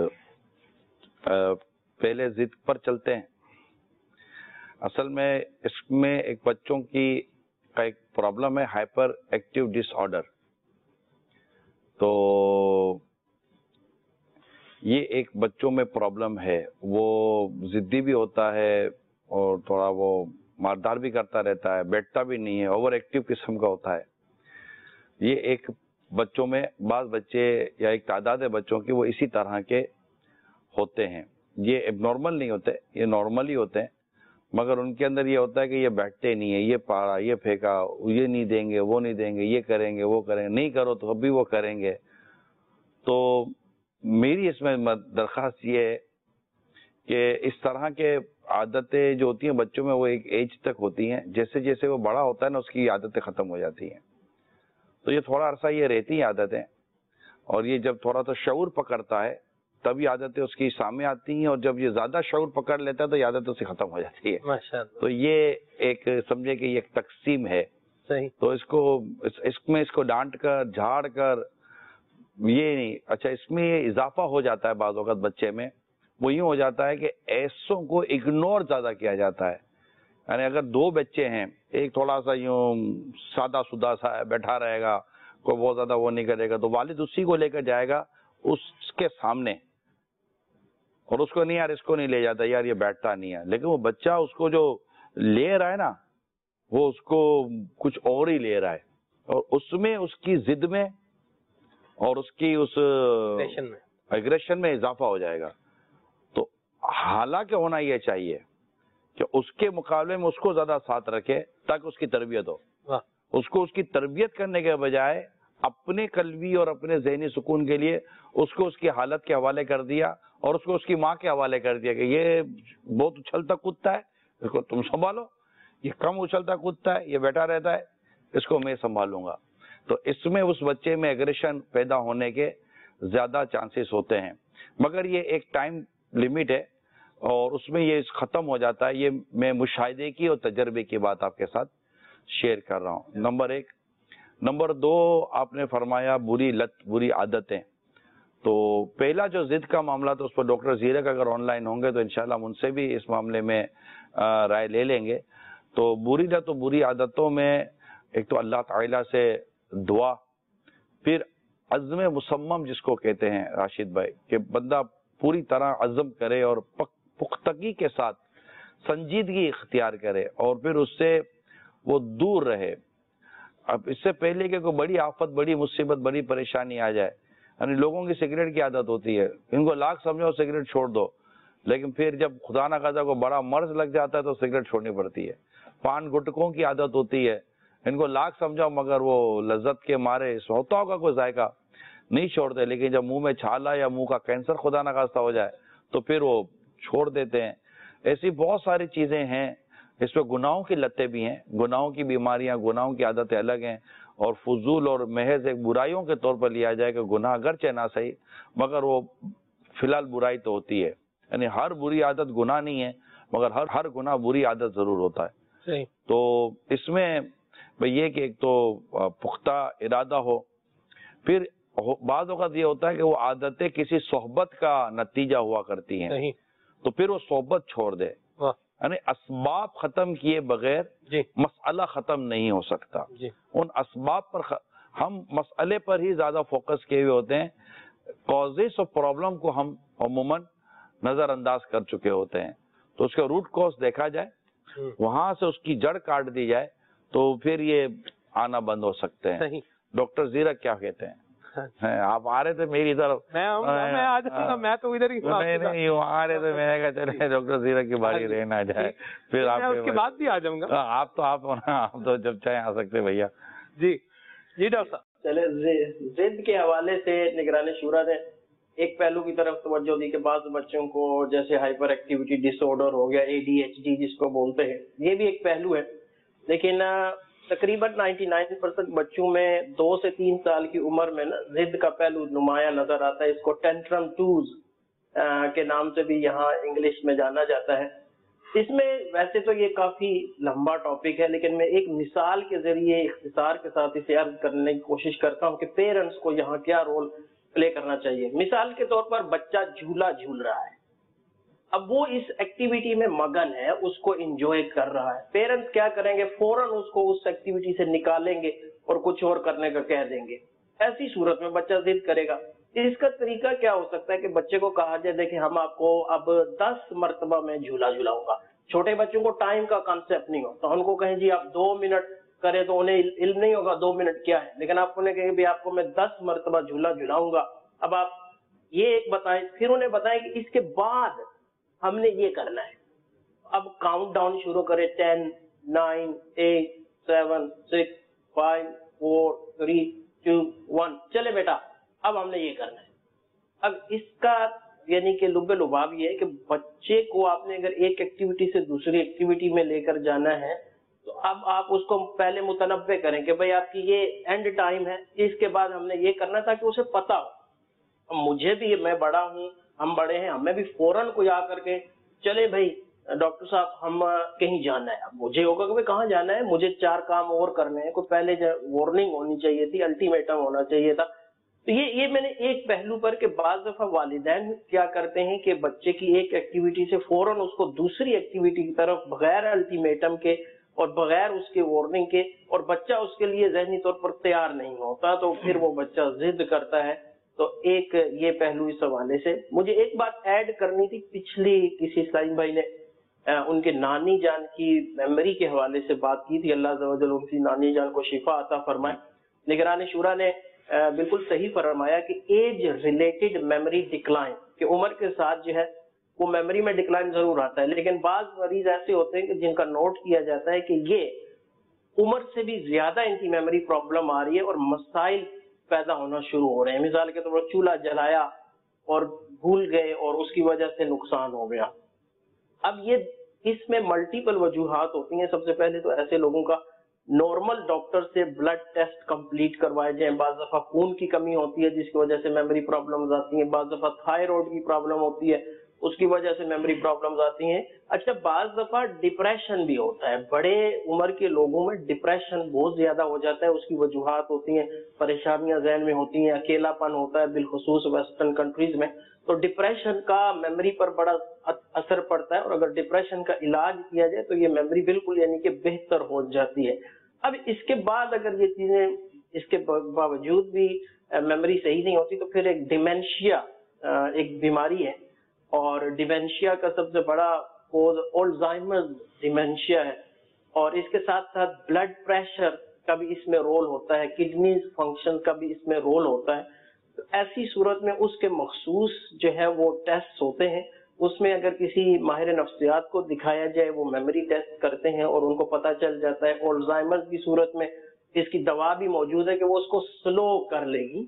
پہلے ضد پر چلتے ہیں۔ اصل میں اس میں ایک بچوں کی کا ایک پرابلم ہے، ہائپر ایکٹیو ڈس آرڈر۔ تو یہ ایک بچوں میں پرابلم ہے، وہ ضدی بھی ہوتا ہے اور تھوڑا وہ ماردار بھی کرتا رہتا ہے، بیٹھتا بھی نہیں ہے، اوور ایکٹیو قسم کا ہوتا ہے۔ یہ ایک بچوں میں بعض بچے یا ایک تعداد ہے بچوں کی وہ اسی طرح کے ہوتے ہیں۔ یہ اب نارمل نہیں ہوتے، یہ نارمل ہی ہوتے ہیں، مگر ان کے اندر یہ ہوتا ہے کہ یہ بیٹھتے نہیں ہیں، یہ پاڑا، یہ پھینکا، یہ نہیں دیں گے، وہ نہیں دیں گے، یہ کریں گے، وہ کریں گے، نہیں کرو تو اب بھی وہ کریں گے۔ تو میری اس میں درخواست یہ ہے کہ اس طرح کے عادتیں جو ہوتی ہیں بچوں میں وہ ایک ایج تک ہوتی ہیں، جیسے جیسے وہ بڑا ہوتا ہے نا اس کی عادتیں ختم ہو جاتی ہیں۔ تو یہ تھوڑا عرصہ یہ رہتی ہیں عادتیں، اور یہ جب تھوڑا سا شعور پکڑتا ہے تب یہ عادتیں اس کی سامنے آتی ہیں، اور جب یہ زیادہ شعور پکڑ لیتا ہے تو یہ عادت اس سے ختم ہو جاتی ہے۔ ماشاءاللہ۔ تو یہ ایک سمجھے کہ یہ ایک تقسیم ہے۔ صحیح۔ تو اس کو اس میں اس کو ڈانٹ کر جھاڑ کر یہ نہیں، اچھا اس میں یہ اضافہ ہو جاتا ہے بعض اوقات بچے میں، وہ یوں ہو جاتا ہے کہ ایسوں کو اگنور زیادہ کیا جاتا ہے۔ یعنی اگر دو بچے ہیں، ایک تھوڑا سا یوں سادہ سدہ سا بیٹھا رہے گا، کوئی بہت زیادہ وہ نہیں کرے گا، تو والد اسی کو لے کر جائے گا اس کے سامنے، اور اس کو نہیں یار اس کو نہیں لے جاتا، یار یہ بیٹھتا نہیں ہے، لیکن وہ بچہ اس کو جو لے رہا ہے نا وہ اس کو کچھ اور ہی لے رہا ہے، اور اس میں اس کی ضد میں اور اس کی اس ایگریشن میں اضافہ ہو جائے گا۔ تو حالانکہ ہونا یہ چاہیے کہ اس کے مقابلے میں اس کو زیادہ ساتھ رکھے تاکہ اس کی تربیت ہو۔ اس کو اس کی تربیت کرنے کے بجائے اپنے قلبی اور اپنے ذہنی سکون کے لیے اس کو اس کی حالت کے حوالے کر دیا، اور اس کو اس کی ماں کے حوالے کر دیا کہ یہ بہت اچھلتا کودتا ہے، اس کو تم سنبھالو، یہ کم اچھلتا کودتا ہے، یہ بیٹھا رہتا ہے، اس کو میں سنبھالوں گا۔ تو اس میں اس بچے میں ایگریشن پیدا ہونے کے زیادہ چانسز ہوتے ہیں، مگر یہ ایک ٹائم لیمٹ ہے اور اس میں یہ ختم ہو جاتا ہے۔ یہ میں مشاہدے کی اور تجربے کی بات آپ کے ساتھ شیئر کر رہا ہوں، نمبر ایک۔ نمبر دو، آپ نے فرمایا بری لت، بری عادتیں۔ تو پہلا جو ضد کا معاملہ تھا اس پر ڈاکٹر زیرک اگر آن لائن ہوں گے تو انشاءاللہ ہم ان سے بھی اس معاملے میں رائے لے لیں گے۔ تو بری لت و بری عادتوں میں ایک تو اللہ تعالیٰ سے دعا، پھر عزم مصمم جس کو کہتے ہیں راشد بھائی، کہ بندہ پوری طرح عزم کرے اور پختگی کے ساتھ سنجیدگی اختیار کرے اور پھر اس سے وہ دور رہے۔ اب اس سے پہلے کہ کوئی بڑی آفت، بڑی مصیبت، بڑی پریشانی آ جائے، یعنی لوگوں کی سگریٹ کی عادت ہوتی ہے، ان کو لاکھ سمجھو سگریٹ چھوڑ دو، لیکن پھر جب خدا نہ خواستہ کو بڑا مرض لگ جاتا ہے تو سگریٹ چھوڑنی پڑتی ہے۔ پان گٹکوں کی عادت ہوتی ہے، ان کو لاکھ سمجھاؤ مگر وہ لذت کے مارے ہوتا ہوگا کوئی ذائقہ نہیں چھوڑتے، لیکن جب منہ میں چھالا یا منہ کا کینسر خدا نہ خواستہ ہو جائے تو پھر وہ چھوڑ دیتے ہیں۔ ایسی بہت ساری چیزیں ہیں، اس پہ گناہوں کی لتیں بھی ہیں، گناہوں کی بیماریاں، گناہوں کی عادتیں الگ ہیں، اور فضول اور محض ایک برائیوں کے طور پر لیا جائے کہ گناہ اگرچہ نہ صحیح مگر وہ فی الحال برائی تو ہوتی ہے، یعنی ہر بری عادت گناہ نہیں ہے مگر ہر ہر گناہ بری عادت ضرور ہوتا ہے۔ تو اس میں یہ کہ ایک تو پختہ ارادہ ہو، پھر بعض اوقات یہ ہوتا ہے کہ وہ عادتیں کسی صحبت کا نتیجہ ہوا کرتی ہیں، تو پھر وہ صحبت چھوڑ دے، یعنی اسباب ختم کیے بغیر مسئلہ ختم نہیں ہو سکتا۔ ان اسباب پر ہم مسئلے پر ہی زیادہ فوکس کیے ہوئے ہوتے ہیں، کازز آف پرابلم کو ہم عموماً نظر انداز کر چکے ہوتے ہیں۔ تو اس کا روٹ کاز دیکھا جائے، وہاں سے اس کی جڑ کاٹ دی جائے تو پھر یہ آنا بند ہو سکتے ہیں۔ ڈاکٹر زیرک کیا کہتے ہیں؟ آپ آ رہے تھے میری طرف, میں میں آ جاؤں گا, میں تو ادھر ہی نہیں نہیں وہ آ رہے تھے, میں نے کہا چلے ڈاکٹر سیرت کی باری رہ نہ جائے, پھر آپ اس کے بعد بھی آ جاؤں گا. آپ تو آپ آپ تو جب چاہیں آ سکتے بھیا. جی جی ڈاکٹر صاحب. چلے ضد کے حوالے سے نگران شورا نے ایک پہلو کی طرف توجہ دی کہ بعض بچوں کو جیسے ہائپر ایکٹیویٹی ڈس آرڈر ہو گیا, اے ڈی ایچ ڈی جس کو بولتے ہیں, یہ بھی ایک پہلو ہے. لیکن تقریباً نائنٹی نائن پرسینٹ بچوں میں دو سے تین سال کی عمر میں نا ضد کا پہلو نمایاں نظر آتا ہے. اس کو ٹینٹرم ٹوز کے نام سے بھی یہاں انگلش میں جانا جاتا ہے. اس میں ویسے تو یہ کافی لمبا ٹاپک ہے, لیکن میں ایک مثال کے ذریعے اختصار کے ساتھ اسے عرض کرنے کی کوشش کرتا ہوں کہ پیرنٹس کو یہاں کیا رول پلے کرنا چاہیے. مثال کے طور پر بچہ جھولا جھول رہا ہے, اب وہ اس ایکٹیویٹی میں مگن ہے, اس کو انجوائے کر رہا ہے. پیرنٹس کیا کریں گے, فوراً اس کو اس ایکٹیویٹی سے نکالیں گے اور کچھ اور کرنے کا کہہ دیں گے. ایسی صورت میں بچہ ضد کرے گا. اس کا طریقہ کیا ہو سکتا ہے کہ بچے کو کہا جائے دیکھیں ہم آپ کو اب دس مرتبہ میں جھولا جھلاؤں گا. چھوٹے بچوں کو ٹائم کا کانسیپٹ نہیں ہوتا, ان کو کہیں جی آپ دو منٹ کریں تو انہیں علم نہیں ہوگا دو منٹ کیا ہے, لیکن آپ انہیں کہیں بھی آپ کو میں دس مرتبہ جھولا جھلاؤں گا. اب آپ یہ ایک بتائیں, پھر انہیں بتائیں کہ اس کے بعد ہم نے یہ کرنا ہے. اب کاؤنٹ ڈاؤن شروع کرے, ten, nine, eight, seven, six, five, four, three, two, one, چلے بیٹا اب ہم نے یہ کرنا ہے. اب اس کا یعنی کہ لب لباب یہ ہے کہ بچے کو آپ نے اگر ایک ایکٹیویٹی سے دوسری ایکٹیویٹی میں لے کر جانا ہے تو اب آپ اس کو پہلے متنبع کریں کہ بھائی آپ کی یہ اینڈ ٹائم ہے, اس کے بعد ہم نے یہ کرنا تھا کہ اسے پتا ہو. مجھے بھی, میں بڑا ہوں, ہم بڑے ہیں, ہمیں بھی فوراً کوئی آ کر کے چلے بھائی ڈاکٹر صاحب ہم کہیں جانا ہے. اب مجھے ہوگا کہ بھائی کہاں جانا ہے, مجھے چار کام اور کرنے ہیں. کوئی پہلے وارننگ ہونی چاہیے تھی, الٹیمیٹم ہونا چاہیے تھا. تو یہ یہ میں نے ایک پہلو پر کہ بعض دفعہ والدین کیا کرتے ہیں کہ بچے کی ایک ایکٹیویٹی سے فوراً اس کو دوسری ایکٹیویٹی کی طرف بغیر الٹیمیٹم کے اور بغیر اس کے وارننگ کے, اور بچہ اس کے لیے ذہنی طور پر تیار نہیں ہوتا تو پھر وہ بچہ ضد کرتا ہے. تو ایک یہ پہلو اس حوالے سے. مجھے ایک بات ایڈ کرنی تھی, پچھلی کسی سلیم بھائی نے ان کے نانی جان کی میموری کے حوالے سے بات کی تھی, اللہ عز و جل ان کی نانی جان کو شفا عطا فرمائے. نگران شورا نے بالکل صحیح فرمایا کہ ایج ریلیٹڈ میموری ڈکلائن, کہ عمر کے ساتھ جو ہے وہ میموری میں ڈکلائن ضرور آتا ہے, لیکن بعض مریض ایسے ہوتے ہیں کہ جن کا نوٹ کیا جاتا ہے کہ یہ عمر سے بھی زیادہ ان کی میموری پرابلم آ رہی ہے اور مسائل پیدا ہونا شروع ہو رہے ہیں. مثال کے طور پر چولہا جلایا اور بھول گئے اور اس کی وجہ سے نقصان ہو گیا. اب یہ اس میں ملٹیپل وجوہات ہوتی ہیں. سب سے پہلے تو ایسے لوگوں کا نارمل ڈاکٹر سے بلڈ ٹیسٹ کمپلیٹ کروائے جائیں. بعض دفعہ خون کی کمی ہوتی ہے جس کی وجہ سے میموری پرابلمز آتی ہیں. بعض دفعہ تھائرائیڈ کی پرابلم ہوتی ہے, اس کی وجہ سے میموری پرابلمز آتی ہیں. اچھا بعض دفعہ ڈپریشن بھی ہوتا ہے. بڑے عمر کے لوگوں میں ڈپریشن بہت زیادہ ہو جاتا ہے. اس کی وجوہات ہوتی ہیں, پریشانیاں ذہن میں ہوتی ہیں, اکیلا پن ہوتا ہے بالخصوص ویسٹرن کنٹریز میں. تو ڈپریشن کا میموری پر بڑا اثر پڑتا ہے, اور اگر ڈپریشن کا علاج کیا جائے تو یہ میموری بالکل یعنی کہ بہتر ہو جاتی ہے. اب اس کے بعد اگر یہ چیزیں اس کے باوجود بھی میموری صحیح نہیں ہوتی تو پھر ایک ڈیمینشیا ایک بیماری ہے, اور ڈیمینشیا کا سب سے بڑا کوز الزائمر ڈیمینشیا ہے, اور اس کے ساتھ ساتھ بلڈ پریشر کا بھی اس میں رول ہوتا ہے, کڈنیز فنکشن کا بھی اس میں رول ہوتا ہے. تو ایسی صورت میں اس کے مخصوص جو ہے وہ ٹیسٹ ہوتے ہیں. اس میں اگر کسی ماہر نفسیات کو دکھایا جائے وہ میموری ٹیسٹ کرتے ہیں اور ان کو پتہ چل جاتا ہے. الزائمر کی صورت میں اس کی دوا بھی موجود ہے کہ وہ اس کو سلو کر لے گی,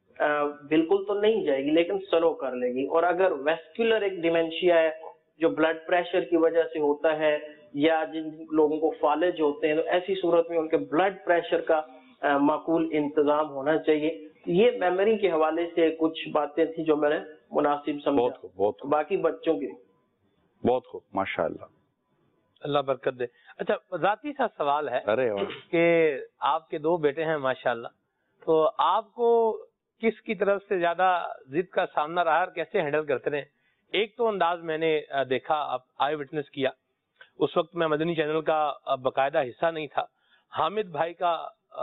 بالکل تو نہیں جائے گی لیکن سلو کر لے گی. اور اگر ویسکولر ایک ڈیمینشیا ہے جو بلڈ پریشر کی وجہ سے ہوتا ہے, یا جن لوگوں کو فالج ہوتے ہیں, تو ایسی صورت میں ان کے بلڈ پریشر کا معقول انتظام ہونا چاہیے. یہ میموری کے حوالے سے کچھ باتیں تھیں جو میں نے مناسب سمجھا. بہت خوب, بہت خوب. باقی بچوں کی بہت خوب, ماشاء اللہ, اللہ برکت دے. اچھا ذاتی سا سوال ہے کہ آپ کے دو بیٹے ہیں ماشاءاللہ, تو آپ کو کس کی طرف سے زیادہ ضد کا سامنا رہا اور کیسے ہینڈل کرتے رہے؟ ایک تو انداز میں نے دیکھا, آپ آئی وٹنس کیا, اس وقت میں مدنی چینل کا باقاعدہ حصہ نہیں تھا. حامد بھائی کا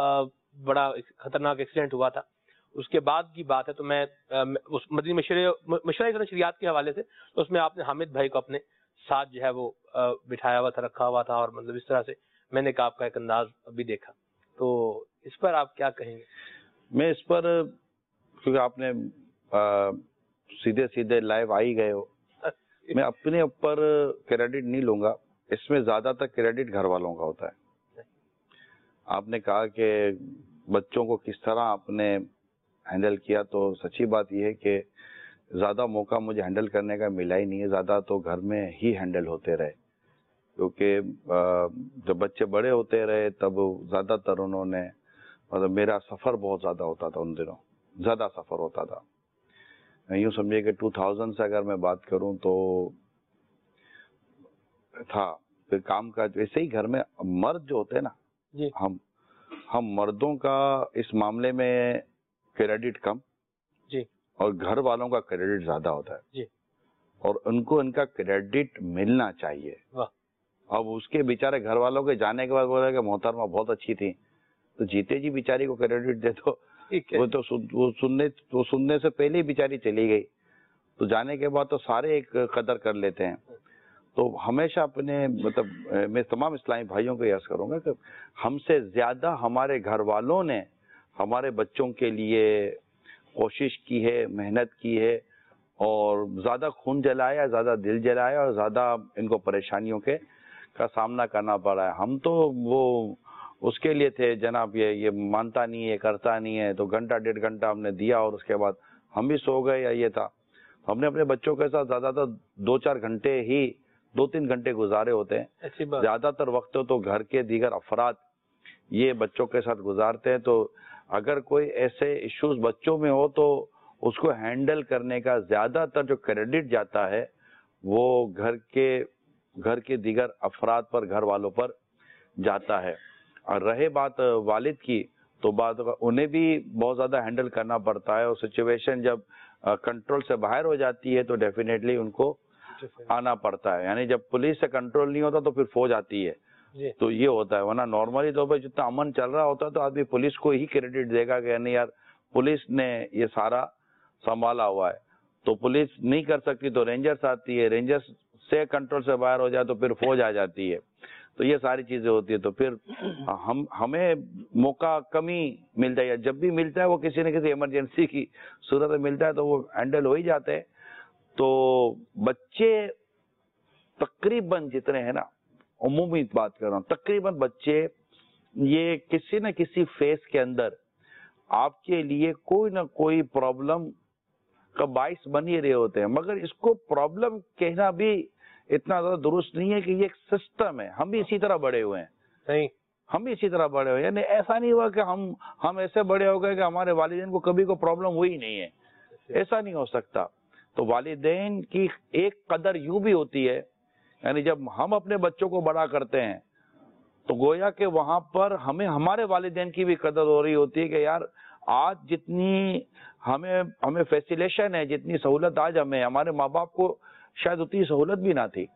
بڑا خطرناک ایکسیڈنٹ ہوا تھا, اس کے بعد کی بات ہے. تو میں اس مدنی مشورہ نشریات کے حوالے سے تو اس میں آپ نے حامد بھائی کو اپنے ساتھ جو ہے وہ بٹھایا ہوا تھا, رکھا ہوا تھا, اور مطلب اس طرح سے میں نے کہا آپ کا ایک انداز بھی دیکھا. تو اس پر آپ کیا کہیں گے؟ میں اس پر کیونکہ آپ نے سیدھے سیدھے لائیو آ ہی گئے ہو، میں اپنے اوپر کریڈٹ نہیں لوں گا، اس میں زیادہ تر کریڈٹ گھر والوں کا ہوتا ہے۔ آپ نے کہا کہ بچوں کو کس طرح آپ نے ہینڈل کیا، تو سچی بات یہ ہے کہ زیادہ موقع مجھے ہینڈل کرنے کا ملا ہی نہیں ہے، زیادہ تو گھر میں ہی ہینڈل ہوتے رہے، کیونکہ جب بچے بڑے ہوتے رہے تب زیادہ تر انہوں نے مطلب میرا سفر بہت زیادہ ہوتا تھا، ان دنوں زیادہ سفر ہوتا تھا۔ یوں سمجھے کہ ٹو تھاؤزینڈ سے اگر میں بات کروں تو تھا، پھر کام کا ویسے ہی گھر میں مرد جو ہوتے ہیں نا، جی ہم ہم مردوں کا اس معاملے میں کریڈٹ کم، جی اور گھر والوں کا کریڈٹ زیادہ ہوتا ہے، جی اور ان کو ان کا کریڈٹ ملنا چاہیے۔ اب اس کے بیچارے گھر والوں کے جانے کے بعد بول رہے کہ محترمہ بہت اچھی تھی، تو جیتے جی بیچاری کو کریڈٹ دے دو، وہ تو وہ سننے وہ سننے سے پہلے ہی بیچاری چلی گئی، تو جانے کے بعد تو سارے ایک قدر کر لیتے ہیں۔ تو ہمیشہ اپنے مطلب میں تمام اسلامی بھائیوں کو یہ عرض کروں گا کہ ہم سے زیادہ ہمارے گھر والوں نے ہمارے بچوں کے لیے کوشش کی ہے، محنت کی ہے، اور زیادہ خون جلایا، زیادہ دل جلایا، اور زیادہ ان کو پریشانیوں کے کا سامنا کرنا پڑا ہے۔ ہم تو وہ اس کے لیے تھے جناب، یہ یہ مانتا نہیں ہے، کرتا نہیں ہے، تو گھنٹہ ڈیڑھ گھنٹہ ہم نے دیا، اور اس کے بعد ہم بھی سو گئے، یا یہ تھا ہم نے اپنے بچوں کے ساتھ زیادہ تر دو چار گھنٹے ہی دو تین گھنٹے گزارے ہوتے ہیں، زیادہ تر وقت تو گھر کے دیگر افراد یہ بچوں کے ساتھ گزارتے ہیں۔ تو اگر کوئی ایسے ایشوز بچوں میں ہو تو اس کو ہینڈل کرنے کا زیادہ تر جو کریڈٹ جاتا ہے وہ گھر کے گھر کے دیگر افراد پر، گھر والوں پر جاتا ہے۔ اور رہے بات والد کی، تو بات انہیں بھی بہت زیادہ ہینڈل کرنا پڑتا ہے، اور سچویشن جب کنٹرول سے باہر ہو جاتی ہے تو ڈیفینیٹلی ان کو آنا پڑتا ہے، یعنی جب پولیس سے کنٹرول نہیں ہوتا تو پھر فوج آتی ہے، تو یہ ہوتا ہے۔ ورنہ نارملی طور پہ جتنا امن چل رہا ہوتا ہے تو آدمی پولیس کو ہی کریڈٹ دے گا کہ نہیں یار پولیس نے یہ سارا سنبھالا ہوا ہے، تو پولیس نہیں کر سکتی تو رینجرز آتی ہے، رینجرز سے کنٹرول سے باہر ہو جائے تو پھر فوج آ جاتی ہے، تو یہ ساری چیزیں ہوتی ہے۔ تو پھر ہم ہمیں موقع کمی ملتا ہے، جب بھی ملتا ہے وہ کسی نہ کسی ایمرجنسی کی صورت میں ملتا ہے تو وہ ہینڈل ہو ہی جاتے ہیں۔ تو بچے تقریباً جتنے ہیں نا، عمومی بات کر رہا ہوں، تقریباً بچے یہ کسی نہ کسی فیز کے اندر آپ کے لیے کوئی نہ کوئی پرابلم کا باعث بن ہی رہے ہوتے ہیں، مگر اس کو پرابلم کہنا بھی اتنا زیادہ درست نہیں ہے کہ یہ ایک سسٹم ہے۔ ہم بھی اسی طرح بڑے ہوئے ہیں، صحیح، ہم بھی اسی طرح بڑے ہوئے ہیں، یعنی ایسا نہیں ہوا کہ ہم ہم ایسے بڑے ہو گئے کہ ہمارے والدین کو کبھی کوئی پرابلم ہوئی نہیں ہے، ایسا نہیں ہو سکتا۔ تو والدین کی ایک قدر یوں بھی ہوتی ہے، یعنی جب ہم اپنے بچوں کو بڑا کرتے ہیں تو گویا کہ وہاں پر ہمیں ہمارے والدین کی بھی قدر ہو رہی ہوتی ہے کہ یار آج جتنی ہمیں ہمیں فیسیلیشن ہے، جتنی سہولت آج ہمیں، ہمارے ماں باپ کو شاید اتنی سہولت بھی نہ تھی،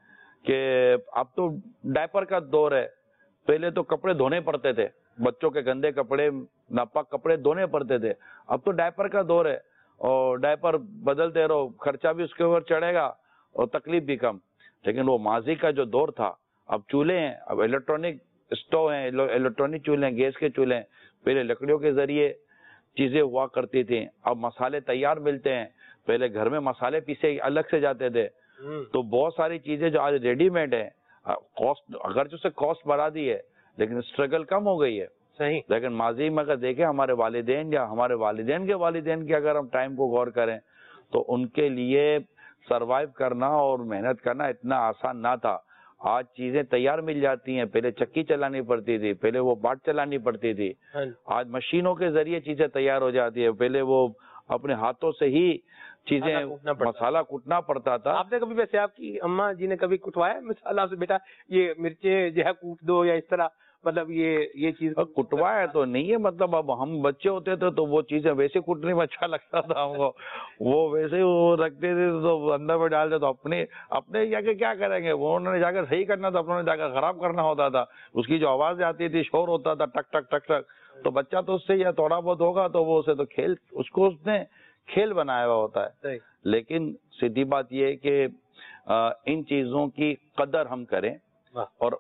کہ اب تو ڈائپر کا دور ہے، پہلے تو کپڑے دھونے پڑتے تھے، بچوں کے گندے کپڑے، ناپاک کپڑے دھونے پڑتے تھے، اب تو ڈائپر کا دور ہے، اور ڈائپر بدلتے رہو، خرچہ بھی اس کے اوپر چڑھے گا اور تکلیف بھی کم۔ لیکن وہ ماضی کا جو دور تھا، اب چولہے ہیں، اب الیکٹرانک اسٹو ہیں، الیکٹرانک چولہے ہیں، گیس کے چولہے ہیں، پہلے لکڑیوں کے ذریعے چیزیں ہوا کرتی تھیں، اب مسالے تیار ملتے ہیں، پہلے گھر میں مسالے پیسے الگ سے جاتے تھے، تو بہت ساری چیزیں جو آج ریڈی میڈ ہیں، کاسٹ اگرچہ اسے کاسٹ بڑھا دی ہے لیکن اسٹرگل کم ہو گئی ہے، صحیح۔ لیکن ماضی میں اگر دیکھیں ہمارے والدین یا ہمارے والدین کے والدین کے اگر ہم ٹائم کو غور کریں تو ان کے لیے سروائیو کرنا اور محنت کرنا اتنا آسان نہ تھا۔ آج چیزیں تیار مل جاتی ہیں، پہلے چکی چلانی پڑتی تھی، پہلے وہ باٹ چلانی پڑتی تھی، آج مشینوں کے ذریعے چیزیں تیار ہو جاتی ہے، پہلے وہ اپنے ہاتھوں سے ہی چیزیں مسالہ کوٹنا پڑتا تھا۔ آپ نے کبھی ویسے آپ کی اماں جی نے کبھی کٹوایا مسالہ سے، بیٹا یہ مرچیں جو ہے کوٹ دو، یا اس طرح مطلب یہ یہ چیز کٹوایا تو نہیں ہے، مطلب اب ہم بچے ہوتے تھے تو وہ چیزیں ویسے کوٹنے میں اچھا لگتا تھا ہم کو، وہ ویسے ہی وہ رکھتے تھے تو اندر میں ڈالتے، تو اپنے اپنے جا کے کیا کریں گے، وہ انہوں نے جا کر صحیح کرنا تھا، انہوں نے جا کر خراب کرنا ہوتا تھا، اس کی جو آواز آتی تھی، شور ہوتا تھا، ٹک ٹک ٹک ٹک، تو بچہ تو اس سے یا تھوڑا بہت ہوگا تو وہ اسے تو کھیل اس کو اس نے کھیل بنایا ہوا ہوتا ہے۔ لیکن سیدھی بات یہ ہے کہ ان چیزوں کی قدر ہم کریں، اور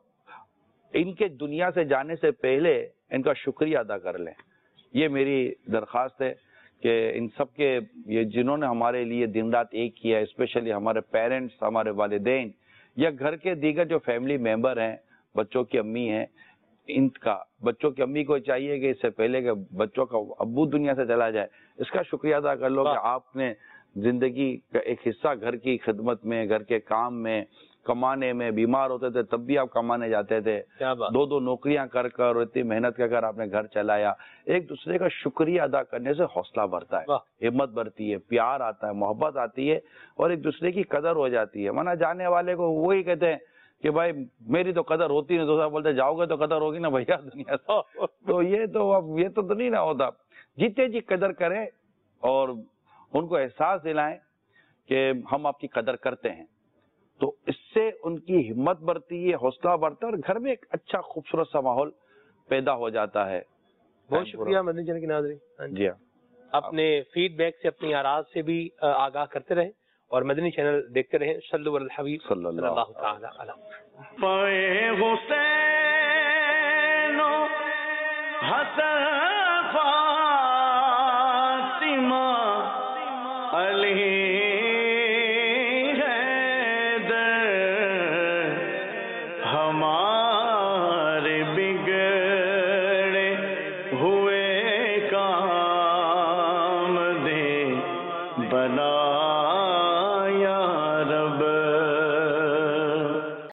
ان کے دنیا سے جانے سے پہلے ان کا شکریہ ادا کر لیں۔ یہ میری درخواست ہے کہ ان سب کے یہ جنہوں نے ہمارے لیے دن رات ایک کیا ہے، اسپیشلی ہمارے پیرنٹس، ہمارے والدین یا گھر کے دیگر جو فیملی ممبر ہیں، بچوں کی امی ہیں، ان کا بچوں کی امی کو چاہیے کہ اس سے پہلے کہ بچوں کا ابو دنیا سے چلا جائے، اس کا شکریہ ادا کر لو کہ آپ نے زندگی کا ایک حصہ گھر کی خدمت میں، گھر کے کام میں، کمانے میں، بیمار ہوتے تھے تب بھی آپ کمانے جاتے تھے، دو دو نوکریاں کر کر اتنی محنت کر کر آپ نے گھر چلایا. ایک دوسرے کا شکریہ ادا کرنے سے حوصلہ بڑھتا ہے، ہمت بڑھتی ہے، پیار آتا ہے، محبت آتی ہے اور ایک دوسرے کی قدر ہو جاتی ہے. ورنہ جانے والے کو وہی کہتے ہیں کہ بھائی میری تو قدر ہوتی نہیں، دوسرا بولتے جاؤ گے تو قدر ہوگی نا بھیا دنیا سے. تو یہ تو اب یہ تو نہیں نہ ہوتا. جیتے جی قدر کریں اور ان کو احساس دلائیں کہ ہم آپ کی قدر کرتے ہیں، تو اس سے ان کی ہمت بڑھتی ہے، حوصلہ بڑھتا ہے اور گھر میں ایک اچھا خوبصورت سا ماحول پیدا ہو جاتا ہے. بہت شکریہ مدنی چینل کے ناظرین. جی ہاں، اپنے فیڈ بیک سے، اپنی آراز سے بھی آگاہ کرتے رہیں اور مدنی چینل دیکھتے رہیں. صلو علی الحبیب صلی اللہ تعالی علیہ پے حسین و حسن فاطمہ علی حیدر ہمارے